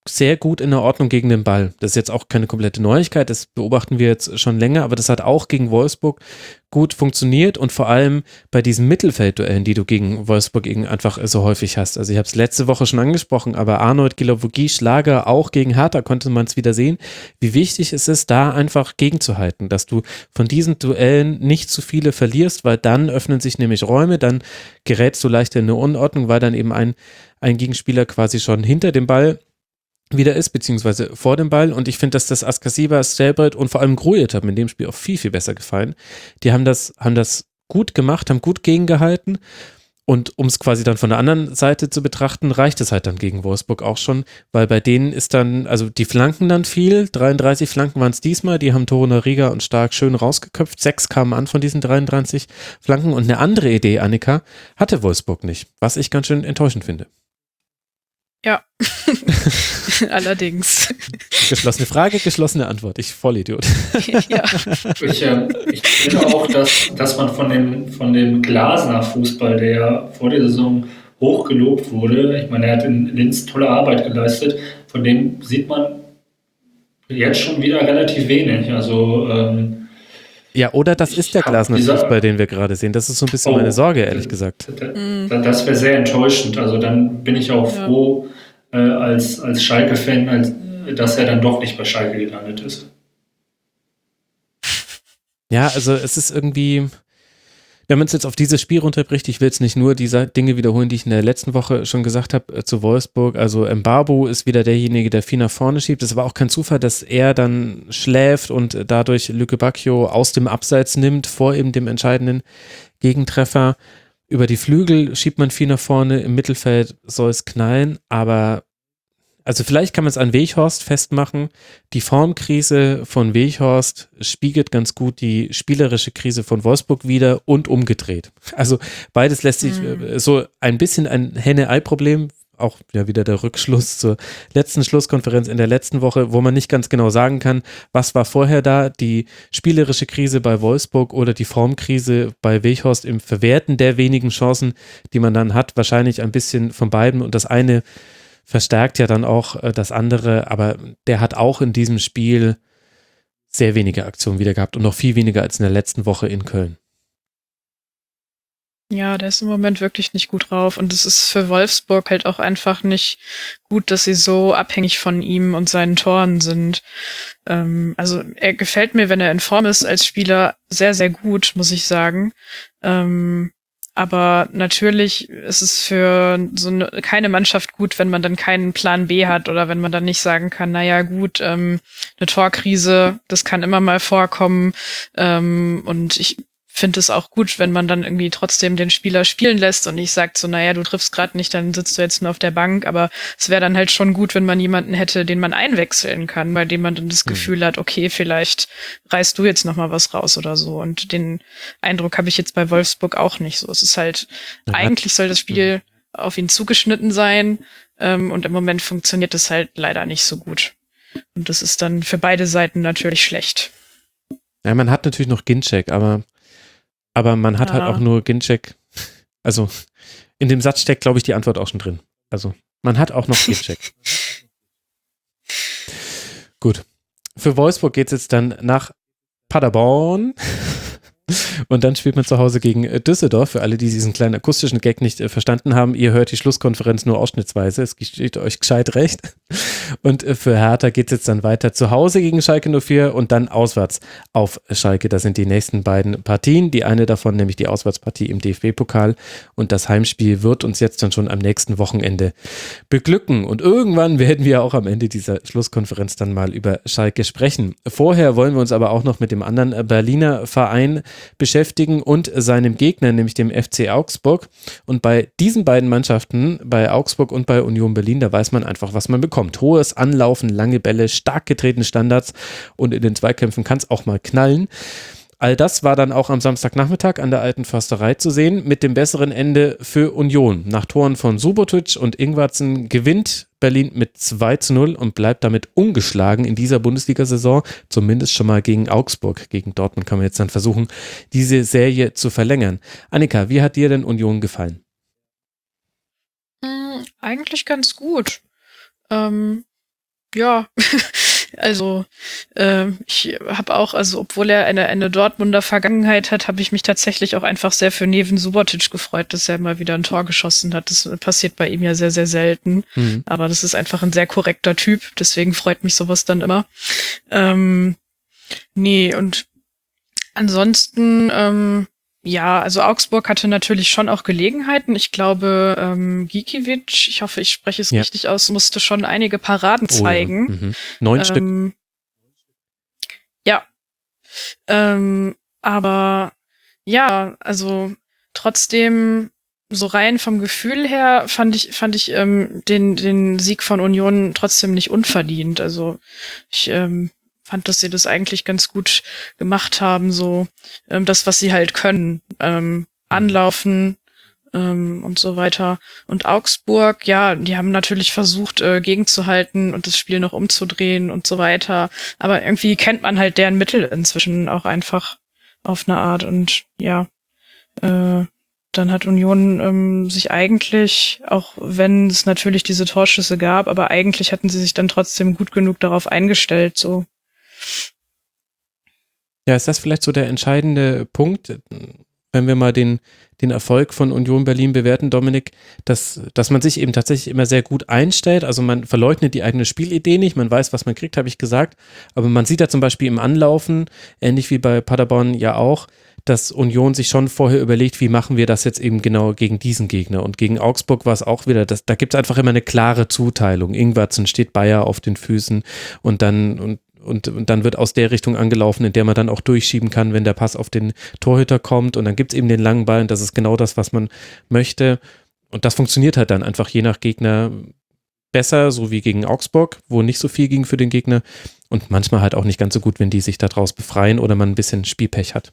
sehr gut in der Ordnung gegen den Ball. Das ist jetzt auch keine komplette Neuigkeit, das beobachten wir jetzt schon länger, aber das hat auch gegen Wolfsburg gut funktioniert und vor allem bei diesen Mittelfeldduellen, die du gegen Wolfsburg einfach so häufig hast. Also ich habe es letzte Woche schon angesprochen, aber Arnold, Guilavogui, Schlager, auch gegen Hertha konnte man es wieder sehen, wie wichtig es ist, da einfach gegenzuhalten, dass du von diesen Duellen nicht zu viele verlierst, weil dann öffnen sich nämlich Räume, dann gerätst du leichter in eine Unordnung, weil dann eben ein, ein Gegenspieler quasi schon hinter dem Ball wieder ist, beziehungsweise vor dem Ball. Und ich finde, dass das Askasiba, Stelbreit und vor allem Grujic hat mir in dem Spiel auch viel, viel besser gefallen. Die haben das, haben das gut gemacht, haben gut gegengehalten. Und um es quasi dann von der anderen Seite zu betrachten, reicht es halt dann gegen Wolfsburg auch schon, weil bei denen ist dann, also die Flanken dann viel, dreiunddreißig Flanken waren es diesmal, die haben Torunariga und Stark schön rausgeköpft, sechs kamen an von diesen dreiunddreißig Flanken und eine andere Idee, Annika, hatte Wolfsburg nicht, was ich ganz schön enttäuschend finde. Ja, allerdings. Geschlossene Frage, geschlossene Antwort. Ich Vollidiot. Ja. Ich, äh, ich finde auch, dass, dass man von dem, von dem Glasner-Fußball, der ja vor der Saison hochgelobt wurde, ich meine, er hat in Linz tolle Arbeit geleistet, von dem sieht man jetzt schon wieder relativ wenig. Also ähm, ja, oder das ist der Glasner Fußball, den wir gerade sehen. Das ist so ein bisschen oh, meine Sorge, ehrlich gesagt. Das wäre sehr enttäuschend. Also dann bin ich auch froh, äh, als, als Schalke-Fan, als, dass er dann doch nicht bei Schalke gelandet ist. Ja, also es ist irgendwie, wenn man es jetzt auf dieses Spiel runterbricht, ich will jetzt nicht nur diese Dinge wiederholen, die ich in der letzten Woche schon gesagt habe äh, zu Wolfsburg. Also Mbabu ist wieder derjenige, der viel nach vorne schiebt. Es war auch kein Zufall, dass er dann schläft und dadurch Lücke Bacchio aus dem Abseits nimmt, vor eben dem entscheidenden Gegentreffer. Über die Flügel schiebt man viel nach vorne, im Mittelfeld soll es knallen, aber also vielleicht kann man es an Weghorst festmachen. Die Formkrise von Weghorst spiegelt ganz gut die spielerische Krise von Wolfsburg wider und umgedreht. Also beides lässt sich mhm. so ein bisschen ein Henne-Ei-Problem, auch ja wieder der Rückschluss zur letzten Schlusskonferenz in der letzten Woche, wo man nicht ganz genau sagen kann, was war vorher da, die spielerische Krise bei Wolfsburg oder die Formkrise bei Weghorst im Verwerten der wenigen Chancen, die man dann hat, wahrscheinlich ein bisschen von beiden und das eine verstärkt ja dann auch äh, das andere, aber der hat auch in diesem Spiel sehr wenige Aktionen wieder gehabt und noch viel weniger als in der letzten Woche in Köln. Ja, der ist im Moment wirklich nicht gut drauf und es ist für Wolfsburg halt auch einfach nicht gut, dass sie so abhängig von ihm und seinen Toren sind. Ähm, also er gefällt mir, wenn er in Form ist als Spieler, sehr, sehr gut, muss ich sagen. Ähm, Aber natürlich ist es für so eine, keine Mannschaft gut, wenn man dann keinen Plan B hat oder wenn man dann nicht sagen kann, naja gut, ähm, eine Torkrise, das kann immer mal vorkommen. Ähm, und ich finde es auch gut, wenn man dann irgendwie trotzdem den Spieler spielen lässt und nicht sagt so, naja, du triffst gerade nicht, dann sitzt du jetzt nur auf der Bank. Aber es wäre dann halt schon gut, wenn man jemanden hätte, den man einwechseln kann, bei dem man dann das mhm. Gefühl hat, okay, vielleicht reißt du jetzt nochmal was raus oder so. Und den Eindruck habe ich jetzt bei Wolfsburg auch nicht so. Es ist halt, ja, eigentlich soll das Spiel mhm. auf ihn zugeschnitten sein ähm, und im Moment funktioniert das halt leider nicht so gut. Und das ist dann für beide Seiten natürlich schlecht. Ja, man hat natürlich noch Ginczek, aber Aber man hat ja. halt auch nur Ginczek, also in dem Satz steckt, glaube ich, die Antwort auch schon drin. Also man hat auch noch Ginczek. Gut. Für Wolfsburg geht es jetzt dann nach Paderborn und dann spielt man zu Hause gegen Düsseldorf. Für alle, die diesen kleinen akustischen Gag nicht äh, verstanden haben, ihr hört die Schlusskonferenz nur ausschnittsweise. Es steht euch gescheit recht. Und äh, für Hertha geht es jetzt dann weiter zu Hause gegen Schalke null vier und dann auswärts auf Schalke. Das sind die nächsten beiden Partien. Die eine davon, nämlich die Auswärtspartie im D F B-Pokal. Und das Heimspiel wird uns jetzt dann schon am nächsten Wochenende beglücken. Und irgendwann werden wir auch am Ende dieser Schlusskonferenz dann mal über Schalke sprechen. Vorher wollen wir uns aber auch noch mit dem anderen Berliner Verein beschäftigen und seinem Gegner, nämlich dem F C Augsburg. Und bei diesen beiden Mannschaften, bei Augsburg und bei Union Berlin, da weiß man einfach, was man bekommt. Hohes Anlaufen, lange Bälle, stark getretene Standards und in den Zweikämpfen kann es auch mal knallen. All das war dann auch am Samstagnachmittag an der Alten Försterei zu sehen, mit dem besseren Ende für Union. Nach Toren von Subotic und Ingwarzen gewinnt Berlin mit zwei zu null und bleibt damit ungeschlagen in dieser Bundesliga-Saison, zumindest schon mal gegen Augsburg. Gegen Dortmund kann man jetzt dann versuchen, diese Serie zu verlängern. Annika, wie hat dir denn Union gefallen? Hm, eigentlich ganz gut. Ähm, ja, also äh, ich habe auch, also obwohl er eine, eine Dortmunder Vergangenheit hat, habe ich mich tatsächlich auch einfach sehr für Neven Subotic gefreut, dass er mal wieder ein Tor geschossen hat. Das passiert bei ihm ja sehr, sehr selten. Mhm. Aber das ist einfach ein sehr korrekter Typ, deswegen freut mich sowas dann immer. Ähm, nee, und ansonsten, ähm, ja, also Augsburg hatte natürlich schon auch Gelegenheiten. Ich glaube, ähm, Gikiewicz, ich hoffe, ich spreche es ja. richtig aus, musste schon einige Paraden zeigen. Oh, ja. mhm. Neun ähm, Stück. Ja. Ähm, aber ja, also trotzdem, so rein vom Gefühl her, fand ich, fand ich ähm, den, den Sieg von Union trotzdem nicht unverdient. Also ich ähm, fand, dass sie das eigentlich ganz gut gemacht haben, so ähm, das, was sie halt können, ähm, anlaufen ähm, und so weiter. Und Augsburg, ja, die haben natürlich versucht, äh, gegenzuhalten und das Spiel noch umzudrehen und so weiter. Aber irgendwie kennt man halt deren Mittel inzwischen auch einfach auf eine Art. Und ja, äh, dann hat Union ähm, sich eigentlich, auch wenn es natürlich diese Torschüsse gab, aber eigentlich hatten sie sich dann trotzdem gut genug darauf eingestellt, so. Ja, ist das vielleicht so der entscheidende Punkt, wenn wir mal den, den Erfolg von Union Berlin bewerten, Dominik, dass, dass man sich eben tatsächlich immer sehr gut einstellt, also man verleugnet die eigene Spielidee nicht, man weiß, was man kriegt, habe ich gesagt, aber man sieht da zum Beispiel im Anlaufen, ähnlich wie bei Paderborn ja auch, dass Union sich schon vorher überlegt, wie machen wir das jetzt eben genau gegen diesen Gegner. Und gegen Augsburg war es auch wieder, das, da gibt es einfach immer eine klare Zuteilung. Ingwertsen steht Bayer auf den Füßen und dann und, und, und dann wird aus der Richtung angelaufen, in der man dann auch durchschieben kann, wenn der Pass auf den Torhüter kommt. Und dann gibt es eben den langen Ball und das ist genau das, was man möchte. Und das funktioniert halt dann einfach je nach Gegner besser, so wie gegen Augsburg, wo nicht so viel ging für den Gegner. Und manchmal halt auch nicht ganz so gut, wenn die sich daraus befreien oder man ein bisschen Spielpech hat.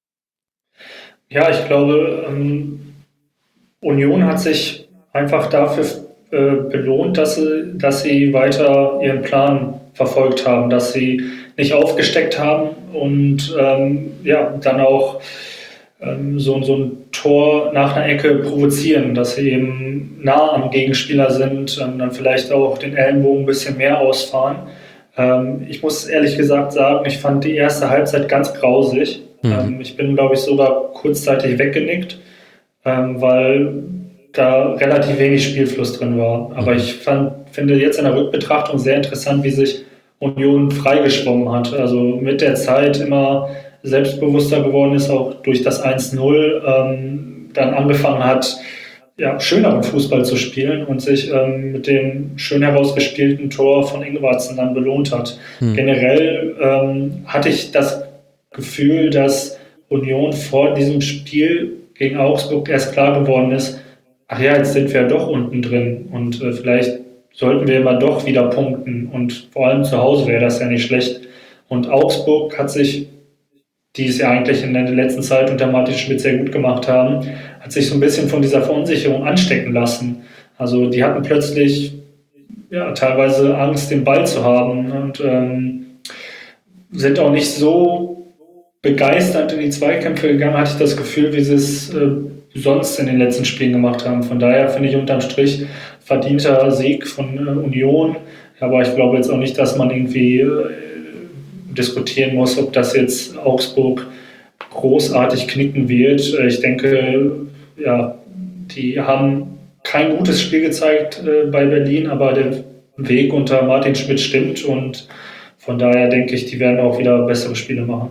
Ja, ich glaube, ähm, Union hat sich einfach dafür äh, belohnt, dass sie, dass sie weiter ihren Plan verfolgt haben, dass sie nicht aufgesteckt haben und ähm, ja, dann auch ähm, so, so ein Tor nach einer Ecke provozieren, dass sie eben nah am Gegenspieler sind und dann vielleicht auch den Ellenbogen ein bisschen mehr ausfahren. Ähm, ich muss ehrlich gesagt sagen, ich fand die erste Halbzeit ganz grausig. Mhm. Ich bin, glaube ich, sogar kurzzeitig weggenickt, ähm, weil da relativ wenig Spielfluss drin war. Aber ich fand, finde jetzt in der Rückbetrachtung sehr interessant, wie sich Union freigeschwommen hat. Also mit der Zeit immer selbstbewusster geworden ist, auch durch das eins null, ähm, dann angefangen hat, ja, schöneren Fußball zu spielen und sich ähm, mit dem schön herausgespielten Tor von Ingwertsen dann belohnt hat. Mhm. Generell ähm, hatte ich das Gefühl, dass Union vor diesem Spiel gegen Augsburg erst klar geworden ist, ach ja, jetzt sind wir ja doch unten drin und äh, vielleicht sollten wir mal doch wieder punkten und vor allem zu Hause wäre das ja nicht schlecht. Und Augsburg hat sich, die es ja eigentlich in der letzten Zeit unter Martin Schmidt sehr gut gemacht haben, hat sich so ein bisschen von dieser Verunsicherung anstecken lassen. Also die hatten plötzlich ja, teilweise Angst, den Ball zu haben und ähm, sind auch nicht so begeistert in die Zweikämpfe gegangen, hatte ich das Gefühl, wie sie es äh, sonst in den letzten Spielen gemacht haben. Von daher finde ich unterm Strich verdienter Sieg von äh, Union. Aber ich glaube jetzt auch nicht, dass man irgendwie äh, diskutieren muss, ob das jetzt Augsburg großartig knicken wird. Ich denke, ja, die haben kein gutes Spiel gezeigt äh, bei Berlin, aber der Weg unter Martin Schmidt stimmt und von daher denke ich, die werden auch wieder bessere Spiele machen.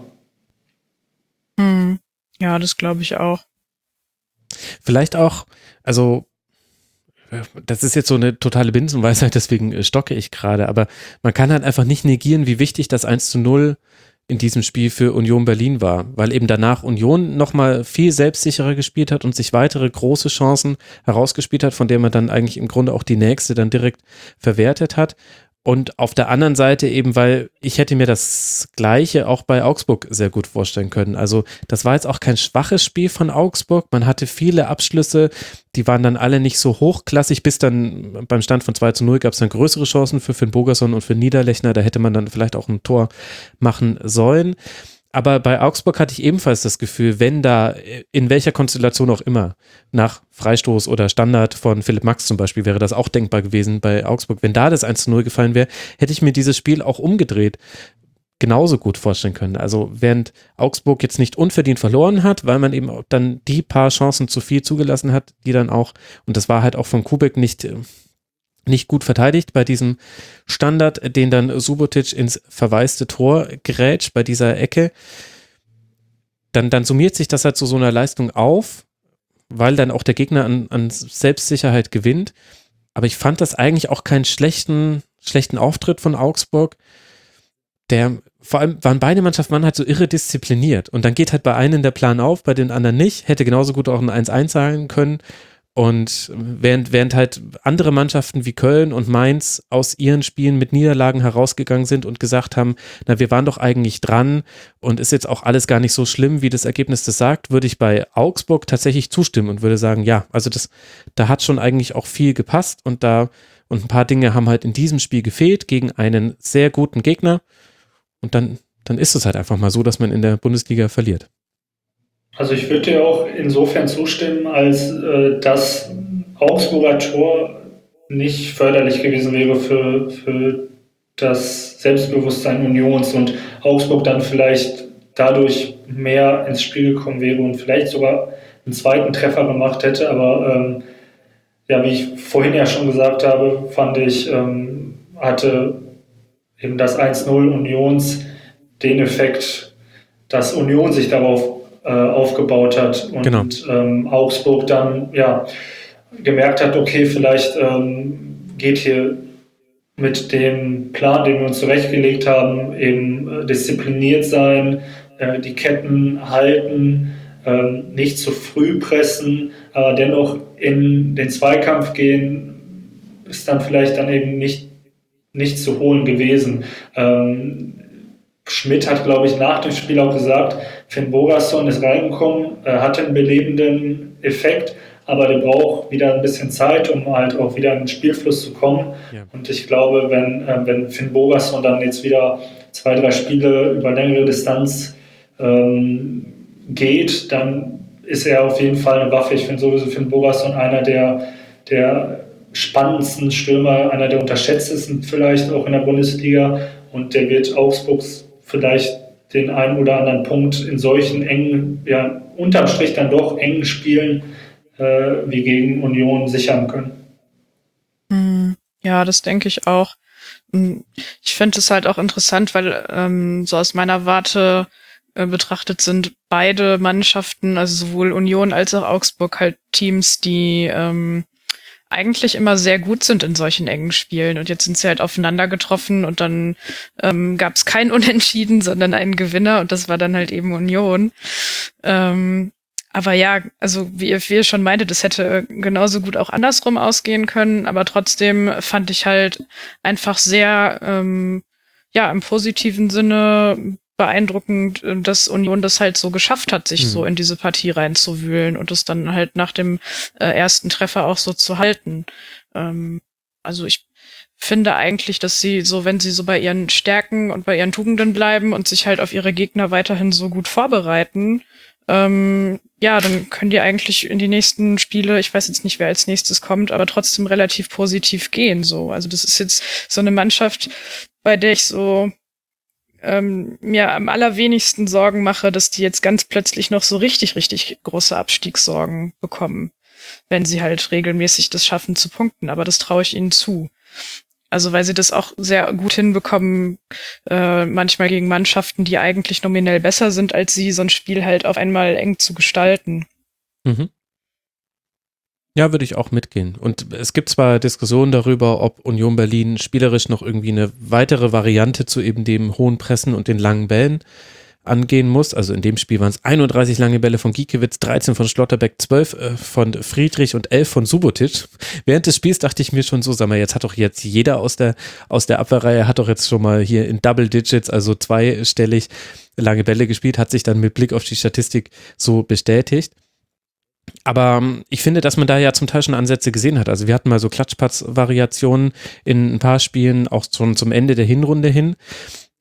Hm. Ja, das glaube ich auch. Vielleicht auch, also das ist jetzt so eine totale Binsenweisheit, deswegen stocke ich gerade, aber man kann halt einfach nicht negieren, wie wichtig das eins zu null in diesem Spiel für Union Berlin war, weil eben danach Union nochmal viel selbstsicherer gespielt hat und sich weitere große Chancen herausgespielt hat, von der man dann eigentlich im Grunde auch die nächste dann direkt verwertet hat. Und auf der anderen Seite eben, weil ich hätte mir das Gleiche auch bei Augsburg sehr gut vorstellen können. Also das war jetzt auch kein schwaches Spiel von Augsburg. Man hatte viele Abschlüsse, die waren dann alle nicht so hochklassig, bis dann beim Stand von zwei zu null gab es dann größere Chancen für Finn Bogerson und für Niederlechner. Da hätte man dann vielleicht auch ein Tor machen sollen. aber bei Augsburg hatte ich ebenfalls das Gefühl, wenn da, in welcher Konstellation auch immer, nach Freistoß oder Standard von Philipp Max zum Beispiel, wäre das auch denkbar gewesen bei Augsburg, wenn da das eins zu null gefallen wäre, hätte ich mir dieses Spiel auch umgedreht genauso gut vorstellen können. Also während Augsburg jetzt nicht unverdient verloren hat, weil man eben auch dann die paar Chancen zu viel zugelassen hat, die dann auch, und das war halt auch von Kubek nicht, nicht gut verteidigt bei diesem Standard, den dann Subotic ins verwaiste Tor grätscht bei dieser Ecke, dann, dann summiert sich das halt zu so einer Leistung auf, weil dann auch der Gegner an, an Selbstsicherheit gewinnt. Aber ich fand das eigentlich auch keinen schlechten, schlechten Auftritt von Augsburg. Der, vor allem waren beide Mannschaften waren halt so irre diszipliniert und dann geht halt bei einem der Plan auf, bei den anderen nicht, hätte genauso gut auch ein eins eins sein können und während, während halt andere Mannschaften wie Köln und Mainz aus ihren Spielen mit Niederlagen herausgegangen sind und gesagt haben, na, wir waren doch eigentlich dran und ist jetzt auch alles gar nicht so schlimm, wie das Ergebnis das sagt, würde ich bei Augsburg tatsächlich zustimmen und würde sagen, ja, also das, da hat schon eigentlich auch viel gepasst und da, und ein paar Dinge haben halt in diesem Spiel gefehlt gegen einen sehr guten Gegner. Und dann, dann ist es halt einfach mal so, dass man in der Bundesliga verliert. Also ich würde dir auch insofern zustimmen, als äh, das Augsburger Tor nicht förderlich gewesen wäre für, für das Selbstbewusstsein Unions und Augsburg dann vielleicht dadurch mehr ins Spiel gekommen wäre und vielleicht sogar einen zweiten Treffer gemacht hätte. Aber ähm, ja, wie ich vorhin ja schon gesagt habe, fand ich, ähm, hatte eben das eins null Unions den Effekt, dass Union sich darauf äh, aufgebaut hat und genau. ähm, Augsburg dann ja gemerkt hat, okay, vielleicht ähm, geht hier mit dem Plan, den wir uns zurechtgelegt haben, eben äh, diszipliniert sein, äh, die Ketten halten, äh, nicht zu früh pressen, aber dennoch in den Zweikampf gehen, ist dann vielleicht dann eben nicht nicht zu holen gewesen. Ähm, Schmidt hat, glaube ich, nach dem Spiel auch gesagt, Finn Bogason ist reingekommen, äh, hatte einen belebenden Effekt, aber der braucht wieder ein bisschen Zeit, um halt auch wieder in den Spielfluss zu kommen. Ja. Und ich glaube, wenn, äh, wenn Finn Bogason dann jetzt wieder zwei, drei Spiele über längere Distanz ähm, geht, dann ist er auf jeden Fall eine Waffe. Ich finde sowieso Finn Bogason einer der, der spannendsten Stürmer, einer der unterschätztesten vielleicht auch in der Bundesliga und der wird Augsburgs vielleicht den einen oder anderen Punkt in solchen engen, ja unterm Strich dann doch engen Spielen äh, wie gegen Union sichern können. Ja, das denke ich auch. Ich finde es halt auch interessant, weil ähm, so aus meiner Warte äh, betrachtet sind beide Mannschaften, also sowohl Union als auch Augsburg halt Teams, die ähm, eigentlich immer sehr gut sind in solchen engen Spielen und jetzt sind sie halt aufeinander getroffen und dann ähm, gab es kein Unentschieden, sondern einen Gewinner und das war dann halt eben Union. Ähm, aber ja, also wie ihr, wie ihr schon meintet, das hätte genauso gut auch andersrum ausgehen können, aber trotzdem fand ich halt einfach sehr, ähm, ja, im positiven Sinne beeindruckend, dass Union das halt so geschafft hat, sich mhm. so in diese Partie reinzuwühlen und es dann halt nach dem äh, ersten Treffer auch so zu halten. Ähm, also ich finde eigentlich, dass sie so, wenn sie so bei ihren Stärken und bei ihren Tugenden bleiben und sich halt auf ihre Gegner weiterhin so gut vorbereiten, ähm, ja, dann können die eigentlich in die nächsten Spiele, ich weiß jetzt nicht, wer als nächstes kommt, aber trotzdem relativ positiv gehen, so. Also das ist jetzt so eine Mannschaft, bei der ich so Ähm, mir am allerwenigsten Sorgen mache, dass die jetzt ganz plötzlich noch so richtig, richtig große Abstiegssorgen bekommen, wenn sie halt regelmäßig das schaffen zu punkten. Aber das traue ich ihnen zu. Also weil sie das auch sehr gut hinbekommen, äh, manchmal gegen Mannschaften, die eigentlich nominell besser sind als sie, so ein Spiel halt auf einmal eng zu gestalten. Mhm. Ja, würde ich auch mitgehen. Und es gibt zwar Diskussionen darüber, ob Union Berlin spielerisch noch irgendwie eine weitere Variante zu eben dem hohen Pressen und den langen Bällen angehen muss. Also in dem Spiel waren es einunddreißig lange Bälle von Giekewitz, dreizehn von Schlotterbeck, zwölf äh, von Friedrich und elf von Subotic. Während des Spiels dachte ich mir schon so, sag mal, jetzt hat doch jetzt jeder aus der, aus der Abwehrreihe hat doch jetzt schon mal hier in Double Digits, also zweistellig lange Bälle gespielt, hat sich dann mit Blick auf die Statistik so bestätigt. Aber ich finde, dass man da ja zum Teil schon Ansätze gesehen hat. Also wir hatten mal so Klatschpatz-Variationen in ein paar Spielen, auch schon zum Ende der Hinrunde hin.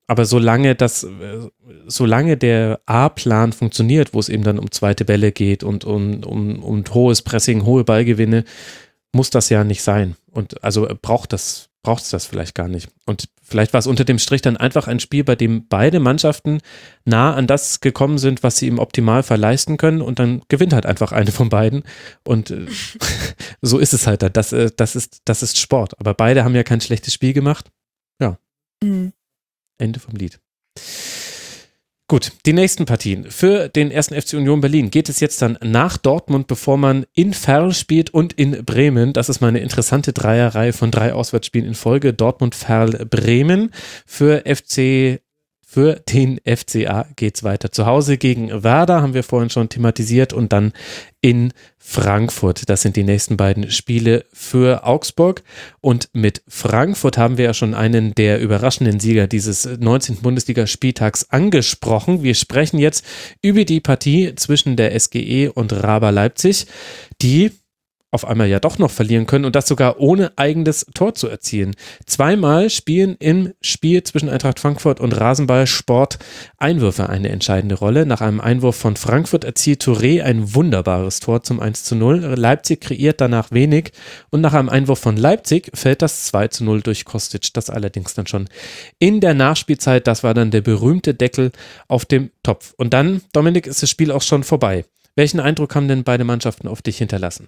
aber solange das, solange der A-Plan funktioniert, wo es eben dann um zweite Bälle geht und um, um, um hohes Pressing, hohe Ballgewinne, muss das ja nicht sein. Und also braucht das, braucht es das vielleicht gar nicht. Und vielleicht war es unter dem Strich dann einfach ein Spiel, bei dem beide Mannschaften nah an das gekommen sind, was sie im Optimalfall leisten können, und dann gewinnt halt einfach eine von beiden. Und äh, so ist es halt dann. Das, äh, das, ist, das ist Sport. Aber beide haben ja kein schlechtes Spiel gemacht. Ja. Mhm. Ende vom Lied. Gut, die nächsten Partien. Für den ersten F C Union Berlin geht es jetzt dann nach Dortmund, bevor man in Verl spielt und in Bremen. Das ist mal eine interessante Dreierreihe von drei Auswärtsspielen in Folge. Dortmund, Verl, Bremen. Für F C, für den F C A geht's weiter. Zu Hause gegen Werder, haben wir vorhin schon thematisiert, und dann in Frankfurt. Das sind die nächsten beiden Spiele für Augsburg. Und mit Frankfurt haben wir ja schon einen der überraschenden Sieger dieses neunzehnten Bundesligaspieltags angesprochen. Wir sprechen jetzt über die Partie zwischen der S G E und Raber Leipzig, die auf einmal ja doch noch verlieren können, und das sogar ohne eigenes Tor zu erzielen. Zweimal spielen im Spiel zwischen Eintracht Frankfurt und Rasenballsport Einwürfe eine entscheidende Rolle. Nach einem Einwurf von Frankfurt erzielt Touré ein wunderbares Tor zum eins zu null. Leipzig kreiert danach wenig, und nach einem Einwurf von Leipzig fällt das zwei zu null durch Kostic. Das allerdings dann schon in der Nachspielzeit. Das war dann der berühmte Deckel auf dem Topf. Und dann, Dominik, ist das Spiel auch schon vorbei. Welchen Eindruck haben denn beide Mannschaften auf dich hinterlassen?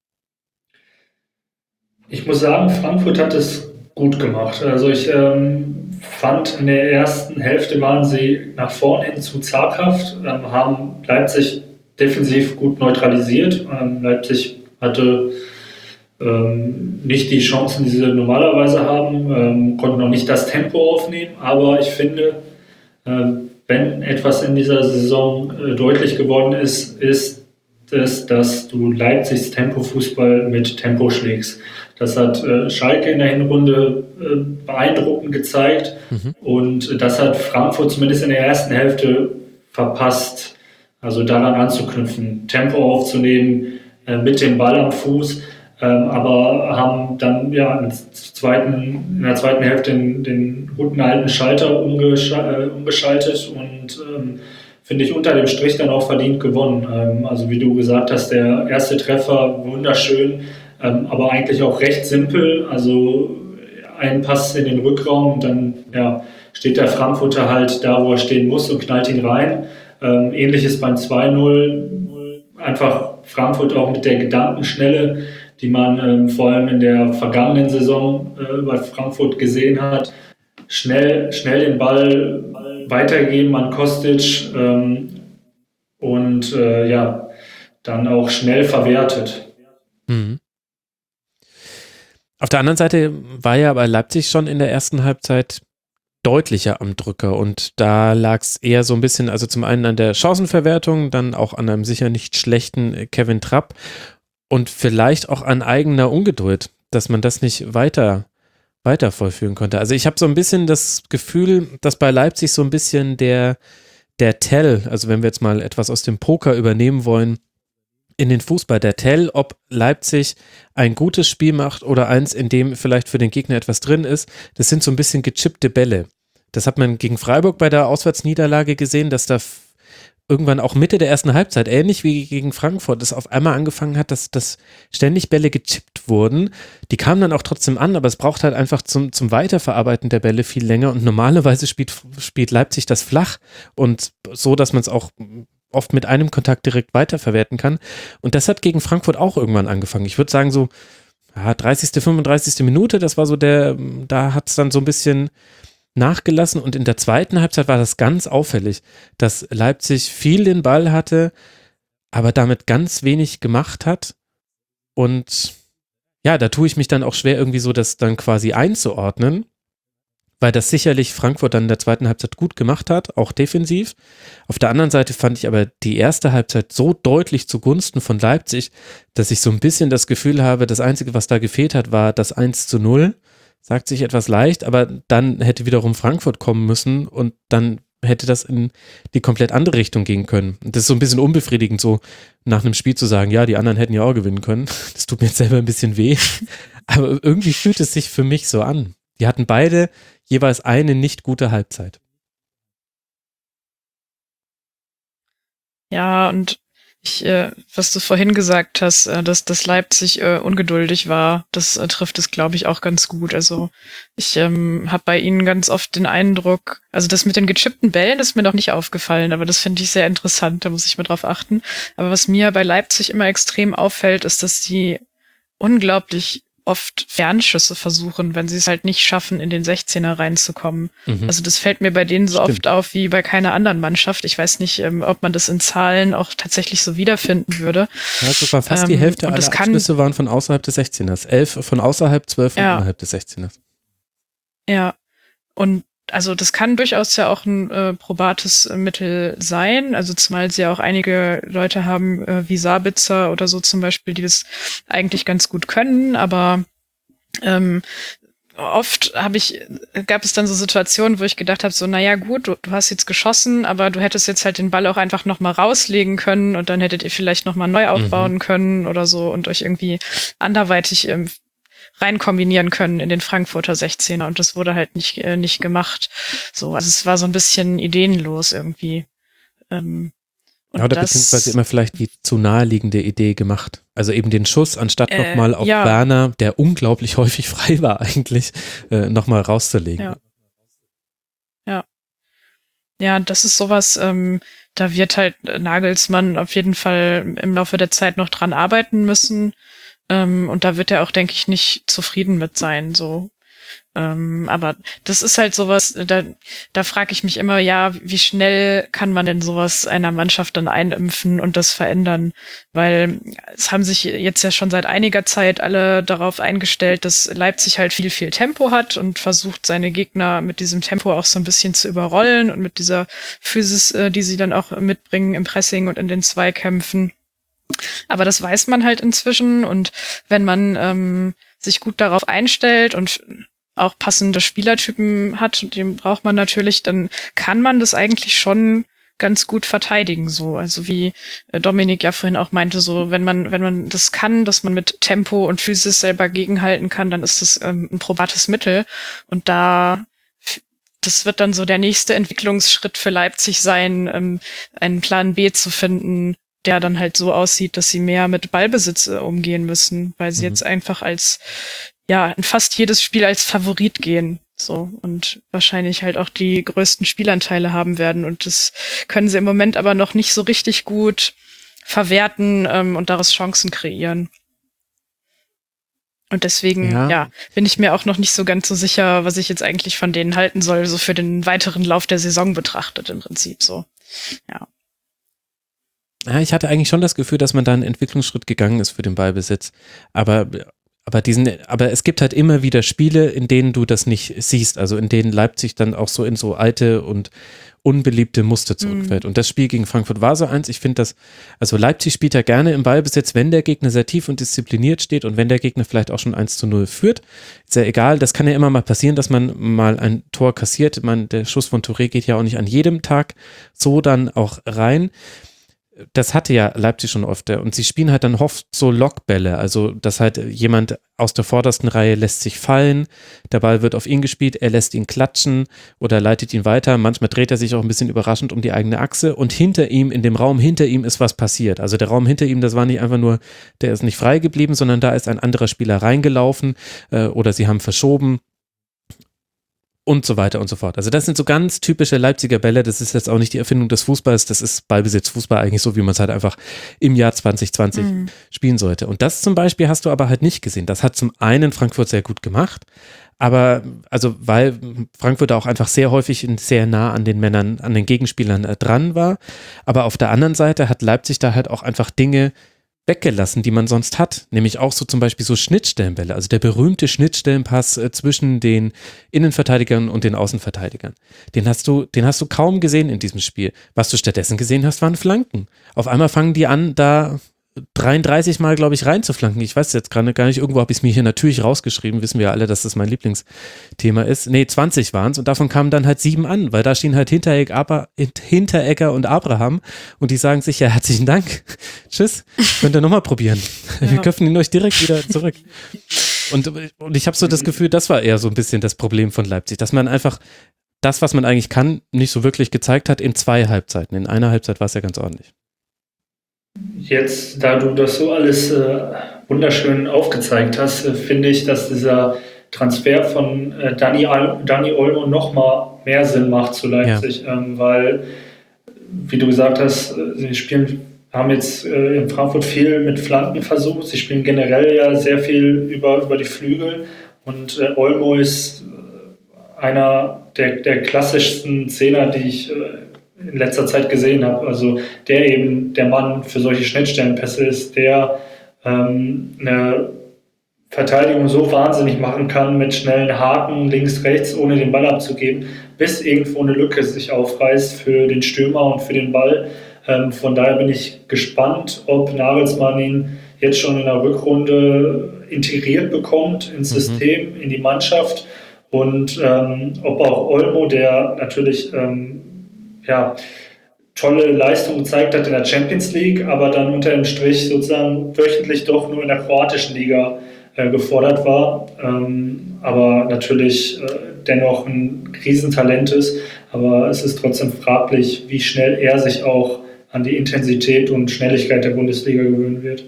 Ich muss sagen, Frankfurt hat es gut gemacht. Also ich ähm, fand, in der ersten Hälfte waren sie nach vorn hin zu zaghaft, ähm, haben Leipzig defensiv gut neutralisiert. Ähm, Leipzig hatte ähm, nicht die Chancen, die sie normalerweise haben, ähm, konnten noch nicht das Tempo aufnehmen, aber ich finde, äh, wenn etwas in dieser Saison äh, deutlich geworden ist, ist es, dass du Leipzigs Tempo-Fußball mit Tempo schlägst. Das hat äh, Schalke in der Hinrunde äh, beeindruckend gezeigt, mhm. und das hat Frankfurt zumindest in der ersten Hälfte verpasst, also daran anzuknüpfen, Tempo aufzunehmen, äh, mit dem Ball am Fuß, ähm, aber haben dann ja in der zweiten, in der zweiten Hälfte den, den guten alten Schalter umgescha- äh, umgeschaltet und ähm, finde ich unter dem Strich dann auch verdient gewonnen. Ähm, also wie du gesagt hast, der erste Treffer wunderschön, Ähm, aber eigentlich auch recht simpel, also ein Pass in den Rückraum und dann ja, steht der Frankfurter halt da, wo er stehen muss, und knallt ihn rein. Ähm, Ähnliches beim zwei null, einfach Frankfurt auch mit der Gedankenschnelle, die man ähm, vor allem in der vergangenen Saison äh, bei Frankfurt gesehen hat. Schnell, schnell den Ball weitergeben an Kostic ähm, und äh, ja, dann auch schnell verwertet. Mhm. Auf der anderen Seite war ja bei Leipzig schon in der ersten Halbzeit deutlicher am Drücker, und da lag es eher so ein bisschen, also zum einen an der Chancenverwertung, dann auch an einem sicher nicht schlechten Kevin Trapp und vielleicht auch an eigener Ungeduld, dass man das nicht weiter, weiter vollführen konnte. Also ich habe so ein bisschen das Gefühl, dass bei Leipzig so ein bisschen der, der Tell, also wenn wir jetzt mal etwas aus dem Poker übernehmen wollen, in den Fußball, der Tell, ob Leipzig ein gutes Spiel macht oder eins, in dem vielleicht für den Gegner etwas drin ist, das sind so ein bisschen gechippte Bälle. Das hat man gegen Freiburg bei der Auswärtsniederlage gesehen, dass da f- irgendwann auch Mitte der ersten Halbzeit, ähnlich wie gegen Frankfurt, es auf einmal angefangen hat, dass, dass ständig Bälle gechippt wurden. Die kamen dann auch trotzdem an, aber es braucht halt einfach zum, zum Weiterverarbeiten der Bälle viel länger, und normalerweise spielt, spielt Leipzig das flach und so, dass man es auch oft mit einem Kontakt direkt weiterverwerten kann. Und das hat gegen Frankfurt auch irgendwann angefangen. Ich würde sagen so ja, dreißigste, fünfunddreißigste Minute, das war so der, da hat es dann so ein bisschen nachgelassen, und in der zweiten Halbzeit war das ganz auffällig, dass Leipzig viel den Ball hatte, aber damit ganz wenig gemacht hat, und ja, da tue ich mich dann auch schwer, irgendwie so das dann quasi einzuordnen, weil das sicherlich Frankfurt dann in der zweiten Halbzeit gut gemacht hat, auch defensiv. Auf der anderen Seite fand ich aber die erste Halbzeit so deutlich zugunsten von Leipzig, dass ich so ein bisschen das Gefühl habe, das Einzige, was da gefehlt hat, war das eins zu null. Sagt sich etwas leicht, aber dann hätte wiederum Frankfurt kommen müssen, und dann hätte das in die komplett andere Richtung gehen können. Und das ist so ein bisschen unbefriedigend, so nach einem Spiel zu sagen, ja, die anderen hätten ja auch gewinnen können. Das tut mir jetzt selber ein bisschen weh. Aber irgendwie fühlt es sich für mich so an. Die hatten beide jeweils eine nicht gute Halbzeit. Ja, und ich, äh, was du vorhin gesagt hast, äh, dass, dass Leipzig äh, ungeduldig war, das äh, trifft es, glaube ich, auch ganz gut. Also ich ähm, habe bei ihnen ganz oft den Eindruck, also das mit den gechippten Bällen ist mir noch nicht aufgefallen, aber das finde ich sehr interessant, da muss ich mal drauf achten. Aber was mir bei Leipzig immer extrem auffällt, ist, dass die unglaublich oft Fernschüsse versuchen, wenn sie es halt nicht schaffen, in den sechzehner reinzukommen. Mhm. Also das fällt mir bei denen so Stimmt. oft auf wie bei keiner anderen Mannschaft. Ich weiß nicht, ähm, ob man das in Zahlen auch tatsächlich so wiederfinden würde. Ja, sogar fast ähm, die Hälfte aller Abschlüsse waren von außerhalb des sechzehners. Elf von außerhalb, zwölf von ja. innerhalb des sechzehners. Ja, und also das kann durchaus ja auch ein äh, probates äh, Mittel sein, also zumal sie ja auch einige Leute haben, äh, wie Sabitzer oder so zum Beispiel, die das eigentlich ganz gut können, aber ähm, oft habe ich, gab es dann so Situationen, wo ich gedacht habe, so naja gut, du, du hast jetzt geschossen, aber du hättest jetzt halt den Ball auch einfach nochmal rauslegen können und dann hättet ihr vielleicht nochmal neu aufbauen mhm. können oder so und euch irgendwie anderweitig ähm, rein kombinieren können in den Frankfurter sechzehner und das wurde halt nicht äh, nicht gemacht. So, also es war so ein bisschen ideenlos irgendwie. Ähm, und ja, oder das, beziehungsweise immer vielleicht die zu naheliegende Idee gemacht. Also eben den Schuss, anstatt äh, nochmal auf ja. Werner, der unglaublich häufig frei war eigentlich, äh, nochmal rauszulegen. Ja. Ja. Ja, das ist sowas, ähm, da wird halt Nagelsmann auf jeden Fall im Laufe der Zeit noch dran arbeiten müssen. Ähm, und da wird er auch, denke ich, nicht zufrieden mit sein, so. Ähm, aber das ist halt sowas, da, da frage ich mich immer, ja, wie schnell kann man denn sowas einer Mannschaft dann einimpfen und das verändern? Weil es haben sich jetzt ja schon seit einiger Zeit alle darauf eingestellt, dass Leipzig halt viel, viel Tempo hat und versucht, seine Gegner mit diesem Tempo auch so ein bisschen zu überrollen und mit dieser Physis, äh, die sie dann auch mitbringen im Pressing und in den Zweikämpfen. Aber das weiß man halt inzwischen und wenn man ähm, sich gut darauf einstellt und auch passende Spielertypen hat, und den braucht man natürlich, dann kann man das eigentlich schon ganz gut verteidigen, so. Also wie Dominik ja vorhin auch meinte, so, wenn man, wenn man das kann, dass man mit Tempo und Physis selber gegenhalten kann, dann ist das ähm, ein probates Mittel. Und da, das wird dann so der nächste Entwicklungsschritt für Leipzig sein, ähm, einen Plan B zu finden, der dann halt so aussieht, dass sie mehr mit Ballbesitz äh, umgehen müssen, weil sie mhm. jetzt einfach als, ja, in fast jedes Spiel als Favorit gehen, so, und wahrscheinlich halt auch die größten Spielanteile haben werden und das können sie im Moment aber noch nicht so richtig gut verwerten ähm, und daraus Chancen kreieren. Und deswegen, ja. ja, bin ich mir auch noch nicht so ganz so sicher, was ich jetzt eigentlich von denen halten soll, so für den weiteren Lauf der Saison betrachtet im Prinzip, so, ja. Ja, ich hatte eigentlich schon das Gefühl, dass man da einen Entwicklungsschritt gegangen ist für den Ballbesitz. Aber, aber diesen, aber es gibt halt immer wieder Spiele, in denen du das nicht siehst. Also in denen Leipzig dann auch so in so alte und unbeliebte Muster zurückfällt. Mhm. Und das Spiel gegen Frankfurt war so eins. Ich finde das, also Leipzig spielt ja gerne im Ballbesitz, wenn der Gegner sehr tief und diszipliniert steht und wenn der Gegner vielleicht auch schon eins zu null führt. Ist ja egal, das kann ja immer mal passieren, dass man mal ein Tor kassiert. Man, der Schuss von Touré geht ja auch nicht an jedem Tag so dann auch rein. Das hatte ja Leipzig schon oft und sie spielen halt dann oft so Lockbälle, also dass halt jemand aus der vordersten Reihe lässt sich fallen, der Ball wird auf ihn gespielt, er lässt ihn klatschen oder leitet ihn weiter, manchmal dreht er sich auch ein bisschen überraschend um die eigene Achse und hinter ihm, in dem Raum hinter ihm ist was passiert, also der Raum hinter ihm, das war nicht einfach nur, der ist nicht frei geblieben, sondern da ist ein anderer Spieler reingelaufen äh, oder sie haben verschoben und so weiter und so fort. Also das sind so ganz typische Leipziger Bälle, das ist jetzt auch nicht die Erfindung des Fußballs, das ist Ballbesitz, Fußball eigentlich so, wie man es halt einfach im Jahr zwanzig zwanzig mhm. spielen sollte. Und das zum Beispiel hast du aber halt nicht gesehen. Das hat zum einen Frankfurt sehr gut gemacht, aber also weil Frankfurt auch einfach sehr häufig sehr nah an den Männern, an den Gegenspielern äh, dran war, aber auf der anderen Seite hat Leipzig da halt auch einfach Dinge weggelassen, die man sonst hat, nämlich auch so zum Beispiel so Schnittstellenbälle, also der berühmte Schnittstellenpass äh, zwischen den Innenverteidigern und den Außenverteidigern. Den hast du, den hast du kaum gesehen in diesem Spiel. Was du stattdessen gesehen hast, waren Flanken. Auf einmal fangen die an, da dreiunddreißig Mal, glaube ich, reinzuflanken. Ich weiß jetzt gerade gar nicht, irgendwo habe ich es mir hier natürlich rausgeschrieben, wissen wir ja alle, dass das mein Lieblingsthema ist. Nee, zwanzig waren es und davon kamen dann halt sieben an, weil da stehen halt Hinteregger, Aber, Hinteregger und Abraham und die sagen sich, ja, herzlichen Dank, tschüss, könnt ihr nochmal probieren. Ja. Wir köpfen ihn euch direkt wieder zurück. Und, und ich habe so das Gefühl, das war eher so ein bisschen das Problem von Leipzig, dass man einfach das, was man eigentlich kann, nicht so wirklich gezeigt hat in zwei Halbzeiten. In einer Halbzeit war es ja ganz ordentlich. Jetzt, da du das so alles äh, wunderschön aufgezeigt hast, äh, finde ich, dass dieser Transfer von äh, Dani, Al- Dani Olmo nochmal mehr Sinn macht zu Leipzig, ja. ähm, weil, wie du gesagt hast, äh, sie spielen, haben jetzt äh, in Frankfurt viel mit Flanken versucht, sie spielen generell ja sehr viel über, über die Flügel und äh, Olmo ist äh, einer der, der klassischsten Zehner, die ich äh, in letzter Zeit gesehen habe, also der eben der Mann für solche Schnittstellenpässe ist, der ähm, eine Verteidigung so wahnsinnig machen kann mit schnellen Haken links, rechts, ohne den Ball abzugeben, bis irgendwo eine Lücke sich aufreißt für den Stürmer und für den Ball. Ähm, von daher bin ich gespannt, ob Nagelsmann ihn jetzt schon in der Rückrunde integriert bekommt ins System, mhm. in die Mannschaft und ähm, ob auch Olmo, der natürlich ähm, ja, tolle Leistung gezeigt hat in der Champions League, aber dann unter dem Strich sozusagen wöchentlich doch nur in der kroatischen Liga äh, gefordert war, ähm, aber natürlich äh, dennoch ein Riesentalent ist, aber es ist trotzdem fraglich, wie schnell er sich auch an die Intensität und Schnelligkeit der Bundesliga gewöhnen wird.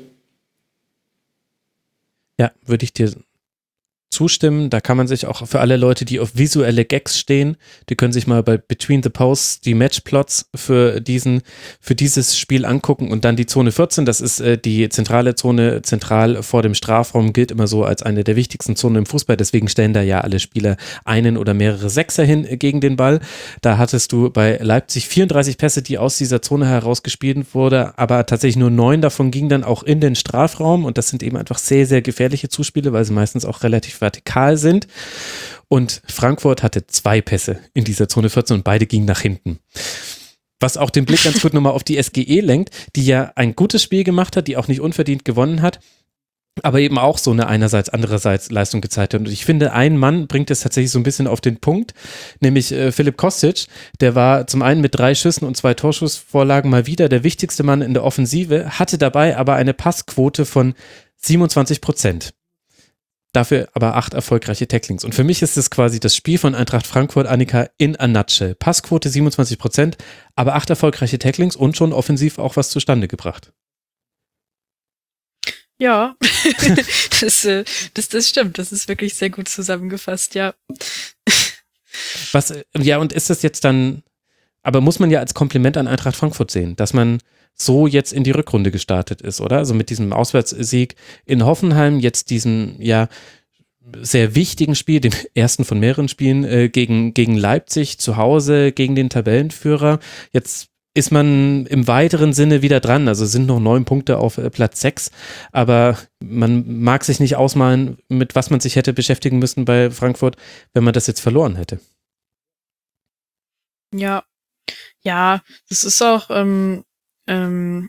Ja, würde ich dir zustimmen. Da kann man sich auch für alle Leute, die auf visuelle Gags stehen, die können sich mal bei Between the Posts die Matchplots für diesen, für dieses Spiel angucken und dann die Zone vierzehn, das ist äh, die zentrale Zone, zentral vor dem Strafraum, gilt immer so als eine der wichtigsten Zonen im Fußball, deswegen stellen da ja alle Spieler einen oder mehrere Sechser hin gegen den Ball. Da hattest du bei Leipzig vierunddreißig Pässe, die aus dieser Zone herausgespielt wurde, aber tatsächlich nur neun davon gingen dann auch in den Strafraum und das sind eben einfach sehr, sehr gefährliche Zuspiele, weil sie meistens auch relativ vertikal sind und Frankfurt hatte zwei Pässe in dieser Zone vierzehn und beide gingen nach hinten. Was auch den Blick ganz gut nochmal auf die S G E lenkt, die ja ein gutes Spiel gemacht hat, die auch nicht unverdient gewonnen hat, aber eben auch so eine einerseits, andererseits Leistung gezeigt hat. Und ich finde, ein Mann bringt es tatsächlich so ein bisschen auf den Punkt, nämlich äh, Filip Kostic, der war zum einen mit drei Schüssen und zwei Torschussvorlagen mal wieder der wichtigste Mann in der Offensive, hatte dabei aber eine Passquote von siebenundzwanzig Prozent. Dafür aber acht erfolgreiche Tacklings. Und für mich ist es quasi das Spiel von Eintracht Frankfurt, Annika, in a nutshell. Passquote siebenundzwanzig Prozent, aber acht erfolgreiche Tacklings und schon offensiv auch was zustande gebracht. Ja, das, das, das stimmt. Das ist wirklich sehr gut zusammengefasst, ja. Was, ja, und ist das jetzt dann, aber muss man ja als Kompliment an Eintracht Frankfurt sehen, dass man so jetzt in die Rückrunde gestartet ist, oder? Also mit diesem Auswärtssieg in Hoffenheim, jetzt diesem, ja, sehr wichtigen Spiel, dem ersten von mehreren Spielen äh, gegen, gegen Leipzig zu Hause, gegen den Tabellenführer. Jetzt ist man im weiteren Sinne wieder dran, also sind noch neun Punkte auf äh, Platz sechs, aber man mag sich nicht ausmalen, mit was man sich hätte beschäftigen müssen bei Frankfurt, wenn man das jetzt verloren hätte. Ja, ja, das ist auch ähm, ähm,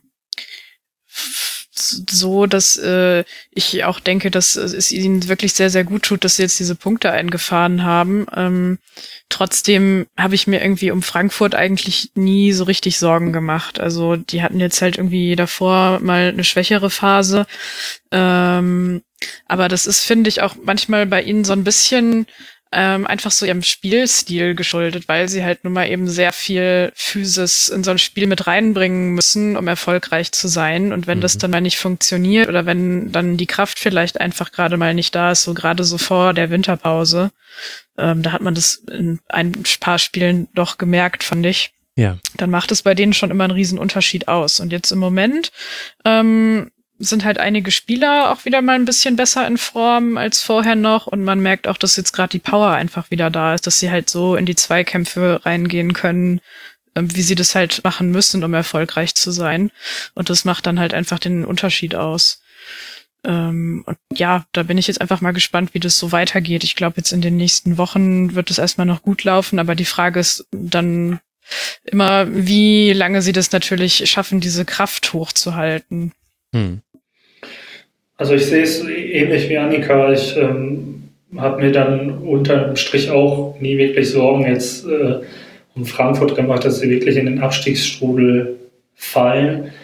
so, dass äh, ich auch denke, dass es ihnen wirklich sehr, sehr gut tut, dass sie jetzt diese Punkte eingefahren haben. Ähm, trotzdem habe ich mir irgendwie um Frankfurt eigentlich nie so richtig Sorgen gemacht. Also die hatten jetzt halt irgendwie davor mal eine schwächere Phase. Ähm, aber das ist, finde ich, auch manchmal bei ihnen so ein bisschen Ähm, einfach so ihrem Spielstil geschuldet, weil sie halt nun mal eben sehr viel Physis in so ein Spiel mit reinbringen müssen, um erfolgreich zu sein. Und wenn mhm. das dann mal nicht funktioniert oder wenn dann die Kraft vielleicht einfach gerade mal nicht da ist, so gerade so vor der Winterpause, ähm, da hat man das in ein paar Spielen doch gemerkt, fand ich. Ja. Dann macht es bei denen schon immer einen riesen Unterschied aus. Und jetzt im Moment ähm, sind halt einige Spieler auch wieder mal ein bisschen besser in Form als vorher noch und man merkt auch, dass jetzt gerade die Power einfach wieder da ist, dass sie halt so in die Zweikämpfe reingehen können, wie sie das halt machen müssen, um erfolgreich zu sein. Und das macht dann halt einfach den Unterschied aus. Und ja, da bin ich jetzt einfach mal gespannt, wie das so weitergeht. Ich glaube, jetzt in den nächsten Wochen wird es erstmal noch gut laufen, aber die Frage ist dann immer, wie lange sie das natürlich schaffen, diese Kraft hochzuhalten. Hm. Also ich sehe es ähnlich wie Annika. Ich ähm, habe mir dann unterm Strich auch nie wirklich Sorgen jetzt äh, um Frankfurt gemacht, dass sie wirklich in den Abstiegsstrudel fallen.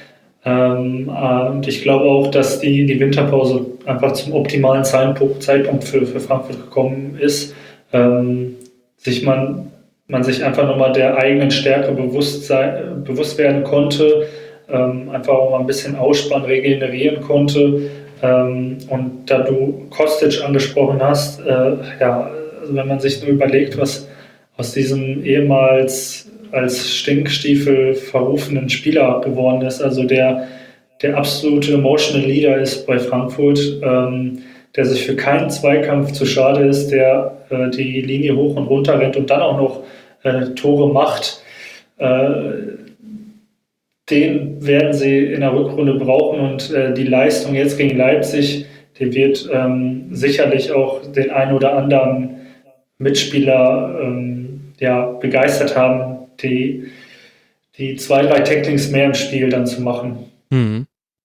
Ähm, und ich glaube auch, dass die, die Winterpause einfach zum optimalen Zeitpunkt, Zeitpunkt für, für Frankfurt gekommen ist. Ähm, sich man, man sich einfach nochmal der eigenen Stärke bewusst, sein, bewusst werden konnte, ähm, einfach auch mal ein bisschen ausspannen, regenerieren konnte. Ähm, und da du Kostic angesprochen hast, äh, ja, also wenn man sich nur überlegt, was aus diesem ehemals als Stinkstiefel verrufenen Spieler geworden ist, also der, der absolute Emotional Leader ist bei Frankfurt, ähm, der sich für keinen Zweikampf zu schade ist, der äh, die Linie hoch und runter rennt und dann auch noch äh, Tore macht. Äh, den werden sie in der Rückrunde brauchen und äh, die Leistung jetzt gegen Leipzig, die wird ähm, sicherlich auch den einen oder anderen Mitspieler ähm, ja, begeistert haben, die, die zwei, drei Tacklings mehr im Spiel dann zu machen. Hm.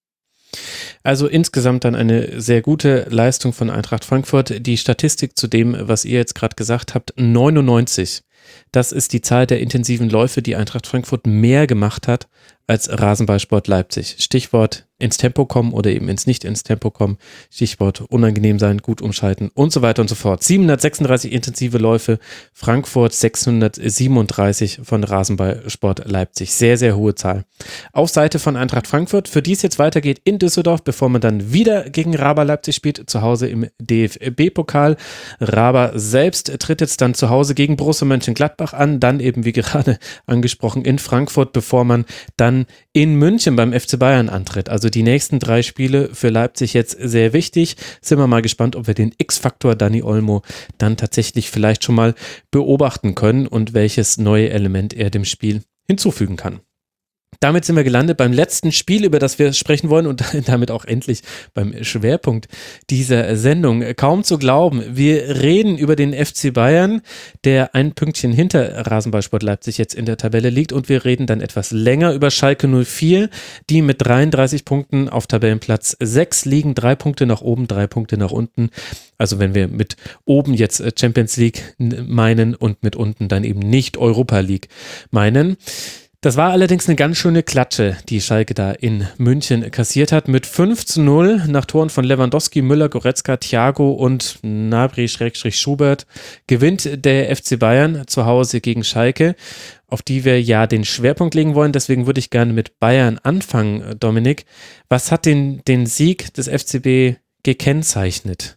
Also insgesamt dann eine sehr gute Leistung von Eintracht Frankfurt. Die Statistik zu dem, was ihr jetzt gerade gesagt habt, neunundneunzig. Das ist die Zahl der intensiven Läufe, die Eintracht Frankfurt mehr gemacht hat als Rasenballsport Leipzig. Stichwort ins Tempo kommen oder eben ins nicht ins Tempo kommen. Stichwort unangenehm sein, gut umschalten und so weiter und so fort. siebenhundertsechsunddreißig intensive Läufe, Frankfurt sechshundertsiebenunddreißig von Rasenballsport Leipzig. Sehr, sehr hohe Zahl. Auf Seite von Eintracht Frankfurt, für die es jetzt weitergeht in Düsseldorf, bevor man dann wieder gegen Raba Leipzig spielt, zu Hause im D F B-Pokal. Raba selbst tritt jetzt dann zu Hause gegen Borussia Mönchengladbach an, dann eben wie gerade angesprochen in Frankfurt, bevor man dann in München beim F C Bayern antritt. Also die nächsten drei Spiele für Leipzig jetzt sehr wichtig. Sind wir mal gespannt, ob wir den X-Faktor Dani Olmo dann tatsächlich vielleicht schon mal beobachten können und welches neue Element er dem Spiel hinzufügen kann. Damit sind wir gelandet beim letzten Spiel, über das wir sprechen wollen und damit auch endlich beim Schwerpunkt dieser Sendung. Kaum zu glauben, wir reden über den F C Bayern, der ein Pünktchen hinter Rasenballsport Leipzig jetzt in der Tabelle liegt, und wir reden dann etwas länger über Schalke null vier, die mit dreiunddreißig Punkten auf Tabellenplatz sechs liegen, drei Punkte nach oben, drei Punkte nach unten. Also wenn wir mit oben jetzt Champions League meinen und mit unten dann eben nicht Europa League meinen. Das war allerdings eine ganz schöne Klatsche, die Schalke da in München kassiert hat. Mit fünf zu null nach Toren von Lewandowski, Müller, Goretzka, Thiago und Gnabry-Schubert gewinnt der F C Bayern zu Hause gegen Schalke, auf die wir ja den Schwerpunkt legen wollen. Deswegen würde ich gerne mit Bayern anfangen, Dominik. Was hat den, den Sieg des F C B gekennzeichnet?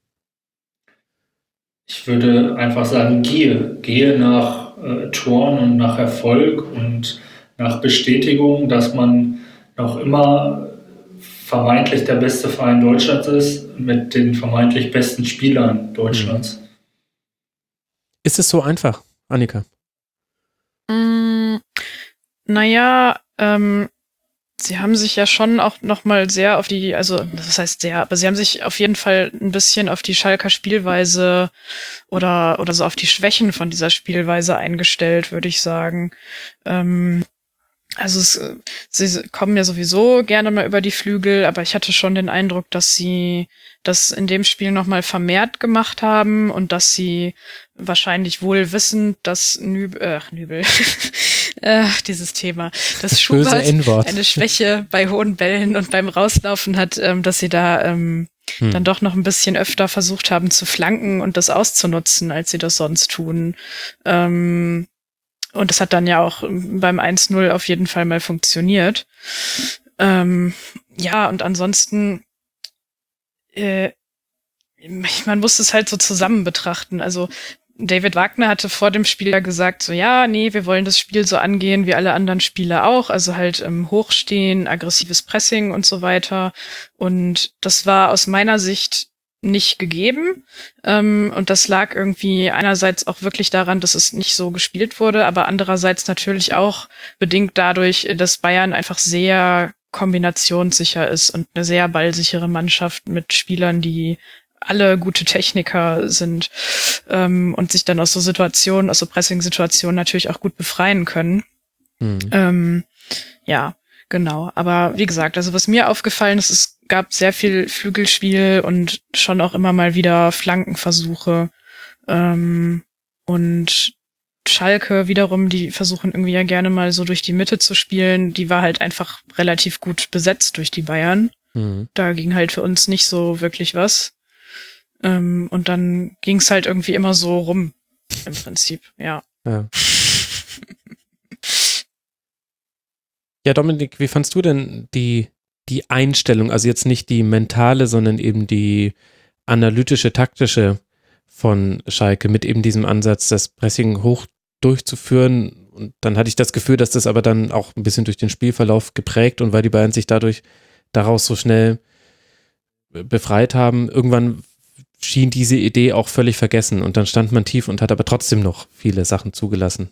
Ich würde einfach sagen, gehe. Gehe nach äh, Toren und nach Erfolg und nach Bestätigung, dass man noch immer vermeintlich der beste Verein Deutschlands ist, mit den vermeintlich besten Spielern Deutschlands. Ist es so einfach, Annika? Mm, naja, ähm, sie haben sich ja schon auch nochmal sehr auf die, also das heißt sehr, aber sie haben sich auf jeden Fall ein bisschen auf die Schalker Spielweise oder oder so auf die Schwächen von dieser Spielweise eingestellt, würde ich sagen. Ähm, also es, sie kommen ja sowieso gerne mal über die Flügel, aber ich hatte schon den Eindruck, dass sie das in dem Spiel nochmal vermehrt gemacht haben und dass sie wahrscheinlich wohl wissend, dass Nübel, äh, Nübel, äh, dieses Thema, dass Schubert eine Schwäche bei hohen Bällen und beim Rauslaufen hat, ähm, dass sie da ähm, hm. dann doch noch ein bisschen öfter versucht haben zu flanken und das auszunutzen, als sie das sonst tun. Ähm, Und das hat dann ja auch beim eins null auf jeden Fall mal funktioniert. Ähm, ja, und ansonsten, äh, man muss es halt so zusammen betrachten. Also David Wagner hatte vor dem Spiel ja gesagt, so ja, nee, wir wollen das Spiel so angehen wie alle anderen Spiele auch. Also halt ähm, hochstehen, aggressives Pressing und so weiter. Und das war aus meiner Sicht nicht gegeben. Ähm, und das lag irgendwie einerseits auch wirklich daran, dass es nicht so gespielt wurde, aber andererseits natürlich auch bedingt dadurch, dass Bayern einfach sehr kombinationssicher ist und eine sehr ballsichere Mannschaft mit Spielern, die alle gute Techniker sind ähm, und sich dann aus so Situationen, aus so Pressing-Situationen natürlich auch gut befreien können. Mhm. Ähm, ja, genau. Aber wie gesagt, also was mir aufgefallen ist, es gab sehr viel Flügelspiel und schon auch immer mal wieder Flankenversuche. Ähm, und Schalke wiederum, die versuchen irgendwie ja gerne mal so durch die Mitte zu spielen. Die war halt einfach relativ gut besetzt durch die Bayern. Mhm. Da ging halt für uns nicht so wirklich was. Ähm, und dann ging es halt irgendwie immer so rum, im Prinzip, ja. Ja. Ja, Dominik, wie fandst du denn die, die Einstellung, also jetzt nicht die mentale, sondern eben die analytische, taktische von Schalke mit eben diesem Ansatz, das Pressing hoch durchzuführen? Und dann hatte ich das Gefühl, dass das aber dann auch ein bisschen durch den Spielverlauf geprägt und weil die Bayern sich dadurch daraus so schnell befreit haben, irgendwann schien diese Idee auch völlig vergessen und dann stand man tief und hat aber trotzdem noch viele Sachen zugelassen.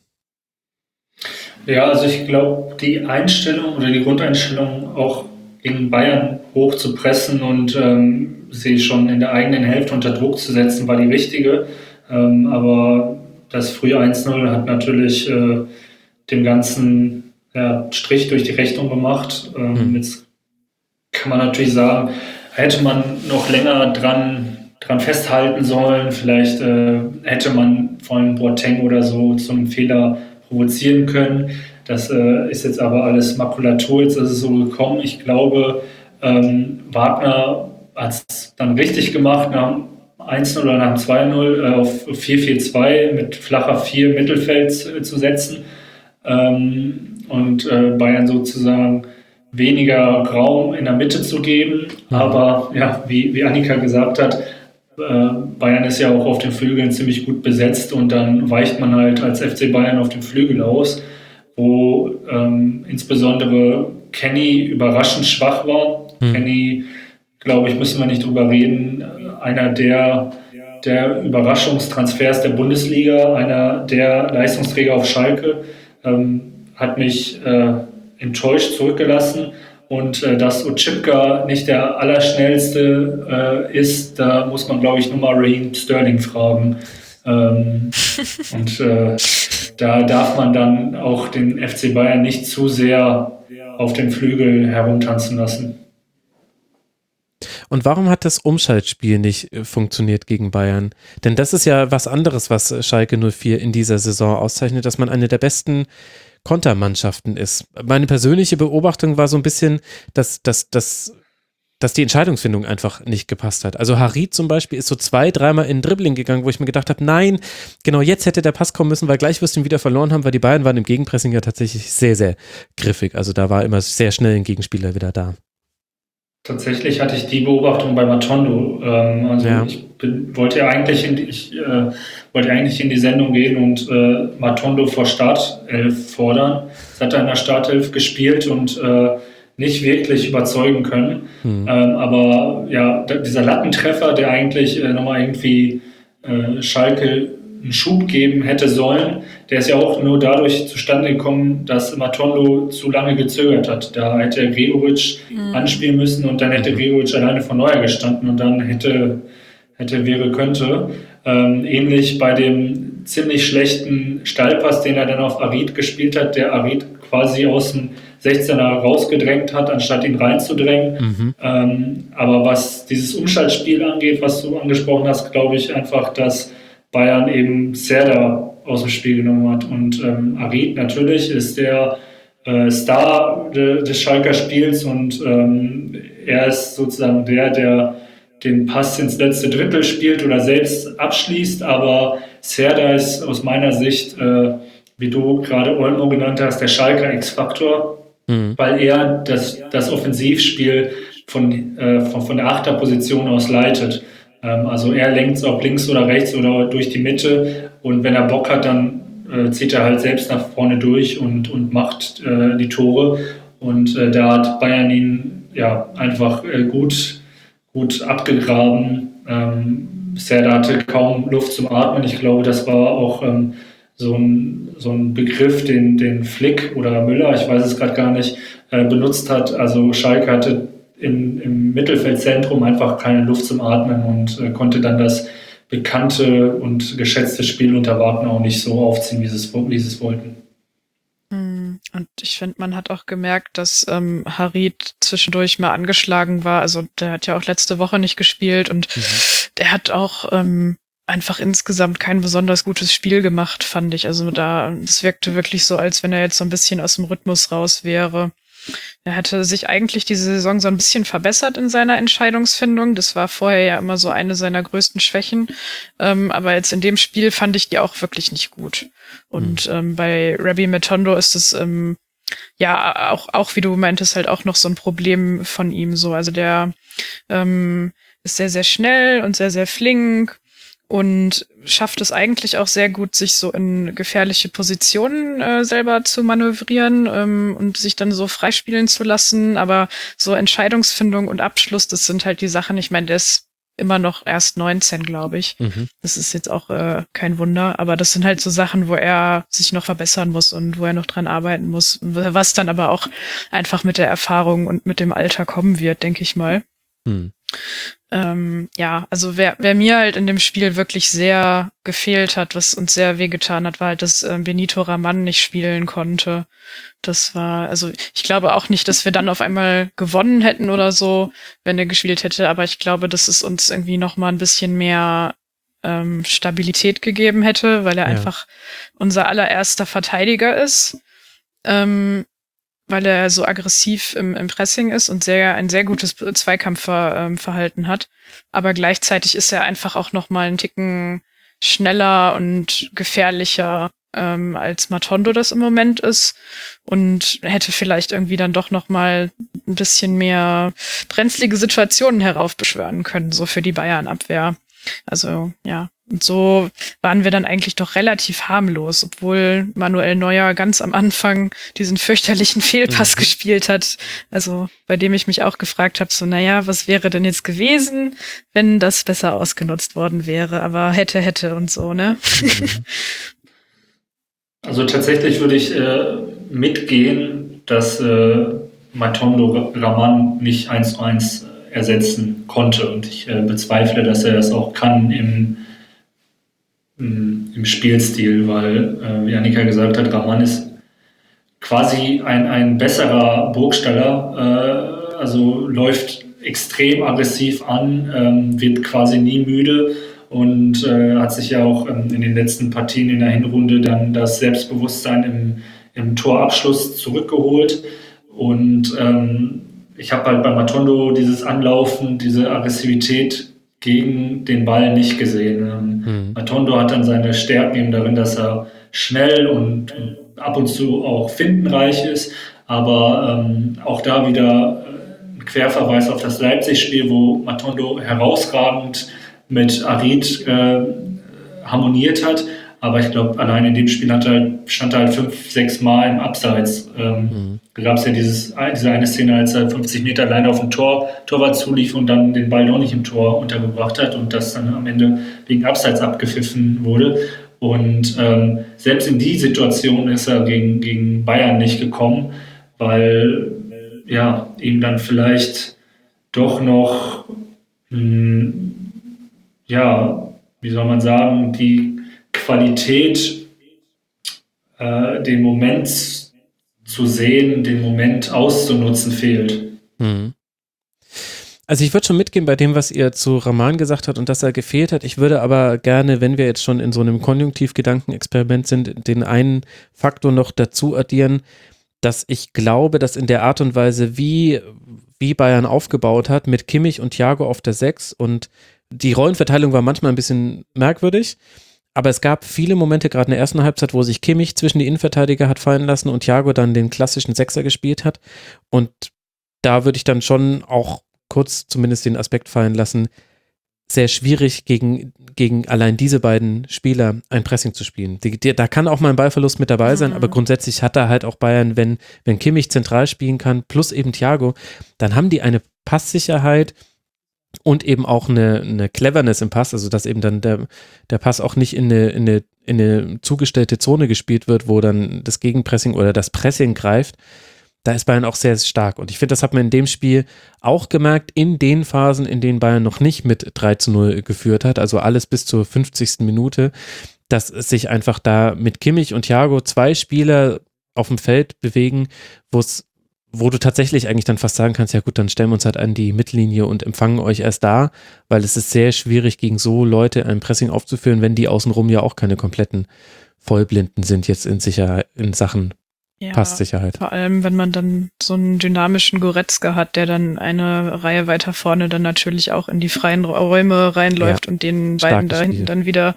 Ja, also ich glaube, die Einstellung oder die Grundeinstellung auch gegen Bayern hoch zu pressen und ähm, sie schon in der eigenen Hälfte unter Druck zu setzen, war die richtige. Ähm, aber das frühe eins null hat natürlich äh, dem Ganzen ja, Strich durch die Rechnung gemacht. Ähm, mhm. Jetzt kann man natürlich sagen, hätte man noch länger dran, dran festhalten sollen, vielleicht äh, hätte man von Boateng oder so zum Fehler provozieren können. Das äh, ist jetzt aber alles Makulatur, jetzt ist es so gekommen. Ich glaube, ähm, Wagner hat es dann richtig gemacht, nach dem eins null oder nach dem zwei null äh, auf vier vier zwei mit flacher vier Mittelfeld zu, zu setzen ähm, und äh, Bayern sozusagen weniger Raum in der Mitte zu geben. Mhm. Aber ja, wie, wie Annika gesagt hat, äh, Bayern ist ja auch auf den Flügeln ziemlich gut besetzt und dann weicht man halt als F C Bayern auf den Flügel aus, wo ähm, insbesondere Kenny überraschend schwach war. Mhm. Kenny, glaube ich, müssen wir nicht drüber reden, einer der, der Überraschungstransfers der Bundesliga, einer der Leistungsträger auf Schalke, ähm, hat mich äh, enttäuscht zurückgelassen. Und äh, dass Oczipka nicht der Allerschnellste äh, ist, da muss man, glaube ich, nur mal Raheem Sterling fragen. Ähm, und äh, da darf man dann auch den F C Bayern nicht zu sehr auf den Flügel herumtanzen lassen. Und warum hat das Umschaltspiel nicht äh, funktioniert gegen Bayern? Denn das ist ja was anderes, was Schalke null vier in dieser Saison auszeichnet, dass man eine der besten Kontermannschaften ist. Meine persönliche Beobachtung war so ein bisschen, dass, dass, dass, dass die Entscheidungsfindung einfach nicht gepasst hat. Also Harit zum Beispiel ist so zwei, dreimal in Dribbling gegangen, wo ich mir gedacht habe, nein, genau jetzt hätte der Pass kommen müssen, weil gleich wirst du ihn wieder verloren haben, weil die Bayern waren im Gegenpressing ja tatsächlich sehr, sehr griffig. Also da war immer sehr schnell ein Gegenspieler wieder da. Tatsächlich hatte ich die Beobachtung bei Matondo. Ähm, also ja. ich bin, wollte ja eigentlich in die, ich äh, wollte eigentlich in die Sendung gehen und äh, Matondo vor Startelf fordern. Das hat er in der Startelf gespielt und äh, nicht wirklich überzeugen können. Mhm. Ähm, aber ja, dieser Lattentreffer, der eigentlich äh, nochmal irgendwie äh, Schalke einen Schub geben hätte sollen, der ist ja auch nur dadurch zustande gekommen, dass Matondo zu lange gezögert hat. Da hätte Gregoritsch mhm. anspielen müssen und dann hätte Gregoritsch alleine vor Neuer gestanden und dann hätte, hätte wäre, könnte. Ähm, ähnlich bei dem ziemlich schlechten Steilpass, den er dann auf Harit gespielt hat, der Harit quasi aus dem sechzehner rausgedrängt hat, anstatt ihn reinzudrängen. Mhm. Ähm, aber was dieses Umschaltspiel angeht, was du angesprochen hast, glaube ich einfach, dass Bayern eben Serdar aus dem Spiel genommen hat. Und ähm, Harit natürlich ist der äh, Star de, des Schalker Spiels und ähm, er ist sozusagen der, der den Pass ins letzte Drittel spielt oder selbst abschließt. Aber Serdar ist aus meiner Sicht, äh, wie du gerade Olmo genannt hast, der Schalker X-Faktor, mhm. weil er das, das Offensivspiel von, äh, von, von der Achterposition aus leitet. Also er lenkt ob links oder rechts oder durch die Mitte und wenn er Bock hat, dann äh, zieht er halt selbst nach vorne durch und, und macht äh, die Tore und äh, da hat Bayern ihn ja einfach äh, gut, gut abgegraben. Ähm, Serdar hatte kaum Luft zum Atmen. Ich glaube, das war auch ähm, so, ein, so ein Begriff, den, den Flick oder Müller, ich weiß es gerade gar nicht, äh, benutzt hat. Also Schalke hatte In, im Mittelfeldzentrum einfach keine Luft zum Atmen und äh, konnte dann das bekannte und geschätzte Spiel unter Wagner auch nicht so aufziehen, wie sie es, wie sie es wollten. Und ich finde, man hat auch gemerkt, dass ähm, Harit zwischendurch mal angeschlagen war. Also der hat ja auch letzte Woche nicht gespielt und mhm. der hat auch, ähm, einfach insgesamt kein besonders gutes Spiel gemacht, fand ich. Also da, es wirkte wirklich so, als wenn er jetzt so ein bisschen aus dem Rhythmus raus wäre. Er hatte sich eigentlich diese Saison so ein bisschen verbessert in seiner Entscheidungsfindung. Das war vorher ja immer so eine seiner größten Schwächen. Ähm, aber jetzt in dem Spiel fand ich die auch wirklich nicht gut. Und mhm. ähm, bei Rabbi Matondo ist es ähm, ja auch, auch, wie du meintest, halt auch noch so ein Problem von ihm so. Also der ähm, ist sehr, sehr schnell und sehr, sehr flink und schafft es eigentlich auch sehr gut, sich so in gefährliche Positionen äh, selber zu manövrieren ähm, und sich dann so freispielen zu lassen. Aber so Entscheidungsfindung und Abschluss, das sind halt die Sachen, ich meine, der ist immer noch erst neunzehn, glaube ich. Mhm. Das ist jetzt auch äh, kein Wunder, aber das sind halt so Sachen, wo er sich noch verbessern muss und wo er noch dran arbeiten muss, was dann aber auch einfach mit der Erfahrung und mit dem Alter kommen wird, denke ich mal. Mhm. Ähm, ja, also wer, wer mir halt in dem Spiel wirklich sehr gefehlt hat, was uns sehr wehgetan hat, war halt, dass äh, Benito Raman nicht spielen konnte. Das war, also ich glaube auch nicht, dass wir dann auf einmal gewonnen hätten oder so, wenn er gespielt hätte, aber ich glaube, dass es uns irgendwie noch mal ein bisschen mehr ähm, Stabilität gegeben hätte, weil er ja. einfach unser allererster Verteidiger ist. Ähm, weil er so aggressiv im, im Pressing ist und sehr ein sehr gutes Zweikampfverhalten hat. Aber gleichzeitig ist er einfach auch noch mal einen Ticken schneller und gefährlicher, ähm, als Matondo das im Moment ist. Und hätte vielleicht irgendwie dann doch noch mal ein bisschen mehr brenzlige Situationen heraufbeschwören können, so für die Bayern-Abwehr. Also, ja. Und so waren wir dann eigentlich doch relativ harmlos, obwohl Manuel Neuer ganz am Anfang diesen fürchterlichen Fehlpass mhm. gespielt hat. Also bei dem ich mich auch gefragt habe, so naja, was wäre denn jetzt gewesen, wenn das besser ausgenutzt worden wäre? Aber hätte, hätte und so, ne? Mhm. Also tatsächlich würde ich äh, mitgehen, dass äh, Matondo Raman nicht eins zu eins ersetzen konnte. Und ich äh, bezweifle, dass er das auch kann im im Spielstil, weil, äh, wie Annika gesagt hat, Raman ist quasi ein, ein besserer Burgstaller, äh, also läuft extrem aggressiv an, ähm, wird quasi nie müde und äh, hat sich ja auch ähm, in den letzten Partien in der Hinrunde dann das Selbstbewusstsein im, im Torabschluss zurückgeholt. Und ähm, ich habe halt bei Matondo dieses Anlaufen, diese Aggressivität gegen den Ball nicht gesehen. Mhm. Matondo hat dann seine Stärken eben darin, dass er schnell und ab und zu auch findenreich ist, aber ähm, auch da wieder ein Querverweis auf das Leipzig-Spiel, wo Matondo herausragend mit Arid äh, harmoniert hat, aber ich glaube, allein in dem Spiel hat er, stand er halt fünf, sechs Mal im Abseits. Ähm, mhm. Da gab es ja dieses, diese eine Szene, als er fünfzig Meter alleine auf dem Tor, Torwart zulief und dann den Ball noch nicht im Tor untergebracht hat und das dann am Ende wegen Abseits abgepfiffen wurde. Und ähm, selbst in die Situation ist er gegen, gegen Bayern nicht gekommen, weil ja, ihm dann vielleicht doch noch, mh, ja, wie soll man sagen, die Qualität, äh, den Moment zu sehen, den Moment auszunutzen, fehlt. Mhm. Also ich würde schon mitgehen bei dem, was ihr zu Raman gesagt habt und dass er gefehlt hat. Ich würde aber gerne, wenn wir jetzt schon in so einem Konjunktiv-Gedankenexperiment sind, den einen Faktor noch dazu addieren, dass ich glaube, dass in der Art und Weise, wie, wie Bayern aufgebaut hat, mit Kimmich und Thiago auf der sechs und die Rollenverteilung war manchmal ein bisschen merkwürdig, aber es gab viele Momente, gerade in der ersten Halbzeit, wo sich Kimmich zwischen die Innenverteidiger hat fallen lassen und Thiago dann den klassischen Sechser gespielt hat. Und da würde ich dann schon auch kurz zumindest den Aspekt fallen lassen, sehr schwierig gegen, gegen allein diese beiden Spieler ein Pressing zu spielen. Die, die, da kann auch mal ein Ballverlust mit dabei sein, mhm. aber grundsätzlich hat da halt auch Bayern, wenn, wenn Kimmich zentral spielen kann, plus eben Thiago, dann haben die eine Passsicherheit und eben auch eine, eine Cleverness im Pass, also dass eben dann der, der Pass auch nicht in eine, in, eine, in eine zugestellte Zone gespielt wird, wo dann das Gegenpressing oder das Pressing greift. Da ist Bayern auch sehr, sehr stark. Und ich finde, das hat man in dem Spiel auch gemerkt, in den Phasen, in denen Bayern noch nicht mit drei zu null geführt hat, also alles bis zur fünfzigsten Minute, dass sich einfach da mit Kimmich und Thiago zwei Spieler auf dem Feld bewegen, wo es wo du tatsächlich eigentlich dann fast sagen kannst, ja gut, dann stellen wir uns halt an die Mittellinie und empfangen euch erst da, weil es ist sehr schwierig, gegen so Leute ein Pressing aufzuführen, wenn die außenrum ja auch keine kompletten Vollblinden sind jetzt in Sicherheit, in Sachen Ja, Passsicherheit. vor allem, wenn man dann so einen dynamischen Goretzka hat, der dann eine Reihe weiter vorne dann natürlich auch in die freien Räume reinläuft Ja, und den beiden starkes da hinten Spiel. dann wieder,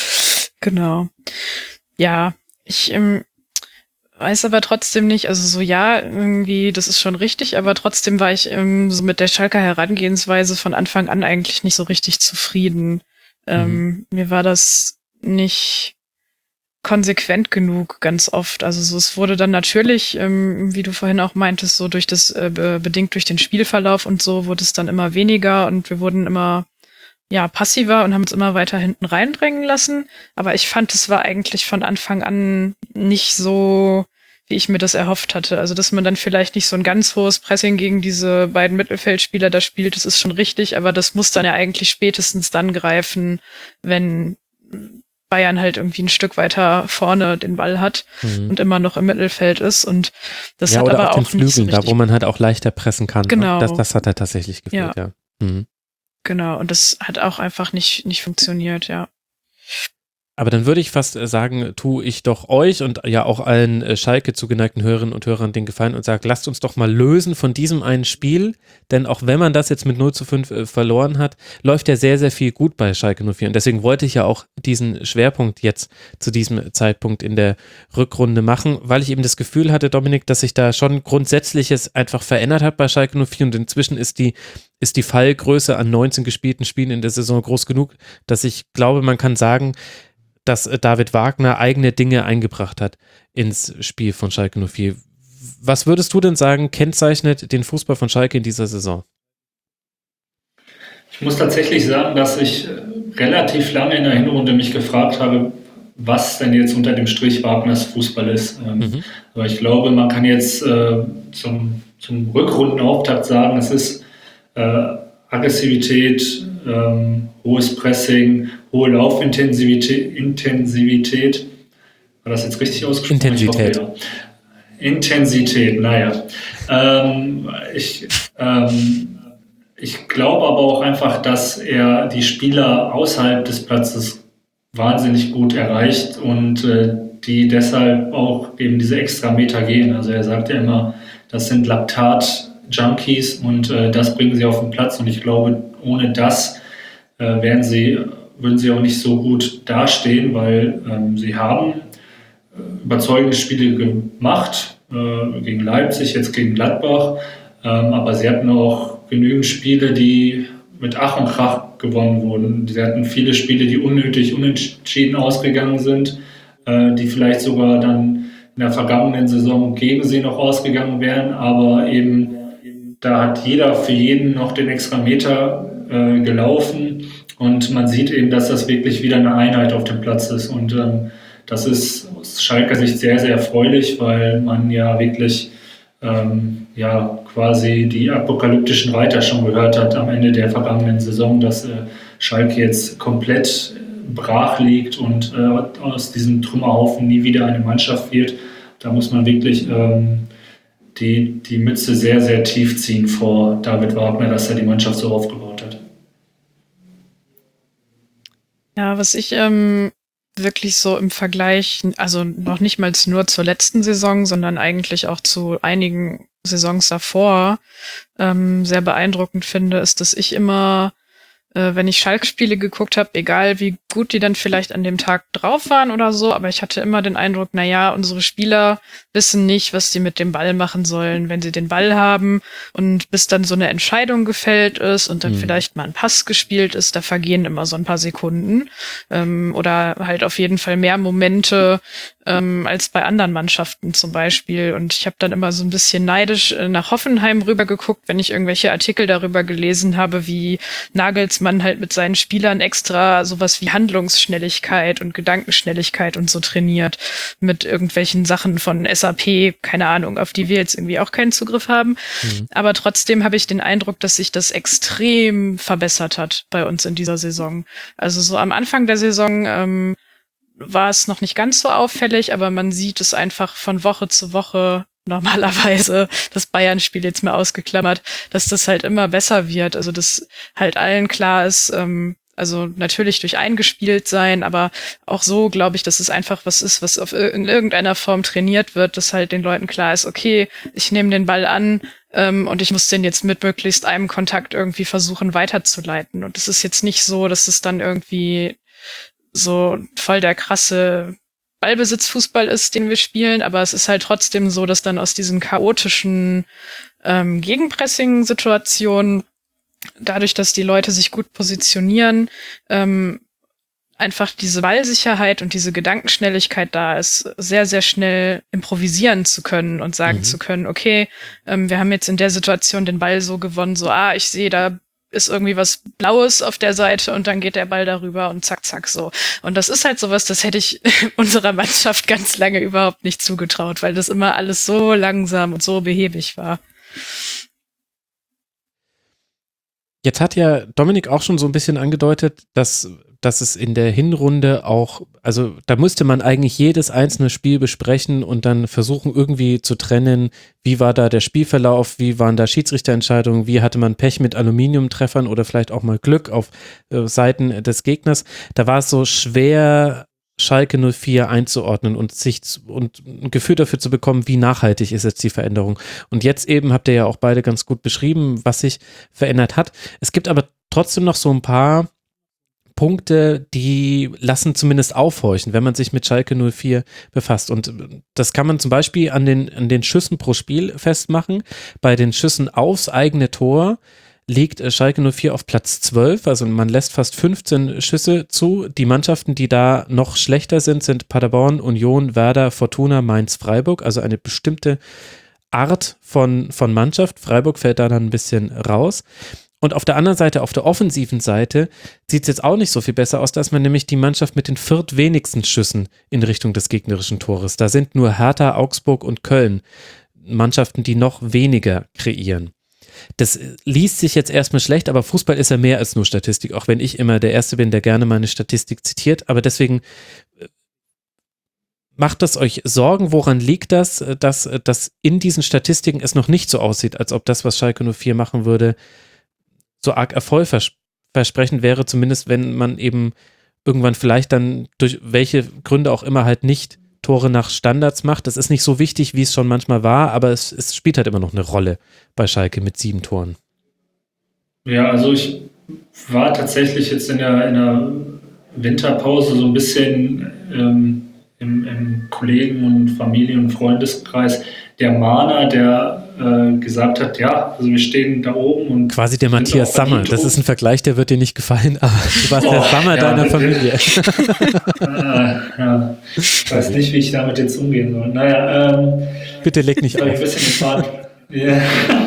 genau. Ja, ich ähm, weiß aber trotzdem nicht, also so ja, irgendwie, das ist schon richtig, aber trotzdem war ich ähm, so mit der Schalker Herangehensweise von Anfang an eigentlich nicht so richtig zufrieden. Ähm, mir war das nicht konsequent genug ganz oft. Also so, es wurde dann natürlich, ähm, wie du vorhin auch meintest, so durch das, äh, be- bedingt durch den Spielverlauf und so, wurde es dann immer weniger und wir wurden immer ja passiver und haben uns immer weiter hinten reindrängen lassen. Aber ich fand, es war eigentlich von Anfang an nicht so, wie ich mir das erhofft hatte. Also, dass man dann vielleicht nicht so ein ganz hohes Pressing gegen diese beiden Mittelfeldspieler da spielt, das ist schon richtig, aber das muss dann ja eigentlich spätestens dann greifen, wenn Bayern halt irgendwie ein Stück weiter vorne den Ball hat Mhm. und immer noch im Mittelfeld ist. Und das ja, hat oder aber auf den auch nicht so Flügeln, da richtig, wo man halt auch leichter pressen kann. ne? Genau. Das, das hat halt tatsächlich gefehlt, ja. Mhm. genau, und das hat auch einfach nicht, nicht funktioniert, ja. Aber dann würde ich fast äh, sagen, tue ich doch euch und ja auch allen äh, Schalke zugeneigten Hörerinnen und Hörern den Gefallen und sage, lasst uns doch mal lösen von diesem einen Spiel, denn auch wenn man das jetzt mit null zu fünf äh, verloren hat, läuft ja sehr, sehr viel gut bei Schalke null vier und deswegen wollte ich ja auch diesen Schwerpunkt jetzt zu diesem Zeitpunkt in der Rückrunde machen, weil ich eben das Gefühl hatte, Dominik, dass sich da schon Grundsätzliches einfach verändert hat bei Schalke null vier und inzwischen ist die ist die Fallgröße an neunzehn gespielten Spielen in der Saison groß genug, dass ich glaube, man kann sagen, dass äh, David Wagner eigene Dinge eingebracht hat ins Spiel von Schalke null vier. Was würdest du denn sagen, kennzeichnet den Fußball von Schalke in dieser Saison? Ich muss tatsächlich sagen, dass ich äh, relativ lange in der Hinrunde mich gefragt habe, was denn jetzt unter dem Strich Wagners Fußball ist. Ähm, Mhm. Aber ich glaube, man kann jetzt äh, zum, zum Rückrundenauftakt sagen, es ist äh, Aggressivität, ähm, hohes Pressing, hohe Laufintensivität. Intensivität. War das jetzt richtig ausgesprochen? Intensität. Ich hoffe, ja. Intensität, naja. Ähm, ich ähm, ich glaube aber auch einfach, dass er die Spieler außerhalb des Platzes wahnsinnig gut erreicht und äh, die deshalb auch eben diese extra Meter gehen. Also er sagt ja immer, das sind Laktat-Junkies und äh, das bringen sie auf den Platz. Und ich glaube, ohne das äh, wären sie, würden sie auch nicht so gut dastehen, weil ähm, sie haben äh, überzeugende Spiele gemacht, äh, gegen Leipzig, jetzt gegen Gladbach. Ähm, aber sie hatten auch genügend Spiele, die mit Ach und Krach gewonnen wurden. Sie hatten viele Spiele, die unnötig unentschieden ausgegangen sind, äh, die vielleicht sogar dann in der vergangenen Saison gegen sie noch ausgegangen wären. Aber eben da hat jeder für jeden noch den extra Meter äh, gelaufen. Und man sieht eben, dass das wirklich wieder eine Einheit auf dem Platz ist. Und ähm, das ist aus Schalker Sicht sehr, sehr erfreulich, weil man ja wirklich ähm, ja, quasi die apokalyptischen Reiter schon gehört hat am Ende der vergangenen Saison, dass äh, Schalke jetzt komplett brach liegt und äh, aus diesem Trümmerhaufen nie wieder eine Mannschaft wird. Da muss man wirklich ähm, die, die Mütze sehr, sehr tief ziehen vor David Wagner, dass er die Mannschaft so aufgebaut hat. Ja, was ich ähm, wirklich so im Vergleich, also noch nicht mal nur zur letzten Saison, sondern eigentlich auch zu einigen Saisons davor ähm, sehr beeindruckend finde, ist, dass ich immer, äh, wenn ich Schalke-Spiele geguckt habe, egal wie gut die dann vielleicht an dem Tag drauf waren oder so, aber ich hatte immer den Eindruck, na ja, unsere Spieler wissen nicht, was sie mit dem Ball machen sollen, wenn sie den Ball haben, und bis dann so eine Entscheidung gefällt ist und dann Mhm. vielleicht mal ein Pass gespielt ist, da vergehen immer so ein paar Sekunden ähm, oder halt auf jeden Fall mehr Momente ähm, als bei anderen Mannschaften zum Beispiel. Und ich habe dann immer so ein bisschen neidisch äh, nach Hoffenheim rüber geguckt, wenn ich irgendwelche Artikel darüber gelesen habe, wie Nagelsmann halt mit seinen Spielern extra sowas wie Handlungsschnelligkeit und Gedankenschnelligkeit und so trainiert mit irgendwelchen Sachen von S A P, keine Ahnung, auf die wir jetzt irgendwie auch keinen Zugriff haben. Mhm. Aber trotzdem habe ich den Eindruck, dass sich das extrem verbessert hat bei uns in dieser Saison. Also so am Anfang der Saison ähm, war es noch nicht ganz so auffällig, aber man sieht es einfach von Woche zu Woche normalerweise, das Bayern-Spiel jetzt mal ausgeklammert, dass das halt immer besser wird. Also dass halt allen klar ist, ähm, also natürlich durch eingespielt sein, aber auch so glaube ich, dass es einfach was ist, was auf in irgendeiner Form trainiert wird, dass halt den Leuten klar ist, okay, ich nehme den Ball an ähm, und ich muss den jetzt mit möglichst einem Kontakt irgendwie versuchen weiterzuleiten. Und es ist jetzt nicht so, dass es dann irgendwie so voll der krasse Ballbesitzfußball ist, den wir spielen, aber es ist halt trotzdem so, dass dann aus diesen chaotischen ähm, Gegenpressing-Situationen, dadurch, dass die Leute sich gut positionieren, ähm, einfach diese Ballsicherheit und diese Gedankenschnelligkeit da ist, sehr, sehr schnell improvisieren zu können und sagen mhm. zu können, okay, ähm, wir haben jetzt in der Situation den Ball so gewonnen, so, ah, ich sehe, da ist irgendwie was Blaues auf der Seite und dann geht der Ball darüber und zack, zack, so. Und das ist halt sowas, das hätte ich unserer Mannschaft ganz lange überhaupt nicht zugetraut, weil das immer alles so langsam und so behäbig war. Jetzt hat ja Dominik auch schon so ein bisschen angedeutet, dass, dass es in der Hinrunde auch, also da müsste man eigentlich jedes einzelne Spiel besprechen und dann versuchen irgendwie zu trennen, wie war da der Spielverlauf, wie waren da Schiedsrichterentscheidungen, wie hatte man Pech mit Aluminiumtreffern oder vielleicht auch mal Glück auf äh, Seiten des Gegners. Da war es so schwer, Schalke null vier einzuordnen und sich zu, und ein Gefühl dafür zu bekommen, wie nachhaltig ist jetzt die Veränderung. Und jetzt eben habt ihr ja auch beide ganz gut beschrieben, was sich verändert hat. Es gibt aber trotzdem noch so ein paar Punkte, die lassen zumindest aufhorchen, wenn man sich mit Schalke null vier befasst. Und das kann man zum Beispiel an den, an den Schüssen pro Spiel festmachen. Bei den Schüssen aufs eigene Tor liegt Schalke null vier auf Platz zwölf, also man lässt fast fünfzehn Schüsse zu. Die Mannschaften, die da noch schlechter sind, sind Paderborn, Union, Werder, Fortuna, Mainz, Freiburg, also eine bestimmte Art von, von Mannschaft. Freiburg fällt da dann ein bisschen raus. Und auf der anderen Seite, auf der offensiven Seite, sieht es jetzt auch nicht so viel besser aus, dass man nämlich die Mannschaft mit den viertwenigsten Schüssen in Richtung des gegnerischen Tores. Da sind nur Hertha, Augsburg und Köln Mannschaften, die noch weniger kreieren. Das liest sich jetzt erstmal schlecht, aber Fußball ist ja mehr als nur Statistik, auch wenn ich immer der Erste bin, der gerne meine Statistik zitiert, aber deswegen macht das euch Sorgen, woran liegt das, dass, dass in diesen Statistiken es noch nicht so aussieht, als ob das, was Schalke null vier machen würde, so arg erfolgversprechend wäre, zumindest wenn man eben irgendwann vielleicht dann durch welche Gründe auch immer halt nicht Tore nach Standards macht. Das ist nicht so wichtig, wie es schon manchmal war, aber es, es spielt halt immer noch eine Rolle bei Schalke mit sieben Toren. Ja, also ich war tatsächlich jetzt in der, in der Winterpause so ein bisschen ähm, im, im Kollegen- und Familien- und Freundeskreis der Mahner, der äh, gesagt hat, ja, also wir stehen da oben und quasi der Matthias Sammer, das ist ein Vergleich, der wird dir nicht gefallen, aber du warst oh, der Sammer ja, deiner Familie. ah, ja. Ich weiß nicht, wie ich damit jetzt umgehen soll. Naja, ähm, bitte leg nicht auf. Ich ein bisschen gefahren. Yeah.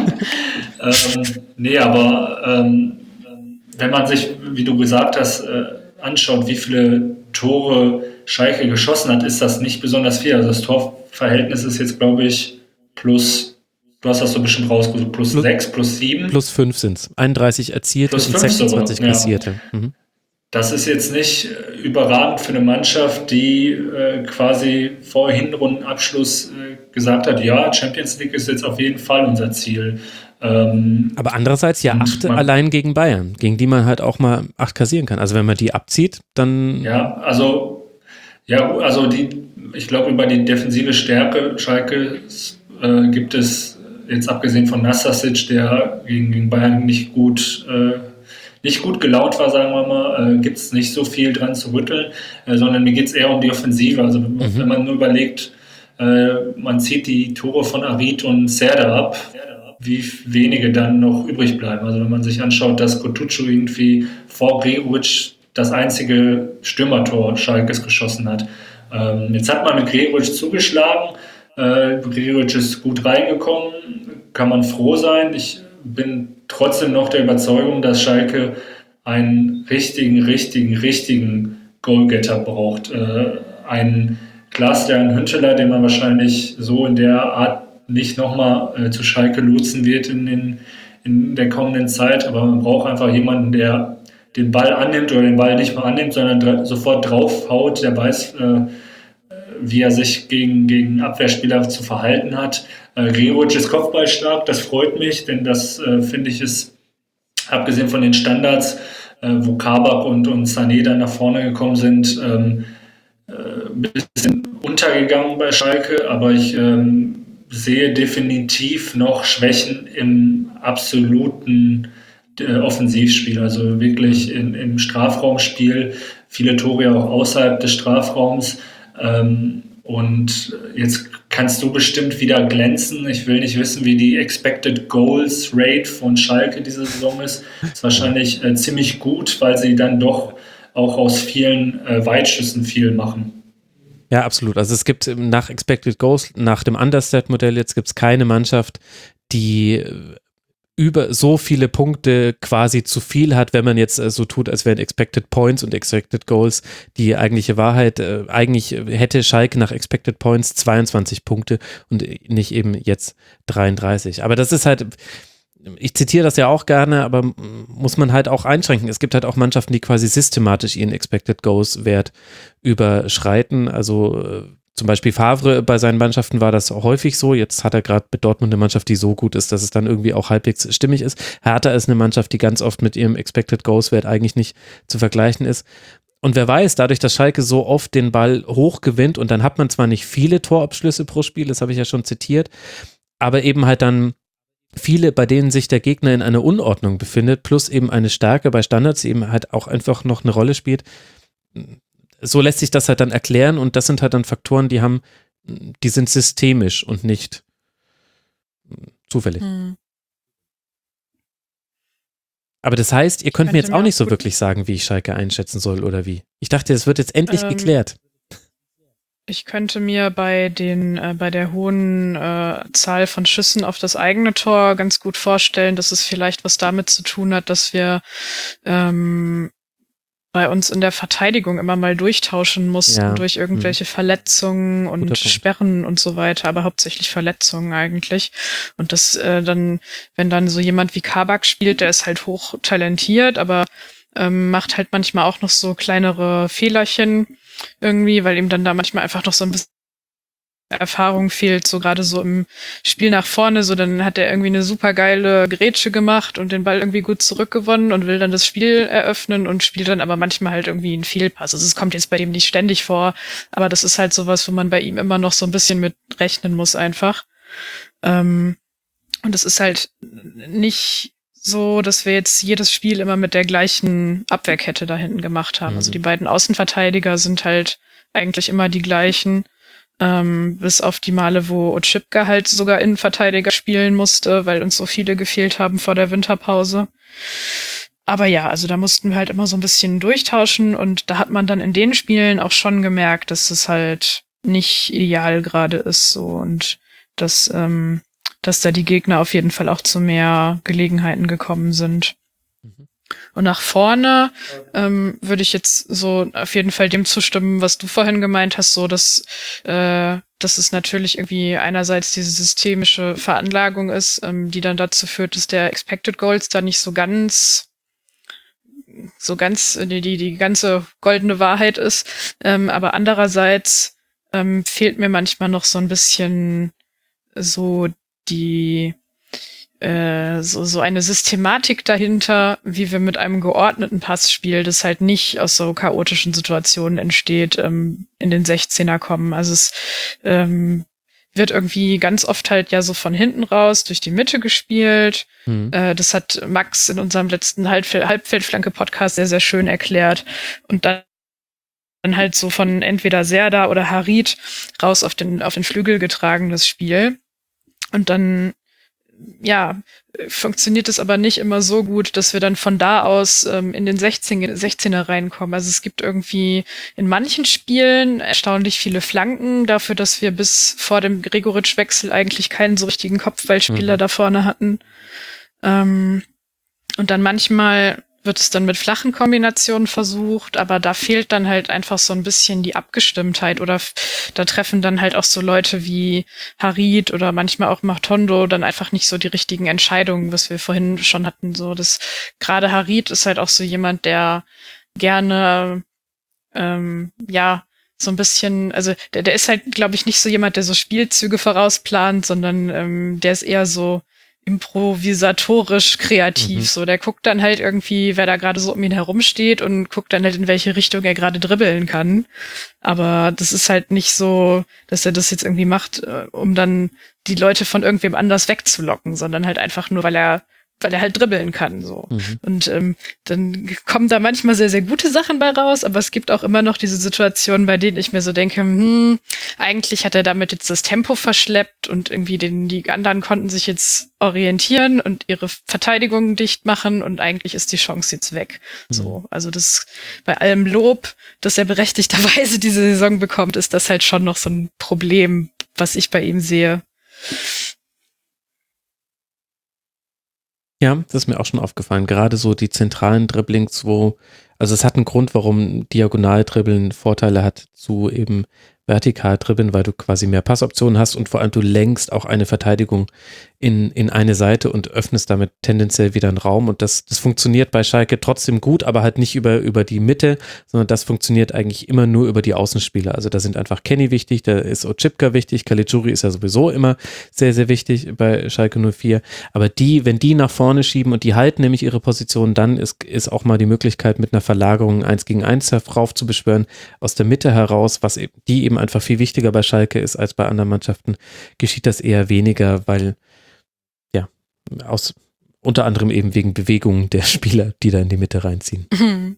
ähm, nee, aber ähm, wenn man sich, wie du gesagt hast, äh, anschaut, wie viele Tore Schalke geschossen hat, ist das nicht besonders viel. Also das Torverhältnis ist jetzt, glaube ich, plus, du hast das so ein bisschen rausgesucht, plus sechs, plus sieben. Plus fünf sind es. einunddreißig erzielte und sechsundzwanzig so, kassierte. Ja. Mhm. Das ist jetzt nicht überragend für eine Mannschaft, die äh, quasi vor Hinrundenabschluss äh, gesagt hat, ja, Champions League ist jetzt auf jeden Fall unser Ziel. Ähm, Aber andererseits ja acht allein gegen Bayern, gegen die man halt auch mal acht kassieren kann. Also wenn man die abzieht, dann... Ja, also, ja, also die, ich glaube, über die defensive Stärke Schalke äh, gibt es, jetzt abgesehen von Nastasic, der gegen, gegen Bayern nicht gut... Äh, nicht gut gelaunt war, sagen wir mal, äh, gibt es nicht so viel dran zu rütteln, äh, sondern mir geht es eher um die Offensive. Also mhm. wenn man nur überlegt, äh, man zieht die Tore von Arid und Serdar ab, wie wenige dann noch übrig bleiben. Also wenn man sich anschaut, dass Kutucu irgendwie vor Gregoritsch das einzige Stürmertor Schalkes geschossen hat. Ähm, jetzt hat man mit Gregoritsch zugeschlagen, äh, Gregoritsch ist gut reingekommen, kann man froh sein. Ich bin trotzdem noch der Überzeugung, dass Schalke einen richtigen, richtigen, richtigen Goalgetter braucht. Äh, einen Klaas-Jan Hünteler, den man wahrscheinlich so in der Art nicht nochmal äh, zu Schalke lotsen wird in, den, in der kommenden Zeit. Aber man braucht einfach jemanden, der den Ball annimmt oder den Ball nicht mal annimmt, sondern dra- sofort draufhaut, der weiß, äh, wie er sich gegen, gegen Abwehrspieler zu verhalten hat. Äh, Gregoritsch ist kopfballstark, das freut mich, denn das äh, finde ich ist, abgesehen von den Standards, äh, wo Kabak und, und Sané dann nach vorne gekommen sind, ähm, äh, ein bisschen untergegangen bei Schalke, aber ich ähm, sehe definitiv noch Schwächen im absoluten äh, Offensivspiel, also wirklich in, im Strafraumspiel, viele Tore auch außerhalb des Strafraums. Ähm, und jetzt kannst du bestimmt wieder glänzen. Ich will nicht wissen, wie die Expected Goals Rate von Schalke diese Saison ist. Das ist wahrscheinlich äh, ziemlich gut, weil sie dann doch auch aus vielen äh, Weitschüssen viel machen. Ja, absolut. Also es gibt nach Expected Goals, nach dem Understat-Modell jetzt gibt es keine Mannschaft, die über so viele Punkte quasi zu viel hat, wenn man jetzt so tut, als wären Expected Points und Expected Goals die eigentliche Wahrheit. Äh, eigentlich hätte Schalke nach Expected Points zweiundzwanzig Punkte und nicht eben jetzt dreiunddreißig. Aber das ist halt, ich zitiere das ja auch gerne, aber muss man halt auch einschränken. Es gibt halt auch Mannschaften, die quasi systematisch ihren Expected Goals Wert überschreiten. Also äh, zum Beispiel Favre bei seinen Mannschaften war das häufig so. Jetzt hat er gerade mit Dortmund eine Mannschaft, die so gut ist, dass es dann irgendwie auch halbwegs stimmig ist. Hertha ist eine Mannschaft, die ganz oft mit ihrem Expected Goals Wert eigentlich nicht zu vergleichen ist. Und wer weiß, dadurch, dass Schalke so oft den Ball hoch gewinnt und dann hat man zwar nicht viele Torabschlüsse pro Spiel, das habe ich ja schon zitiert, aber eben halt dann viele, bei denen sich der Gegner in einer Unordnung befindet, plus eben eine Stärke bei Standards, die eben halt auch einfach noch eine Rolle spielt. So lässt sich das halt dann erklären und das sind halt dann Faktoren, die haben, die sind systemisch und nicht zufällig. Hm. Aber das heißt, ihr könnt mir jetzt auch nicht so wirklich sagen, wie ich Schalke einschätzen soll oder wie. Ich dachte, es wird jetzt endlich ähm, geklärt. Ich könnte mir bei den äh, bei der hohen äh, Zahl von Schüssen auf das eigene Tor ganz gut vorstellen, dass es vielleicht was damit zu tun hat, dass wir ähm, bei uns in der Verteidigung immer mal durchtauschen mussten ja. durch irgendwelche hm. Verletzungen und Sperren und so weiter, aber hauptsächlich Verletzungen eigentlich. Und das äh, dann, wenn dann so jemand wie Kabak spielt, der ist halt hoch talentiert, aber ähm, macht halt manchmal auch noch so kleinere Fehlerchen irgendwie, weil ihm dann da manchmal einfach noch so ein bisschen Erfahrung fehlt, so gerade so im Spiel nach vorne, so dann hat er irgendwie eine super geile Grätsche gemacht und den Ball irgendwie gut zurückgewonnen und will dann das Spiel eröffnen und spielt dann aber manchmal halt irgendwie einen Fehlpass. Also es kommt jetzt bei ihm nicht ständig vor, aber das ist halt sowas, wo man bei ihm immer noch so ein bisschen mit rechnen muss einfach. Ähm, und es ist halt nicht so, dass wir jetzt jedes Spiel immer mit der gleichen Abwehrkette da hinten gemacht haben. Mhm. Also die beiden Außenverteidiger sind halt eigentlich immer die gleichen. Ähm, bis auf die Male, wo Otschipka halt sogar Innenverteidiger spielen musste, weil uns so viele gefehlt haben vor der Winterpause. Aber ja, also da mussten wir halt immer so ein bisschen durchtauschen und da hat man dann in den Spielen auch schon gemerkt, dass es halt nicht ideal gerade ist so und dass, ähm, dass da die Gegner auf jeden Fall auch zu mehr Gelegenheiten gekommen sind. Mhm. Und nach vorne ähm, würde ich jetzt so auf jeden Fall dem zustimmen, was du vorhin gemeint hast, so dass, äh, dass es natürlich irgendwie einerseits diese systemische Veranlagung ist, ähm, die dann dazu führt, dass der Expected Goals da nicht so ganz so ganz die die, die ganze goldene Wahrheit ist, ähm, aber andererseits ähm, fehlt mir manchmal noch so ein bisschen so die äh, so so eine Systematik dahinter, wie wir mit einem geordneten Passspiel, das halt nicht aus so chaotischen Situationen entsteht, ähm, in den sechzehner kommen. Also es ähm, wird irgendwie ganz oft halt ja so von hinten raus durch die Mitte gespielt. Mhm. Äh, das hat Max in unserem letzten Halbfeld- Halbfeldflanke-Podcast sehr, sehr schön erklärt. Und dann dann halt so von entweder Serda oder Harit raus auf den auf den Flügel getragen, das Spiel. Und dann ja, funktioniert es aber nicht immer so gut, dass wir dann von da aus ähm, in den sechzehner reinkommen. Also es gibt irgendwie in manchen Spielen erstaunlich viele Flanken dafür, dass wir bis vor dem Gregoritsch-Wechsel eigentlich keinen so richtigen Kopfballspieler mhm. da vorne hatten. Ähm, und dann manchmal wird es dann mit flachen Kombinationen versucht, aber da fehlt dann halt einfach so ein bisschen die Abgestimmtheit oder f- da treffen dann halt auch so Leute wie Harit oder manchmal auch Matondo dann einfach nicht so die richtigen Entscheidungen, was wir vorhin schon hatten. So, das gerade Harit ist halt auch so jemand, der gerne ähm, ja so ein bisschen, also der, der ist halt, glaube ich, nicht so jemand, der so Spielzüge vorausplant, sondern ähm, der ist eher so improvisatorisch kreativ. Mhm. So, der guckt dann halt irgendwie, wer da gerade so um ihn herumsteht und guckt dann halt, in welche Richtung er gerade dribbeln kann. Aber das ist halt nicht so, dass er das jetzt irgendwie macht, um dann die Leute von irgendwem anders wegzulocken, sondern halt einfach nur, weil er weil er halt dribbeln kann, so. Mhm. Und ähm, dann kommen da manchmal sehr, sehr gute Sachen bei raus, aber es gibt auch immer noch diese Situationen, bei denen ich mir so denke, hm, eigentlich hat er damit jetzt das Tempo verschleppt und irgendwie den, die anderen konnten sich jetzt orientieren und ihre Verteidigungen dicht machen und eigentlich ist die Chance jetzt weg. Mhm. So, also das, bei allem Lob, das er berechtigterweise diese Saison bekommt, ist das halt schon noch so ein Problem, was ich bei ihm sehe. Ja, das ist mir auch schon aufgefallen. Gerade so die zentralen Dribblings, wo, also es hat einen Grund, warum Diagonaldribbeln Vorteile hat zu eben vertikal dribbeln, weil du quasi mehr Passoptionen hast und vor allem du lenkst auch eine Verteidigung in, in eine Seite und öffnest damit tendenziell wieder einen Raum und das, das funktioniert bei Schalke trotzdem gut, aber halt nicht über, über die Mitte, sondern das funktioniert eigentlich immer nur über die Außenspieler. Also da sind einfach Kenny wichtig, da ist Otschipka wichtig, Caligiuri ist ja sowieso immer sehr, sehr wichtig bei Schalke null vier, aber die, wenn die nach vorne schieben und die halten nämlich ihre Position, dann ist, ist auch mal die Möglichkeit mit einer Verlagerung eins gegen eins rauf zu beschwören, aus der Mitte heraus, was eben, die eben einfach viel wichtiger bei Schalke ist als bei anderen Mannschaften, geschieht das eher weniger, weil ja, aus unter anderem eben wegen Bewegungen der Spieler, die da in die Mitte reinziehen. Mhm.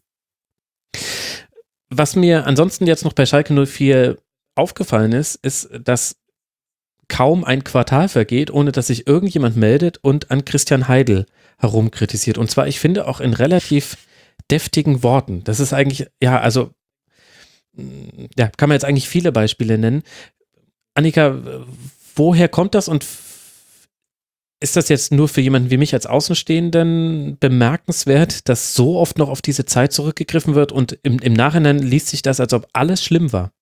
Was mir ansonsten jetzt noch bei Schalke null vier aufgefallen ist, ist, dass kaum ein Quartal vergeht, ohne dass sich irgendjemand meldet und an Christian Heidel herumkritisiert. Und zwar, ich finde, auch in relativ deftigen Worten. Das ist eigentlich, ja, also ja, kann man jetzt eigentlich viele Beispiele nennen. Annika, woher kommt das und ist das jetzt nur für jemanden wie mich als Außenstehenden bemerkenswert, dass so oft noch auf diese Zeit zurückgegriffen wird und im, im Nachhinein liest sich das, als ob alles schlimm war?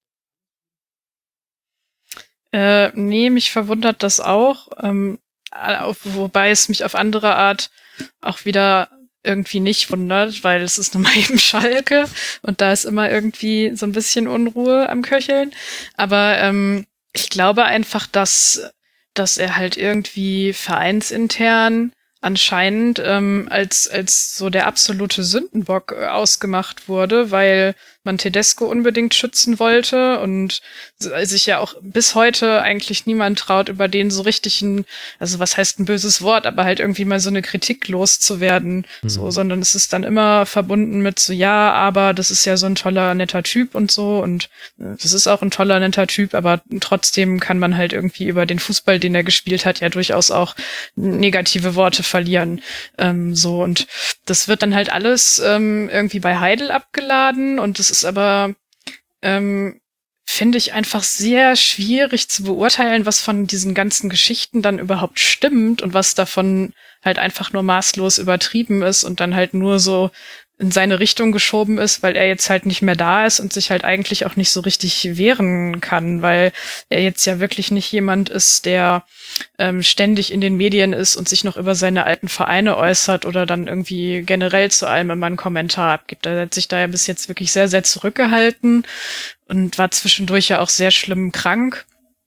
Äh, nee, mich verwundert das auch, ähm, wobei es mich auf andere Art auch wieder irgendwie nicht wundert, weil es ist nun mal eben Schalke und da ist immer irgendwie so ein bisschen Unruhe am Köcheln. Aber ähm, ich glaube einfach, dass, dass er halt irgendwie vereinsintern anscheinend ähm, als als so der absolute Sündenbock äh, ausgemacht wurde, weil man Tedesco unbedingt schützen wollte und sich ja auch bis heute eigentlich niemand traut, über den so richtig ein, also was heißt ein böses Wort, aber halt irgendwie mal so eine Kritik loszuwerden, mhm. so, sondern es ist dann immer verbunden mit so, ja, aber das ist ja so ein toller, netter Typ und so und das ist auch ein toller, netter Typ, aber trotzdem kann man halt irgendwie über den Fußball, den er gespielt hat, ja durchaus auch negative Worte verlieren, ähm, so und das wird dann halt alles ähm, irgendwie bei Heidel abgeladen und das ist aber, ähm, finde ich einfach sehr schwierig zu beurteilen, was von diesen ganzen Geschichten dann überhaupt stimmt und was davon halt einfach nur maßlos übertrieben ist und dann halt nur so in seine Richtung geschoben ist, weil er jetzt halt nicht mehr da ist und sich halt eigentlich auch nicht so richtig wehren kann, weil er jetzt ja wirklich nicht jemand ist, der ähm, ständig in den Medien ist und sich noch über seine alten Vereine äußert oder dann irgendwie generell zu allem immer einen Kommentar abgibt. Er hat sich da ja bis jetzt wirklich sehr, sehr zurückgehalten und war zwischendurch ja auch sehr schlimm krank.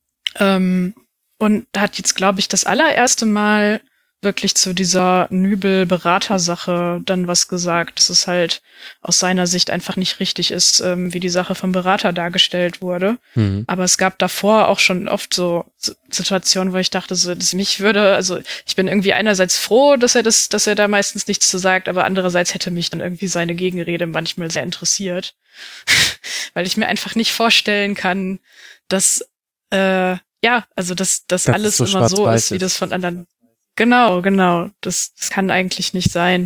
Ähm, und hat jetzt, glaube ich, das allererste Mal wirklich zu dieser Nübel-Beratersache dann was gesagt, dass es halt aus seiner Sicht einfach nicht richtig ist, ähm, wie die Sache vom Berater dargestellt wurde. Mhm. Aber es gab davor auch schon oft so Situationen, wo ich dachte, so, dass mich würde, also ich bin irgendwie einerseits froh, dass er das, dass er da meistens nichts zu sagt, aber andererseits hätte mich dann irgendwie seine Gegenrede manchmal sehr interessiert. Weil ich mir einfach nicht vorstellen kann, dass, äh, ja, also dass, dass das alles so immer so ist, wie das von anderen. Genau, genau. Das, das kann eigentlich nicht sein.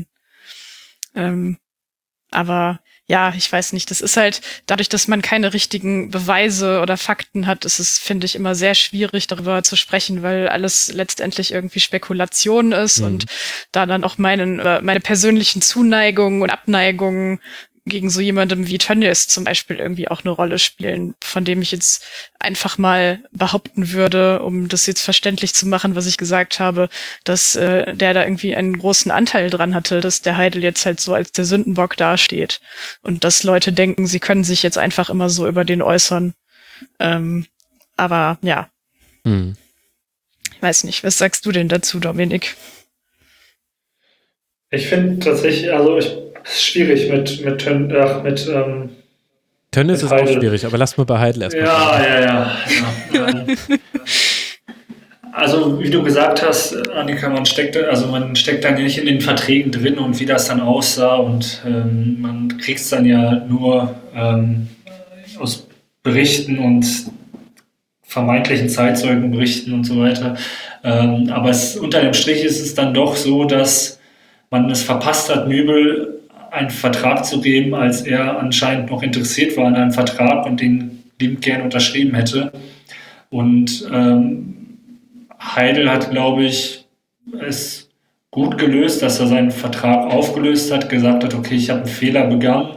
Ähm, aber ja, ich weiß nicht. Das ist halt dadurch, dass man keine richtigen Beweise oder Fakten hat, ist es, finde ich, immer sehr schwierig, darüber zu sprechen, weil alles letztendlich irgendwie Spekulation ist mhm. und da dann auch meinen, meine persönlichen Zuneigungen und Abneigungen gegen so jemandem wie Tönnies zum Beispiel irgendwie auch eine Rolle spielen, von dem ich jetzt einfach mal behaupten würde, um das jetzt verständlich zu machen, was ich gesagt habe, dass äh, der da irgendwie einen großen Anteil dran hatte, dass der Heidel jetzt halt so als der Sündenbock dasteht und dass Leute denken, sie können sich jetzt einfach immer so über den äußern. Ähm, aber ja, Hm. ich weiß nicht, was sagst du denn dazu, Dominik? Ich finde tatsächlich, also ich, es ist schwierig mit, mit, Tön- ach, mit ähm, Tönnies Mit ist auch Heidel. schwierig, aber lass mal bei Heidel erstmal. Ja, ja, ja, ja. ähm, Also wie du gesagt hast, Annika, man steckt, also man steckt dann nicht in den Verträgen drin und wie das dann aussah und ähm, man kriegt es dann ja nur ähm, aus Berichten und vermeintlichen Zeitzeugenberichten und so weiter. Ähm, aber es, unter dem Strich ist es dann doch so, dass man es verpasst hat, Nübel einen Vertrag zu geben, als er anscheinend noch interessiert war an einem Vertrag und den liebend gern unterschrieben hätte. Und ähm, Heidel hat, glaube ich, es gut gelöst, dass er seinen Vertrag aufgelöst hat, gesagt hat, okay, ich habe einen Fehler begangen,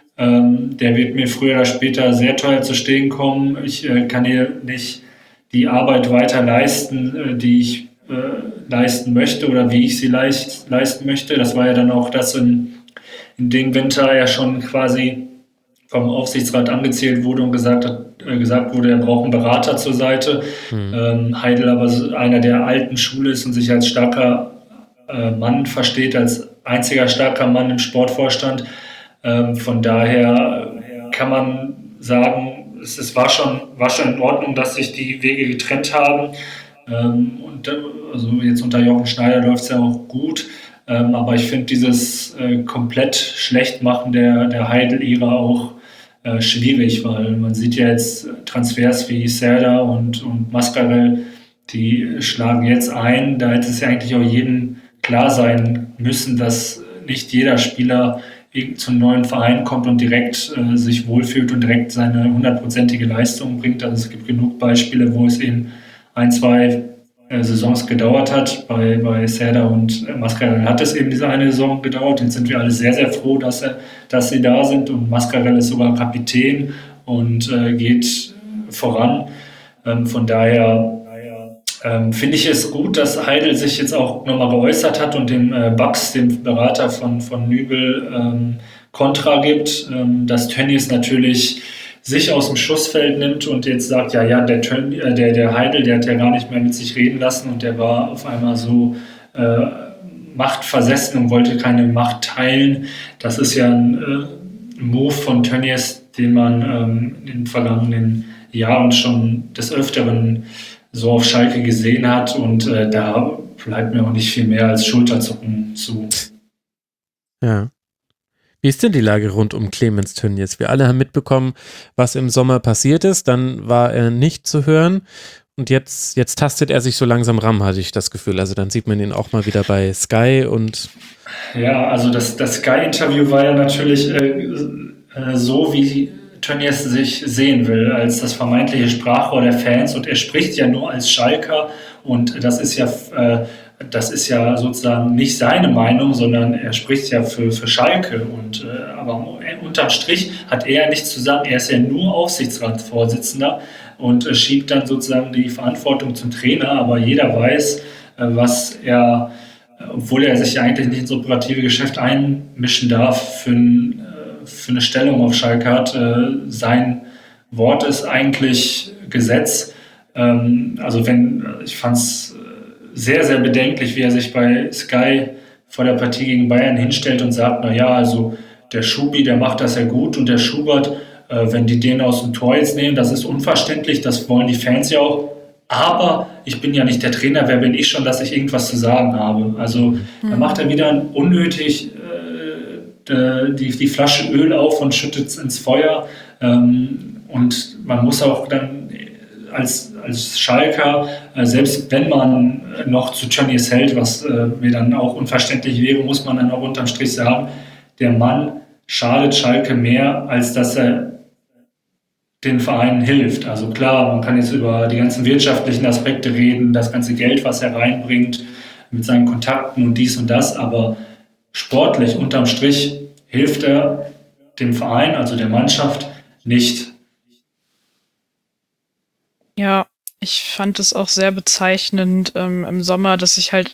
ähm, der wird mir früher oder später sehr teuer zu stehen kommen. Ich äh, kann hier nicht die Arbeit weiter leisten, äh, die ich äh, leisten möchte oder wie ich sie leist, leisten möchte. Das war ja dann auch das, in, in dem Winter ja schon quasi vom Aufsichtsrat angezählt wurde und gesagt, hat, äh, gesagt wurde, er braucht einen Berater zur Seite. Hm. Ähm, Heidel aber so einer der alten Schule ist und sich als starker äh, Mann versteht, als einziger starker Mann im Sportvorstand. Ähm, von daher kann man sagen, es, es war, schon, war schon in Ordnung, dass sich die Wege getrennt haben. Ähm, und also jetzt unter Jochen Schneider läuft es ja auch gut. Ähm, aber ich finde dieses äh, komplett Schlechtmachen der, der Heidel-Ära auch äh, schwierig, weil man sieht ja jetzt Transfers wie Serda und, und Mascarell, die schlagen jetzt ein. Da hätte es ja eigentlich auch jedem klar sein müssen, dass nicht jeder Spieler zum neuen Verein kommt und direkt äh, sich wohlfühlt und direkt seine hundertprozentige Leistung bringt. Also es gibt genug Beispiele, wo es eben ein, zwei äh, Saisons gedauert hat. Bei, bei Serda und äh, Mascarell hat es eben diese eine Saison gedauert. Jetzt sind wir alle sehr, sehr froh, dass, er, dass sie da sind. Und Mascarell ist sogar Kapitän und äh, geht voran. Ähm, von daher Ähm, finde ich es gut, dass Heidel sich jetzt auch nochmal geäußert hat und dem äh, Bax, dem Berater von, von Nübel, ähm, Kontra gibt, ähm, dass Tönnies natürlich sich aus dem Schussfeld nimmt und jetzt sagt, ja, ja, der, Tön, äh, der, der Heidel, der hat ja gar nicht mehr mit sich reden lassen und der war auf einmal so äh, machtversessen und wollte keine Macht teilen. Das ist ja ein äh, Move von Tönnies, den man ähm, in den vergangenen Jahren schon des Öfteren so auf Schalke gesehen hat und äh, da bleibt mir auch nicht viel mehr als Schulterzucken zu. Ja. Wie ist denn die Lage rund um Clemens Tönnies? Wir alle haben mitbekommen, was im Sommer passiert ist, dann war er nicht zu hören und jetzt, jetzt tastet er sich so langsam ran, hatte ich das Gefühl. Also dann sieht man ihn auch mal wieder bei Sky und Ja, also das, das Sky-Interview war ja natürlich äh, äh, so, wie Tönnies sich sehen will, als das vermeintliche Sprachrohr der Fans und er spricht ja nur als Schalker und das ist ja, äh, das ist ja sozusagen nicht seine Meinung, sondern er spricht ja für, für Schalke und äh, aber unterm Strich hat er ja nichts zu sagen, er ist ja nur Aufsichtsratsvorsitzender und äh, schiebt dann sozusagen die Verantwortung zum Trainer, aber jeder weiß, äh, was er, obwohl er sich ja eigentlich nicht ins operative Geschäft einmischen darf, für ein für eine Stellung auf Schalke hat. Sein Wort ist eigentlich Gesetz. Also wenn, ich fand es sehr, sehr bedenklich, wie er sich bei Sky vor der Partie gegen Bayern hinstellt und sagt, naja, also der Schubi, der macht das ja gut und der Schubert, wenn die den aus dem Tor jetzt nehmen, das ist unverständlich, das wollen die Fans ja auch. Aber ich bin ja nicht der Trainer, wer bin ich schon, dass ich irgendwas zu sagen habe. Also mhm. da macht er wieder unnötig Die, die Flasche Öl auf und schüttet es ins Feuer. Ähm, und man muss auch dann als, als Schalker, äh, selbst wenn man noch zu Tönnies hält, was äh, mir dann auch unverständlich wäre, muss man dann auch unterm Strich sagen, der Mann schadet Schalke mehr, als dass er den Vereinen hilft. Also klar, man kann jetzt über die ganzen wirtschaftlichen Aspekte reden, das ganze Geld, was er reinbringt, mit seinen Kontakten und dies und das, aber sportlich unterm Strich hilft er dem Verein, also der Mannschaft, nicht. Ja, ich fand es auch sehr bezeichnend ähm, im Sommer, dass sich halt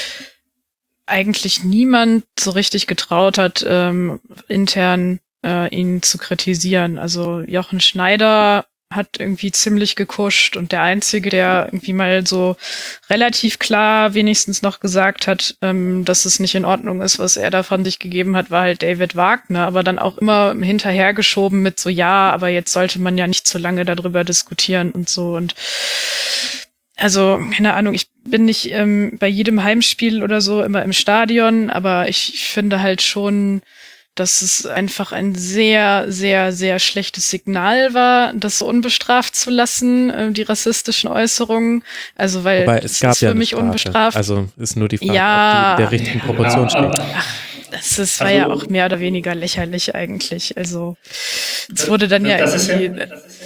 eigentlich niemand so richtig getraut hat, ähm, intern äh, ihn zu kritisieren. Also Jochen Schneider hat irgendwie ziemlich gekuscht und der Einzige, der irgendwie mal so relativ klar wenigstens noch gesagt hat, ähm, dass es nicht in Ordnung ist, was er da von sich gegeben hat, war halt David Wagner, aber dann auch immer hinterhergeschoben mit so, ja, aber jetzt sollte man ja nicht zu lange darüber diskutieren und so. Und also, keine Ahnung, ich bin nicht ähm, bei jedem Heimspiel oder so immer im Stadion, aber ich finde halt schon, dass es einfach ein sehr, sehr, sehr schlechtes Signal war, das so unbestraft zu lassen, äh, die rassistischen Äußerungen. Also, weil Wobei, es gab ist für ja mich Strafe. Unbestraft. Also ist nur die Frage, Ja. ob die der richtigen Proportion Ja, steht. aber- Ach, das ist, war Also- ja auch mehr oder weniger lächerlich eigentlich. Also, es wurde dann ja Das ist ja- irgendwie...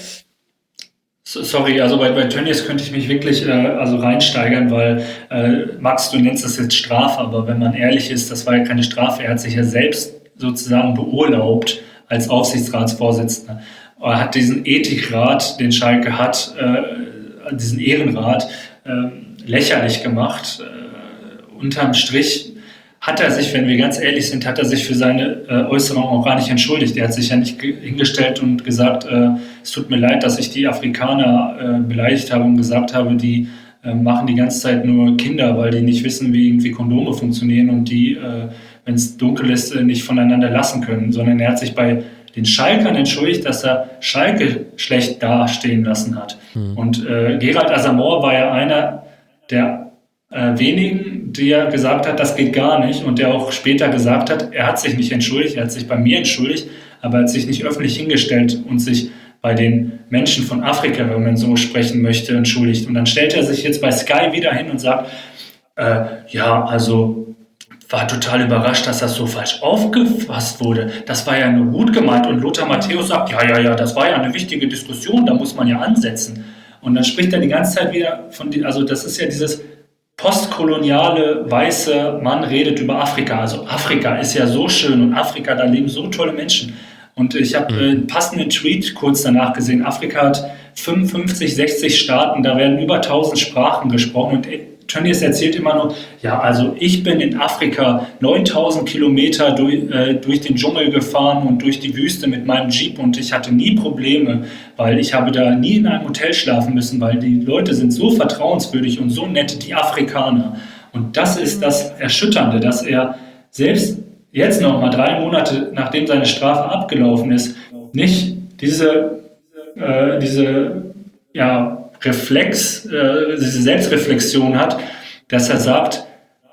So- Sorry, also bei, bei Tönnies könnte ich mich wirklich äh, also reinsteigern, weil äh, Max, du nennst das jetzt Strafe, aber wenn man ehrlich ist, das war ja keine Strafe. Er hat sich ja selbst sozusagen beurlaubt als Aufsichtsratsvorsitzender. Er hat diesen Ethikrat, den Schalke hat, äh, diesen Ehrenrat, äh, lächerlich gemacht. Äh, unterm Strich hat er sich, wenn wir ganz ehrlich sind, hat er sich für seine äh, Äußerung auch gar nicht entschuldigt. Er hat sich ja nicht ge- hingestellt und gesagt, äh, es tut mir leid, dass ich die Afrikaner äh, beleidigt habe und gesagt habe, die äh, machen die ganze Zeit nur Kinder, weil die nicht wissen, wie irgendwie Kondome funktionieren und die, äh, wenn es dunkel ist, äh, nicht voneinander lassen können. Sondern er hat sich bei den Schalkern entschuldigt, dass er Schalke schlecht dastehen lassen hat. Mhm. Und äh, Gerald Asamoah war ja einer der Äh, wenigen, der gesagt hat, das geht gar nicht und der auch später gesagt hat, er hat sich nicht entschuldigt, er hat sich bei mir entschuldigt, aber er hat sich nicht öffentlich hingestellt und sich bei den Menschen von Afrika, wenn man so sprechen möchte, entschuldigt. Und dann stellt er sich jetzt bei Sky wieder hin und sagt, äh, ja, also war total überrascht, dass das so falsch aufgefasst wurde. Das war ja nur gut gemeint. Und Lothar Matthäus sagt, ja, ja, ja, das war ja eine wichtige Diskussion, da muss man ja ansetzen. Und dann spricht er die ganze Zeit wieder von, die, also das ist ja dieses postkoloniale weiße Mann redet über Afrika. Also Afrika ist ja so schön und Afrika, da leben so tolle Menschen. Und ich habe äh, einen passenden Tweet kurz danach gesehen. Afrika hat fünfundfünfzig, sechzig Staaten, da werden über tausend Sprachen gesprochen. Und Tönnies erzählt immer nur, ja, also ich bin in Afrika neuntausend Kilometer durch, äh, durch den Dschungel gefahren und durch die Wüste mit meinem Jeep und ich hatte nie Probleme, weil ich habe da nie in einem Hotel schlafen müssen, weil die Leute sind so vertrauenswürdig und so nett, die Afrikaner. Und das ist das Erschütternde, dass er selbst jetzt noch mal drei Monate, nachdem seine Strafe abgelaufen ist, nicht diese, äh, diese ja, Reflex, äh, diese Selbstreflexion hat, dass er sagt,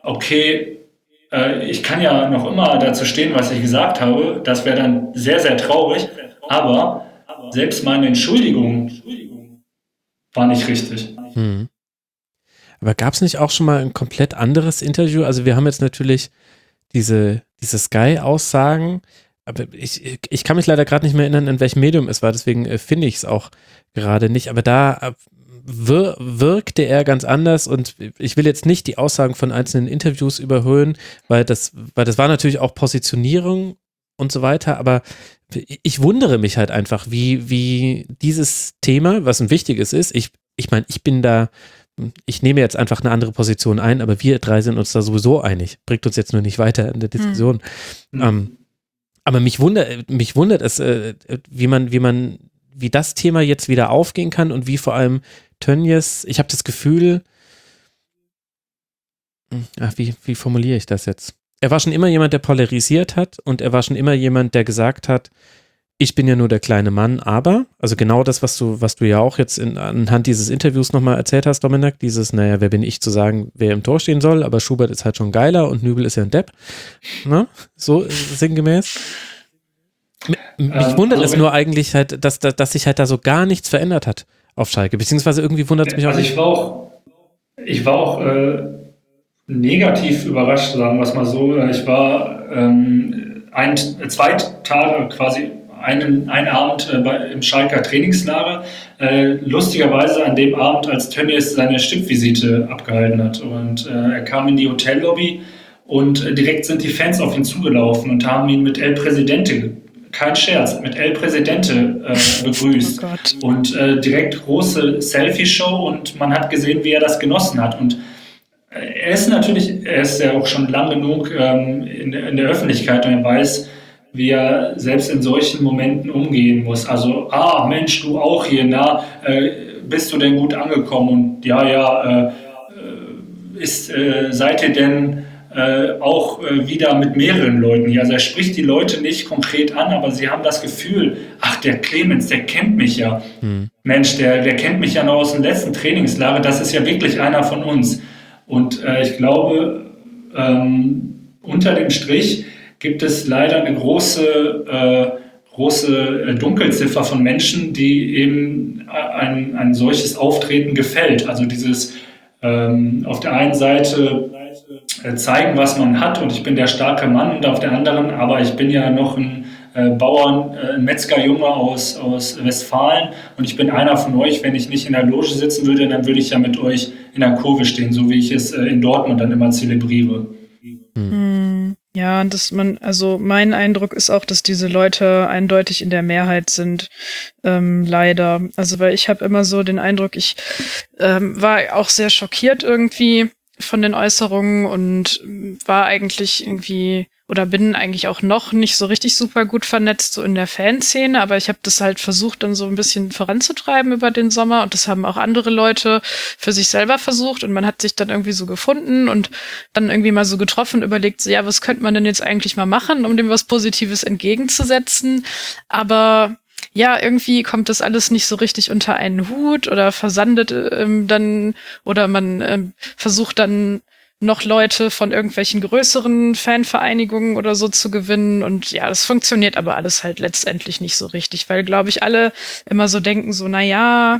okay, äh, ich kann ja noch immer dazu stehen, was ich gesagt habe, das wäre dann sehr, sehr traurig, aber selbst meine Entschuldigung war nicht richtig. Hm. Aber gab es nicht auch schon mal ein komplett anderes Interview? Also wir haben jetzt natürlich diese, diese Sky-Aussagen, aber ich, ich kann mich leider gerade nicht mehr erinnern, in welchem Medium es war, deswegen äh, finde ich es auch gerade nicht, aber da äh, wir, wirkte er ganz anders und ich will jetzt nicht die Aussagen von einzelnen Interviews überhöhen, weil das, weil das war natürlich auch Positionierung und so weiter, aber ich wundere mich halt einfach, wie, wie dieses Thema, was ein wichtiges ist, ich, ich meine, ich bin da, ich nehme jetzt einfach eine andere Position ein, aber wir drei sind uns da sowieso einig, bringt uns jetzt nur nicht weiter in der Diskussion. Mhm. Ähm, aber mich wundert, mich wundert es, äh, wie man, wie man, wie das Thema jetzt wieder aufgehen kann und wie vor allem Tönnies, ich habe das Gefühl, ach, wie, wie formuliere ich das jetzt? Er war schon immer jemand, der polarisiert hat und er war schon immer jemand, der gesagt hat, ich bin ja nur der kleine Mann, aber, also genau das, was du, was du ja auch jetzt in, anhand dieses Interviews nochmal erzählt hast, Dominik, dieses, naja, wer bin ich zu sagen, wer im Tor stehen soll, aber Schubert ist halt schon geiler und Nübel ist ja ein Depp, ne? So sinngemäß. Mich ähm, wundert also es nur eigentlich halt, dass, dass, dass sich halt da so gar nichts verändert hat auf Schalke, beziehungsweise irgendwie wundert es mich auch also nicht. Ich war auch, ich war auch äh, negativ überrascht, sagen wir es mal so. Ich war ähm, ein, zwei Tage quasi einen, einen Abend äh, bei, im Schalker Trainingslager, äh, lustigerweise an dem Abend, als Tönnies seine Stippvisite abgehalten hat. Und äh, er kam in die Hotellobby und äh, direkt sind die Fans auf ihn zugelaufen und haben ihn mit El Presidente kein Scherz, mit El Presidente äh, begrüßt. Oh Gott. Und äh, direkt große Selfie-Show und man hat gesehen, wie er das genossen hat. Und äh, er ist natürlich, er ist ja auch schon lang genug ähm, in, in der Öffentlichkeit und er weiß, wie er selbst in solchen Momenten umgehen muss. Also, ah, Mensch, du auch hier, na, äh, bist du denn gut angekommen? Und ja, ja, äh, ist, äh, seid ihr denn äh, auch äh, wieder mit mehreren Leuten hier? Also er spricht die Leute nicht konkret an, aber sie haben das Gefühl, ach, der Clemens, der kennt mich ja. Hm. Mensch, der, der kennt mich ja noch aus dem letzten Trainingslager, das ist ja wirklich einer von uns. Und äh, ich glaube, ähm, unter dem Strich gibt es leider eine große, äh, große Dunkelziffer von Menschen, die eben ein, ein solches Auftreten gefällt. Also dieses ähm, auf der einen Seite äh, zeigen, was man hat und ich bin der starke Mann und auf der anderen, aber ich bin ja noch ein äh, Bauern, äh, ein Metzgerjunge aus, aus Westfalen und ich bin einer von euch. Wenn ich nicht in der Loge sitzen würde, dann würde ich ja mit euch in der Kurve stehen, so wie ich es äh, in Dortmund dann immer zelebriere. Hm. Ja, und dass man, also mein Eindruck ist auch, dass diese Leute eindeutig in der Mehrheit sind, ähm, leider. Also weil ich habe immer so den Eindruck, ich ähm, war auch sehr schockiert irgendwie von den Äußerungen und war eigentlich irgendwie oder bin eigentlich auch noch nicht so richtig super gut vernetzt, so in der Fanszene, aber ich habe das halt versucht, dann so ein bisschen voranzutreiben über den Sommer und das haben auch andere Leute für sich selber versucht und man hat sich dann irgendwie so gefunden und dann irgendwie mal so getroffen und überlegt, so, ja, was könnte man denn jetzt eigentlich mal machen, um dem was Positives entgegenzusetzen, aber ja, irgendwie kommt das alles nicht so richtig unter einen Hut oder versandet ähm, dann oder man ähm, versucht dann noch Leute von irgendwelchen größeren Fanvereinigungen oder so zu gewinnen. Und ja, das funktioniert aber alles halt letztendlich nicht so richtig, weil, glaube ich, alle immer so denken so, na ja,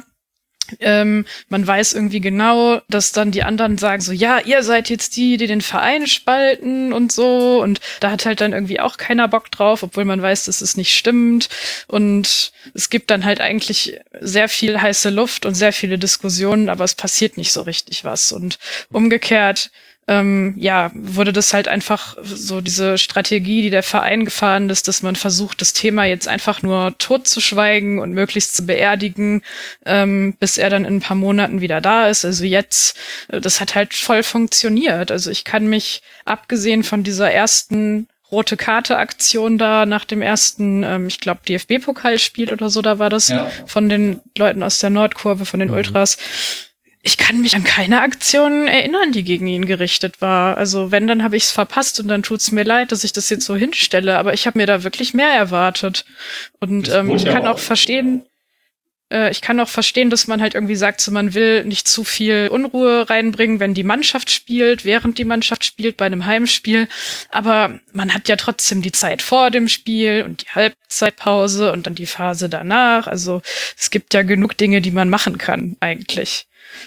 ähm, man weiß irgendwie genau, dass dann die anderen sagen so, ja, ihr seid jetzt die, die den Verein spalten und so. Und da hat halt dann irgendwie auch keiner Bock drauf, obwohl man weiß, dass es nicht stimmt. Und es gibt dann halt eigentlich sehr viel heiße Luft und sehr viele Diskussionen, aber es passiert nicht so richtig was. Und umgekehrt Ähm, ja, wurde das halt einfach so diese Strategie, die der Verein gefahren ist, dass man versucht, das Thema jetzt einfach nur totzuschweigen und möglichst zu beerdigen, ähm, bis er dann in ein paar Monaten wieder da ist. Also jetzt, das hat halt voll funktioniert. Also ich kann mich, abgesehen von dieser ersten rote Karte-Aktion da nach dem ersten, ähm, ich glaube, D F B-Pokalspiel oder so, da war das, ja, von den Leuten aus der Nordkurve, von den mhm. Ultras, ich kann mich an keine Aktion erinnern, die gegen ihn gerichtet war. Also wenn, dann habe ich es verpasst und dann tut's mir leid, dass ich das jetzt so hinstelle. Aber ich habe mir da wirklich mehr erwartet. Und ähm, ich kann auch verstehen, äh, ich kann auch verstehen, dass man halt irgendwie sagt, so man will nicht zu viel Unruhe reinbringen, wenn die Mannschaft spielt, während die Mannschaft spielt bei einem Heimspiel. Aber man hat ja trotzdem die Zeit vor dem Spiel und die Halbzeitpause und dann die Phase danach. Also es gibt ja genug Dinge, die man machen kann eigentlich.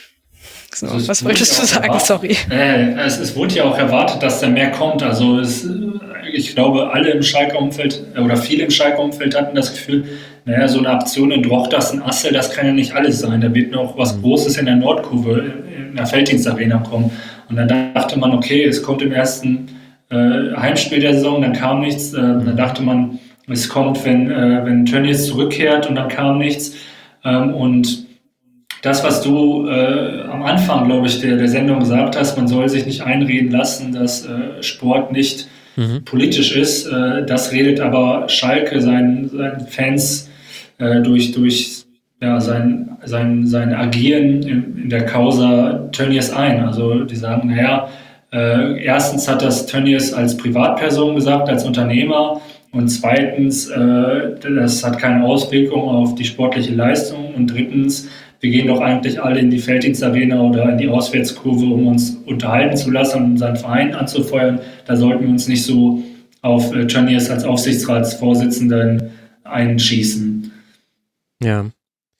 So, also was wolltest du sagen? Erwartet, Sorry. Äh, es, es wurde ja auch erwartet, dass da mehr kommt. Also es, ich glaube, alle im Schalker Umfeld oder viele im Schalker Umfeld hatten das Gefühl, naja, so eine Aktion in Drochtersen, in Assel, das kann ja nicht alles sein. Da wird noch was Großes in der Nordkurve, in der Felddienstarena kommen. Und dann dachte man, okay, es kommt im ersten äh, Heimspiel der Saison, dann kam nichts. Äh, dann dachte man, es kommt, wenn, äh, wenn Tönnies zurückkehrt und dann kam nichts. Ähm, und das, was du äh, am Anfang, glaube ich, der, der Sendung gesagt hast, man soll sich nicht einreden lassen, dass äh, Sport nicht mhm. politisch ist. Äh, das redet aber Schalke seinen, seinen Fans äh, durch, durch ja, sein, sein, sein Agieren in, in der Causa Tönnies ein. Also die sagen, naja, äh, erstens hat das Tönnies als Privatperson gesagt, als Unternehmer. Und zweitens, äh, das hat keine Auswirkung auf die sportliche Leistung. Und drittens, wir gehen doch eigentlich alle in die Felddienstarena oder in die Auswärtskurve, um uns unterhalten zu lassen und unseren Verein anzufeuern. Da sollten wir uns nicht so auf äh, Tönnies als Aufsichtsratsvorsitzenden einschießen. Ja.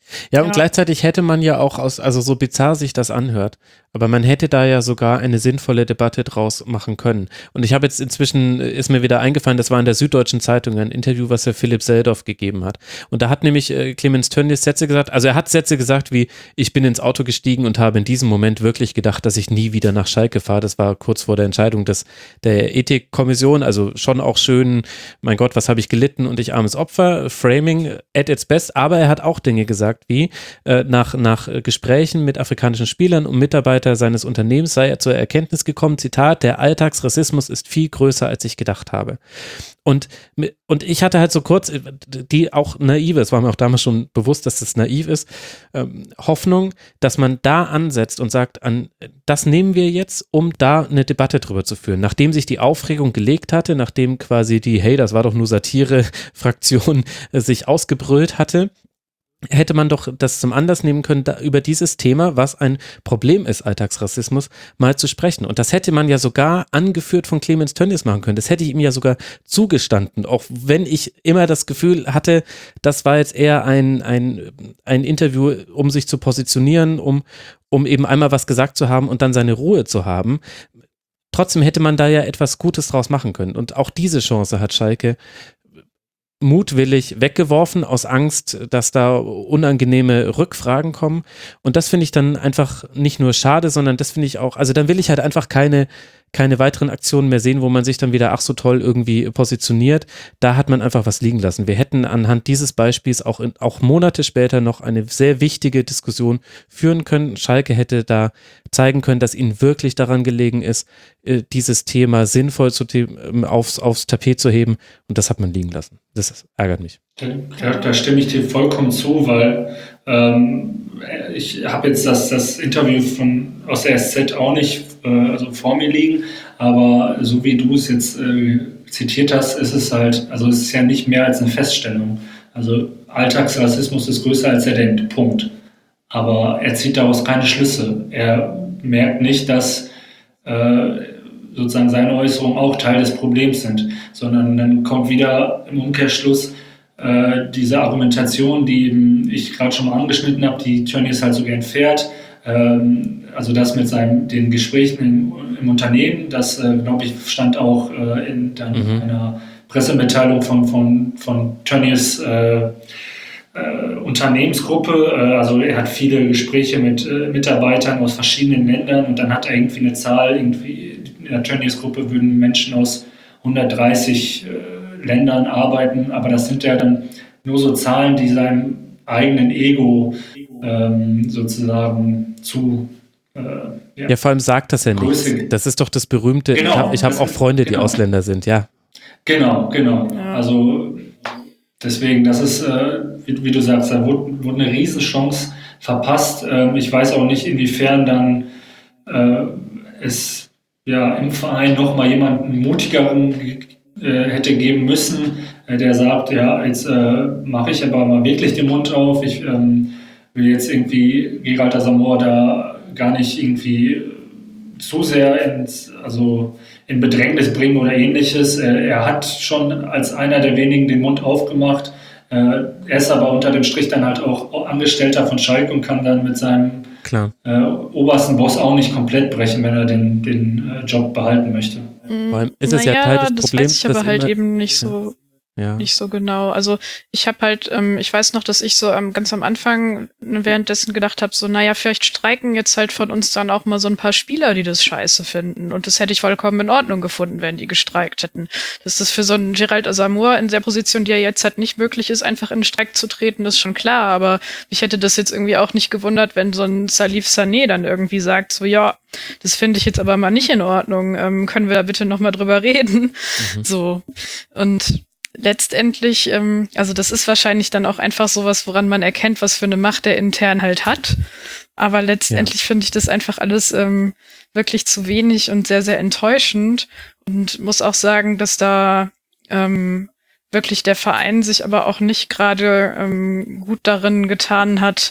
Ja, und Ja. gleichzeitig hätte man ja auch aus, also so bizarr sich das anhört, aber man hätte da ja sogar eine sinnvolle Debatte draus machen können. Und ich habe jetzt inzwischen, äh, ist mir wieder eingefallen, das war in der Süddeutschen Zeitung ein Interview, was Herr Philipp Seldorf gegeben hat. Und da hat nämlich äh, Clemens Tönnies Sätze gesagt, also er hat Sätze gesagt wie, ich bin ins Auto gestiegen und habe in diesem Moment wirklich gedacht, dass ich nie wieder nach Schalke fahre. Das war kurz vor der Entscheidung des, der Ethikkommission, also schon auch schön, mein Gott, was habe ich gelitten und ich armes Opfer, Framing at its best, aber er hat auch Dinge gesagt, wie äh, nach, nach Gesprächen mit afrikanischen Spielern und Mitarbeitern seines Unternehmens sei er zur Erkenntnis gekommen, Zitat, der Alltagsrassismus ist viel größer, als ich gedacht habe. Und, und ich hatte halt so kurz, die auch naive, es war mir auch damals schon bewusst, dass das naiv ist, ähm, Hoffnung, dass man da ansetzt und sagt, an, das nehmen wir jetzt, um da eine Debatte drüber zu führen. Nachdem sich die Aufregung gelegt hatte, nachdem quasi die, hey, das war doch nur Satire-Fraktion äh, sich ausgebrüllt hatte, hätte man doch das zum Anlass nehmen können, da über dieses Thema, was ein Problem ist, Alltagsrassismus, mal zu sprechen. Und das hätte man ja sogar angeführt von Clemens Tönnies machen können. Das hätte ich ihm ja sogar zugestanden, auch wenn ich immer das Gefühl hatte, das war jetzt eher ein, ein, ein Interview, um sich zu positionieren, um, um eben einmal was gesagt zu haben und dann seine Ruhe zu haben. Trotzdem hätte man da ja etwas Gutes draus machen können. Und auch diese Chance hat Schalke mutwillig weggeworfen aus Angst, dass da unangenehme Rückfragen kommen. Und das finde ich dann einfach nicht nur schade, sondern das finde ich auch, also dann will ich halt einfach keine, keine weiteren Aktionen mehr sehen, wo man sich dann wieder ach so toll irgendwie positioniert. Da hat man einfach was liegen lassen. Wir hätten anhand dieses Beispiels auch, in, auch Monate später noch eine sehr wichtige Diskussion führen können. Schalke hätte da zeigen können, dass ihnen wirklich daran gelegen ist, dieses Thema sinnvoll zu, aufs, aufs Tapet zu heben. Und das hat man liegen lassen. Das ärgert mich. Da, da stimme ich dir vollkommen zu, weil ähm, ich habe jetzt das, das Interview von, aus der S Z auch nicht äh, also vor mir liegen, aber so wie du es jetzt äh, zitiert hast, ist es halt, also es ist ja nicht mehr als eine Feststellung. Also Alltagsrassismus ist größer, als er denkt, Punkt. Aber er zieht daraus keine Schlüsse. Er merkt nicht, dass äh, sozusagen seine Äußerungen auch Teil des Problems sind, sondern dann kommt wieder im Umkehrschluss äh, diese Argumentation, die eben ich gerade schon mal angeschnitten habe, die Tönnies halt so gern fährt, ähm, also das mit seinen, den Gesprächen im, im Unternehmen, das äh, glaube ich stand auch äh, in dann mhm. einer Pressemitteilung von, von, von Tönnies äh, äh, Unternehmensgruppe, äh, also er hat viele Gespräche mit äh, Mitarbeitern aus verschiedenen Ländern und dann hat er irgendwie eine Zahl, irgendwie in der Tönnies-Gruppe würden Menschen aus hundertdreißig äh, Ländern arbeiten, aber das sind ja dann nur so Zahlen, die seinem eigenen Ego ähm, sozusagen zu äh, ja, ja, vor allem sagt das ja nichts. Das ist doch das berühmte, genau, ich habe ich hab auch Freunde, die genau. Ausländer sind, ja. Genau, genau. Ja. Also deswegen, das ist, äh, wie, wie du sagst, da wurde, wurde eine Riesenchance verpasst. Ähm, ich weiß auch nicht, inwiefern dann äh, es ja im Verein nochmal jemanden mutigeren äh, hätte geben müssen, äh, der sagt, ja, jetzt äh, mache ich aber mal wirklich den Mund auf. Ich ähm, will jetzt irgendwie Gerald Asamoah da gar nicht irgendwie zu sehr ins, also in Bedrängnis bringen oder ähnliches. Er, er hat schon als einer der wenigen den Mund aufgemacht. Äh, er ist aber unter dem Strich dann halt auch Angestellter von Schalke und kann dann mit seinem Klar. Äh, obersten Boss auch nicht komplett brechen, wenn er den, den äh, Job behalten möchte. Vor allem ist es naja, ja Teil des das Problems. weiß ich aber halt immer, eben nicht so. Ja. Nicht so genau. Also ich habe halt, ähm, ich weiß noch, dass ich so ähm, ganz am Anfang währenddessen gedacht habe, so naja, vielleicht streiken jetzt halt von uns dann auch mal so ein paar Spieler, die das scheiße finden. Und das hätte ich vollkommen in Ordnung gefunden, wenn die gestreikt hätten. Dass das für so einen Gerald Asamoah in der Position, die er jetzt halt nicht möglich ist, einfach in den Streik zu treten, ist schon klar. Aber mich hätte das jetzt irgendwie auch nicht gewundert, wenn so ein Salif Sané dann irgendwie sagt, so ja, das finde ich jetzt aber mal nicht in Ordnung. Ähm, können wir da bitte nochmal drüber reden? Mhm. So. Und letztendlich, ähm, also das ist wahrscheinlich dann auch einfach sowas, woran man erkennt, was für eine Macht der intern halt hat. Aber letztendlich ja. finde ich das einfach alles ähm, wirklich zu wenig und sehr, sehr enttäuschend. Und muss auch sagen, dass da ähm, wirklich der Verein sich aber auch nicht gerade ähm, gut darin getan hat,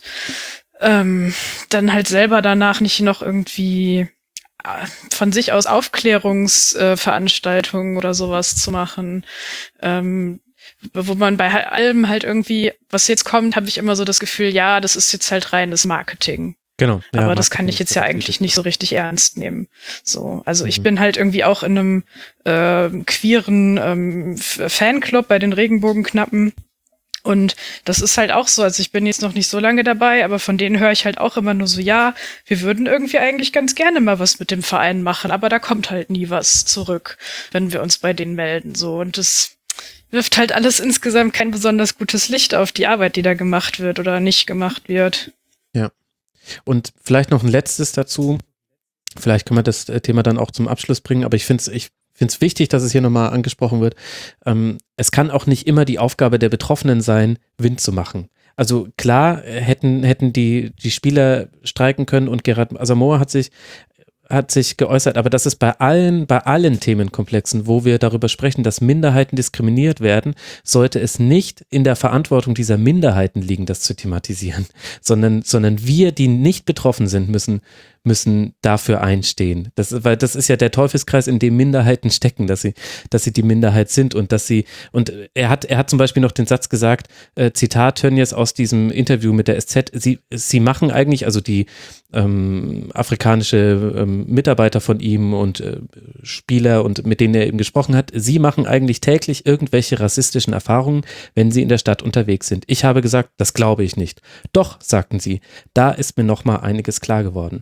ähm, dann halt selber danach nicht noch irgendwie von sich aus Aufklärungsveranstaltungen äh, oder sowas zu machen, ähm, wo man bei allem halt irgendwie, was jetzt kommt, habe ich immer so das Gefühl, ja, das ist jetzt halt reines Marketing. Genau. Ja, aber das Marketing kann ich jetzt ja eigentlich nicht so richtig ernst nehmen. So, also Mhm. ich bin halt irgendwie auch in einem äh, queeren ähm, Fanclub bei den Regenbogenknappen. Und das ist halt auch so, also ich bin jetzt noch nicht so lange dabei, aber von denen höre ich halt auch immer nur so, ja, wir würden irgendwie eigentlich ganz gerne mal was mit dem Verein machen, aber da kommt halt nie was zurück, wenn wir uns bei denen melden, so. Und das wirft halt alles insgesamt kein besonders gutes Licht auf die Arbeit, die da gemacht wird oder nicht gemacht wird. Ja. Und vielleicht noch ein letztes dazu. Vielleicht können wir das Thema dann auch zum Abschluss bringen, aber ich finde es, ich finde es wichtig, dass es hier nochmal angesprochen wird. Ähm, es kann auch nicht immer die Aufgabe der Betroffenen sein, Wind zu machen. Also klar, hätten, hätten die, die Spieler streiken können und Gerard Asamoah hat sich hat sich geäußert, aber das ist bei allen, bei allen Themenkomplexen, wo wir darüber sprechen, dass Minderheiten diskriminiert werden, sollte es nicht in der Verantwortung dieser Minderheiten liegen, das zu thematisieren, sondern, sondern wir, die nicht betroffen sind, müssen, müssen dafür einstehen. Das, weil das ist ja der Teufelskreis, in dem Minderheiten stecken, dass sie, dass sie die Minderheit sind und dass sie, und er hat, er hat zum Beispiel noch den Satz gesagt, äh, Zitat, Tönnies aus diesem Interview mit der S Z, sie, sie machen eigentlich, also die ähm, afrikanische ähm, Mitarbeiter von ihm und äh, Spieler und mit denen er eben gesprochen hat, sie machen eigentlich täglich irgendwelche rassistischen Erfahrungen, wenn sie in der Stadt unterwegs sind. Ich habe gesagt, das glaube ich nicht. Doch, sagten sie, da ist mir nochmal einiges klar geworden.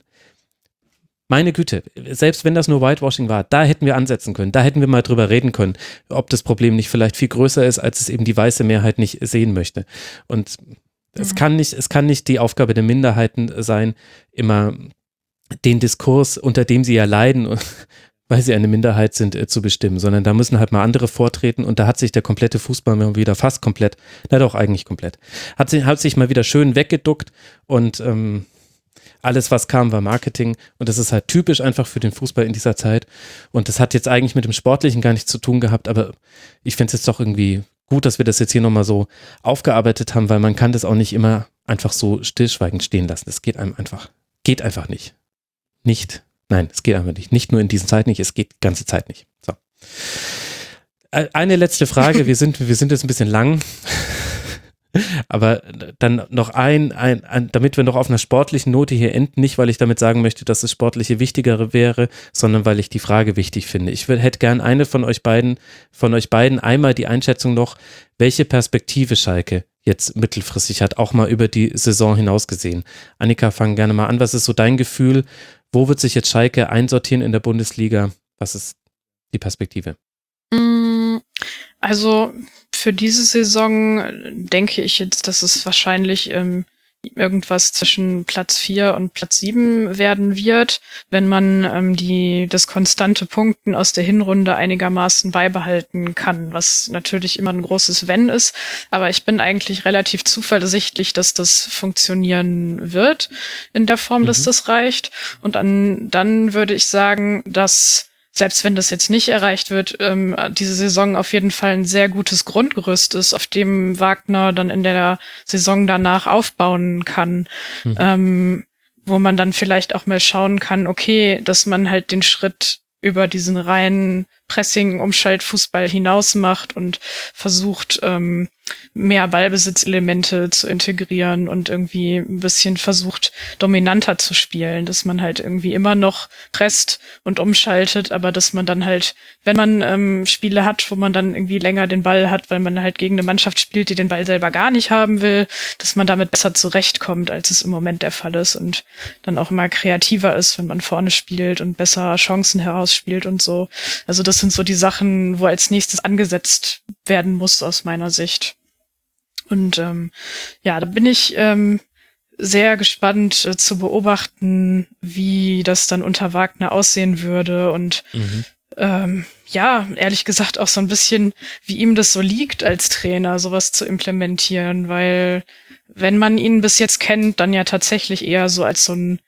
Meine Güte, selbst wenn das nur Whitewashing war, da hätten wir ansetzen können, da hätten wir mal drüber reden können, ob das Problem nicht vielleicht viel größer ist, als es eben die weiße Mehrheit nicht sehen möchte. Und es Mhm. kann nicht, es kann nicht die Aufgabe der Minderheiten sein, immer den Diskurs, unter dem sie ja leiden, weil sie eine Minderheit sind, äh, zu bestimmen, sondern da müssen halt mal andere vortreten und da hat sich der komplette Fußball mal wieder fast komplett, na doch eigentlich komplett, hat sich, hat sich mal wieder schön weggeduckt und ähm, alles, was kam, war Marketing und das ist halt typisch einfach für den Fußball in dieser Zeit und das hat jetzt eigentlich mit dem Sportlichen gar nichts zu tun gehabt, aber ich finde es jetzt doch irgendwie gut, dass wir das jetzt hier nochmal so aufgearbeitet haben, weil man kann das auch nicht immer einfach so stillschweigend stehen lassen. Das geht einem einfach, geht einfach nicht. Nicht, nein, es geht einfach nicht. Nicht nur in diesen Zeiten nicht, es geht die ganze Zeit nicht. So. Eine letzte Frage, wir sind, wir sind jetzt ein bisschen lang. Aber dann noch ein, ein, ein, damit wir noch auf einer sportlichen Note hier enden, nicht weil ich damit sagen möchte, dass das Sportliche wichtiger wäre, sondern weil ich die Frage wichtig finde. Ich will, hätte gern eine von euch beiden, von euch beiden einmal die Einschätzung noch, welche Perspektive Schalke jetzt mittelfristig hat, auch mal über die Saison hinaus gesehen. Annika, fang gerne mal an. Was ist so dein Gefühl? Wo wird sich jetzt Schalke einsortieren in der Bundesliga? Was ist die Perspektive? Also für diese Saison denke ich jetzt, dass es wahrscheinlich ähm, irgendwas zwischen Platz vier und Platz sieben werden wird, wenn man ähm, die das konstante Punkten aus der Hinrunde einigermaßen beibehalten kann, was natürlich immer ein großes Wenn ist, aber ich bin eigentlich relativ zuversichtlich, dass das funktionieren wird in der Form, mhm. dass das reicht und an, dann würde ich sagen, dass selbst wenn das jetzt nicht erreicht wird, ähm, diese Saison auf jeden Fall ein sehr gutes Grundgerüst ist, auf dem Wagner dann in der Saison danach aufbauen kann, mhm. ähm, wo man dann vielleicht auch mal schauen kann, okay, dass man halt den Schritt über diesen reinen Pressing-Umschaltfußball hinaus macht und versucht, ähm, mehr Ballbesitzelemente zu integrieren und irgendwie ein bisschen versucht, dominanter zu spielen, dass man halt irgendwie immer noch presst und umschaltet, aber dass man dann halt, wenn man ähm, Spiele hat, wo man dann irgendwie länger den Ball hat, weil man halt gegen eine Mannschaft spielt, die den Ball selber gar nicht haben will, dass man damit besser zurechtkommt, als es im Moment der Fall ist und dann auch immer kreativer ist, wenn man vorne spielt und besser Chancen herausspielt und so. Also das sind so die Sachen, wo als nächstes angesetzt werden muss aus meiner Sicht. Und ähm, ja, da bin ich ähm, sehr gespannt äh, zu beobachten, wie das dann unter Wagner aussehen würde und mhm. ähm, ja, ehrlich gesagt auch so ein bisschen, wie ihm das so liegt als Trainer, sowas zu implementieren, weil wenn man ihn bis jetzt kennt, dann ja tatsächlich eher so als so einen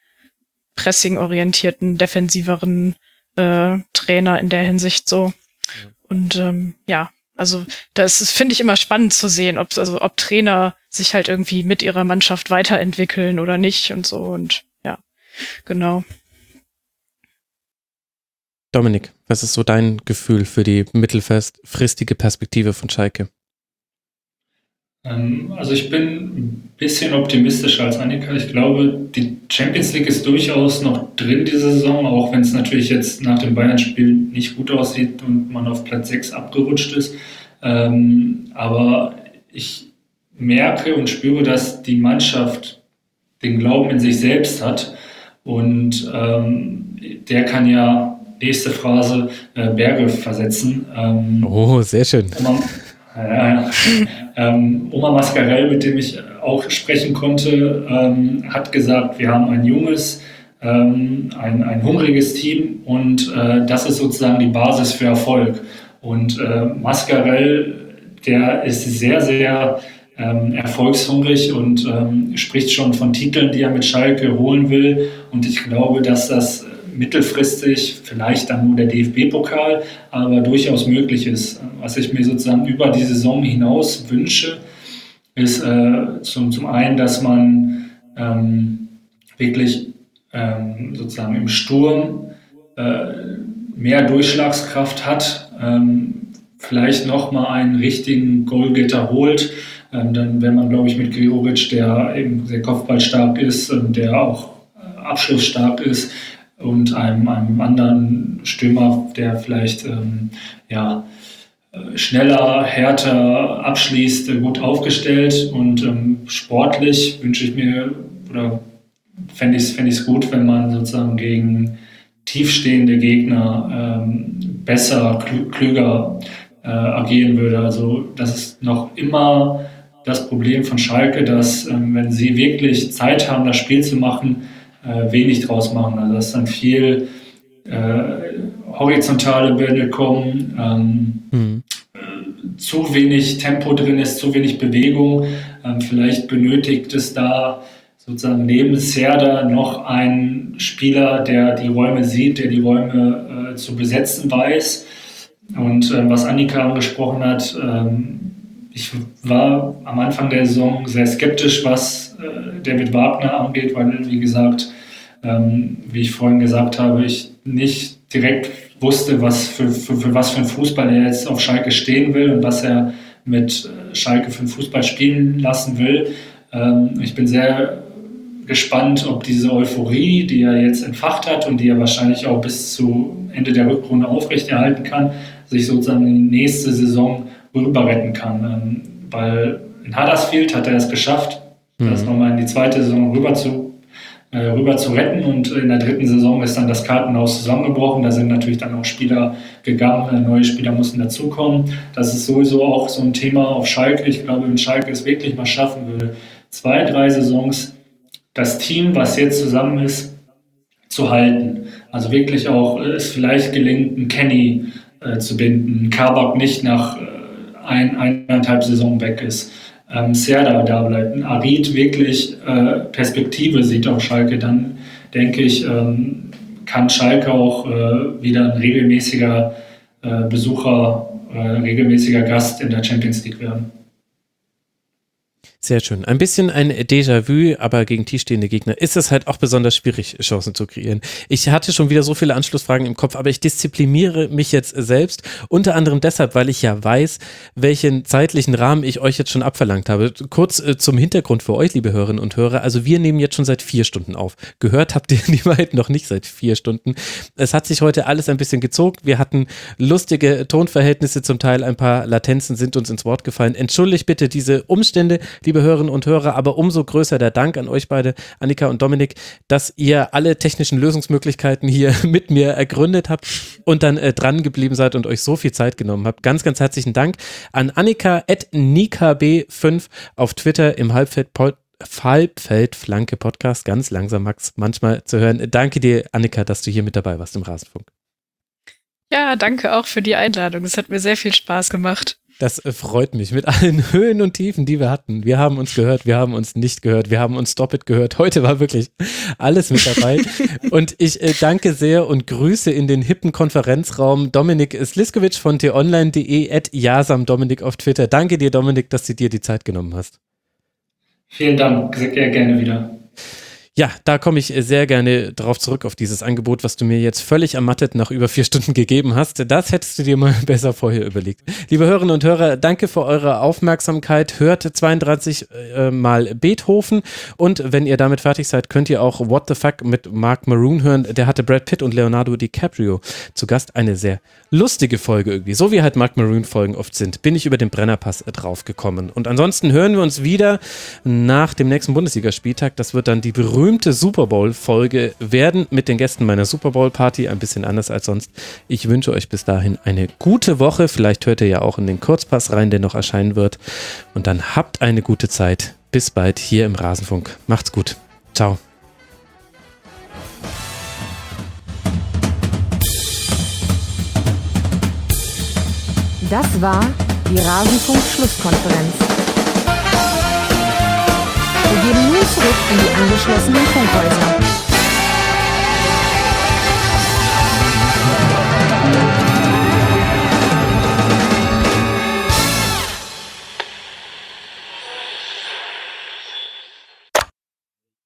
pressing-orientierten, defensiveren äh, Trainer in der Hinsicht so. Ja. Und ähm, ja, also das ist, finde ich, immer spannend zu sehen, ob also ob Trainer sich halt irgendwie mit ihrer Mannschaft weiterentwickeln oder nicht und so und ja, genau. Dominik, was ist so dein Gefühl für die mittelfristige Perspektive von Schalke? Ähm, also ich bin ein bisschen optimistischer als Annika. Ich glaube, die Champions League ist durchaus noch drin diese Saison, auch wenn es natürlich jetzt nach dem Bayern-Spiel nicht gut aussieht und man auf Platz sechs abgerutscht ist. Ähm, aber ich merke und spüre, dass die Mannschaft den Glauben in sich selbst hat und ähm, der kann ja, nächste Phrase, äh, Berge versetzen. Ähm, oh, sehr schön. Oma, äh, ähm, Oma Mascarell, mit dem ich auch sprechen konnte, ähm, hat gesagt, wir haben ein junges, ähm, ein, ein hungriges Team und äh, das ist sozusagen die Basis für Erfolg. Und äh, Mascarell, der ist sehr, sehr ähm, erfolgshungrig und ähm, spricht schon von Titeln, die er mit Schalke holen will. Und ich glaube, dass das mittelfristig, vielleicht dann nur der D F B-Pokal, aber durchaus möglich ist. Was ich mir sozusagen über die Saison hinaus wünsche, ist äh, zum, zum einen, dass man ähm, wirklich ähm, sozusagen im Sturm äh, mehr Durchschlagskraft hat, ähm, vielleicht nochmal einen richtigen Goalgetter holt. Ähm, dann wäre man, glaube ich, mit Gregoritsch, der eben sehr kopfballstark ist und der auch äh, abschlussstark ist, und einem, einem anderen Stürmer, der vielleicht ähm, ja, schneller, härter abschließt, gut aufgestellt. Und ähm, sportlich wünsche ich mir, oder fände ich es fänd ich's gut, wenn man sozusagen gegen tiefstehende Gegner ähm, besser, klü- klüger äh, agieren würde. Also das ist noch immer das Problem von Schalke, dass ähm, wenn sie wirklich Zeit haben, das Spiel zu machen, äh, wenig draus machen. Also dass dann viel äh, horizontale Bälle kommen, ähm, mhm. äh, zu wenig Tempo drin ist, zu wenig Bewegung. Ähm, vielleicht benötigt es da sozusagen neben Serda noch einen Spieler, der die Räume sieht, der die Räume äh, zu besetzen weiß. Und äh, was Annika angesprochen hat, ähm, ich war am Anfang der Saison sehr skeptisch, was äh, David Wagner angeht, weil, wie gesagt, ähm, wie ich vorhin gesagt habe, ich nicht direkt wusste, was für, für, für was für ein Fußball er jetzt auf Schalke stehen will und was er mit Schalke für einen Fußball spielen lassen will. Ähm, ich bin sehr gespannt, ob diese Euphorie, die er jetzt entfacht hat und die er wahrscheinlich auch bis zu Ende der Rückrunde aufrechterhalten kann, sich sozusagen in die nächste Saison rüber retten kann. Ähm, weil in Huddersfield hat er es geschafft, mhm. das nochmal in die zweite Saison rüber zu, äh, rüber zu retten, und in der dritten Saison ist dann das Kartenhaus zusammengebrochen. Da sind natürlich dann auch Spieler gegangen, neue Spieler mussten dazukommen. Das ist sowieso auch so ein Thema auf Schalke. Ich glaube, wenn Schalke es wirklich mal schaffen würde, zwei, drei Saisons das Team, was jetzt zusammen ist, zu halten. Also wirklich auch es vielleicht gelingt, einen Kenny äh, zu binden, einen Kabak nicht nach äh, ein, eineinhalb Saison weg ist, ähm, Serda da bleibt, ein Arid wirklich äh, Perspektive sieht auf Schalke, dann denke ich, ähm, kann Schalke auch äh, wieder ein regelmäßiger äh, Besucher, äh, regelmäßiger Gast in der Champions League werden. Sehr schön. Ein bisschen ein Déjà-vu, aber gegen tiefstehende Gegner ist es halt auch besonders schwierig, Chancen zu kreieren. Ich hatte schon wieder so viele Anschlussfragen im Kopf, aber ich diszipliniere mich jetzt selbst, unter anderem deshalb, weil ich ja weiß, welchen zeitlichen Rahmen ich euch jetzt schon abverlangt habe. Kurz äh, zum Hintergrund für euch, liebe Hörerinnen und Hörer, also wir nehmen jetzt schon seit vier Stunden auf. Gehört habt ihr die beiden noch nicht seit vier Stunden. Es hat sich heute alles ein bisschen gezogen. Wir hatten lustige Tonverhältnisse, zum Teil ein paar Latenzen sind uns ins Wort gefallen. Entschuldigt bitte diese Umstände, liebe Hörerinnen und Hörer, aber umso größer der Dank an euch beide, Annika und Dominik, dass ihr alle technischen Lösungsmöglichkeiten hier mit mir ergründet habt und dann äh, dran geblieben seid und euch so viel Zeit genommen habt. Ganz, ganz herzlichen Dank an Annika at nika b fünf auf Twitter im Halbfeld Halbfeldflanke Podcast, ganz langsam, Max, manchmal zu hören. Danke dir, Annika, dass du hier mit dabei warst im Rasenfunk. Ja, danke auch für die Einladung. Es hat mir sehr viel Spaß gemacht. Das freut mich, mit allen Höhen und Tiefen, die wir hatten. Wir haben uns gehört, wir haben uns nicht gehört, wir haben uns Stop It gehört. Heute war wirklich alles mit dabei. Und ich äh, danke sehr und grüße in den hippen Konferenzraum Dominik Sliskovic von t online punkt de at jasam Dominik auf Twitter. Danke dir, Dominik, dass du dir die Zeit genommen hast. Vielen Dank, sehr gerne wieder. Ja, da komme ich sehr gerne drauf zurück auf dieses Angebot, was du mir jetzt völlig ermattet nach über vier Stunden gegeben hast. Das hättest du dir mal besser vorher überlegt. Liebe Hörerinnen und Hörer, danke für eure Aufmerksamkeit. Hört zweiunddreißig äh, Mal Beethoven und wenn ihr damit fertig seid, könnt ihr auch What the Fuck mit Mark Maroon hören. Der hatte Brad Pitt und Leonardo DiCaprio zu Gast. Eine sehr lustige Folge irgendwie. So wie halt Mark Maroon Folgen oft sind, bin ich über den Brennerpass draufgekommen. Und ansonsten hören wir uns wieder nach dem nächsten Bundesligaspieltag. Das wird dann die berühmte Super Bowl-Folge werden mit den Gästen meiner Super Bowl-Party, ein bisschen anders als sonst. Ich wünsche euch bis dahin eine gute Woche. Vielleicht hört ihr ja auch in den Kurzpass rein, der noch erscheinen wird. Und dann habt eine gute Zeit. Bis bald hier im Rasenfunk. Macht's gut. Ciao. Das war die Rasenfunk-Schlusskonferenz. Wir gehen nun zurück in die angeschlossenen Funkhäuser.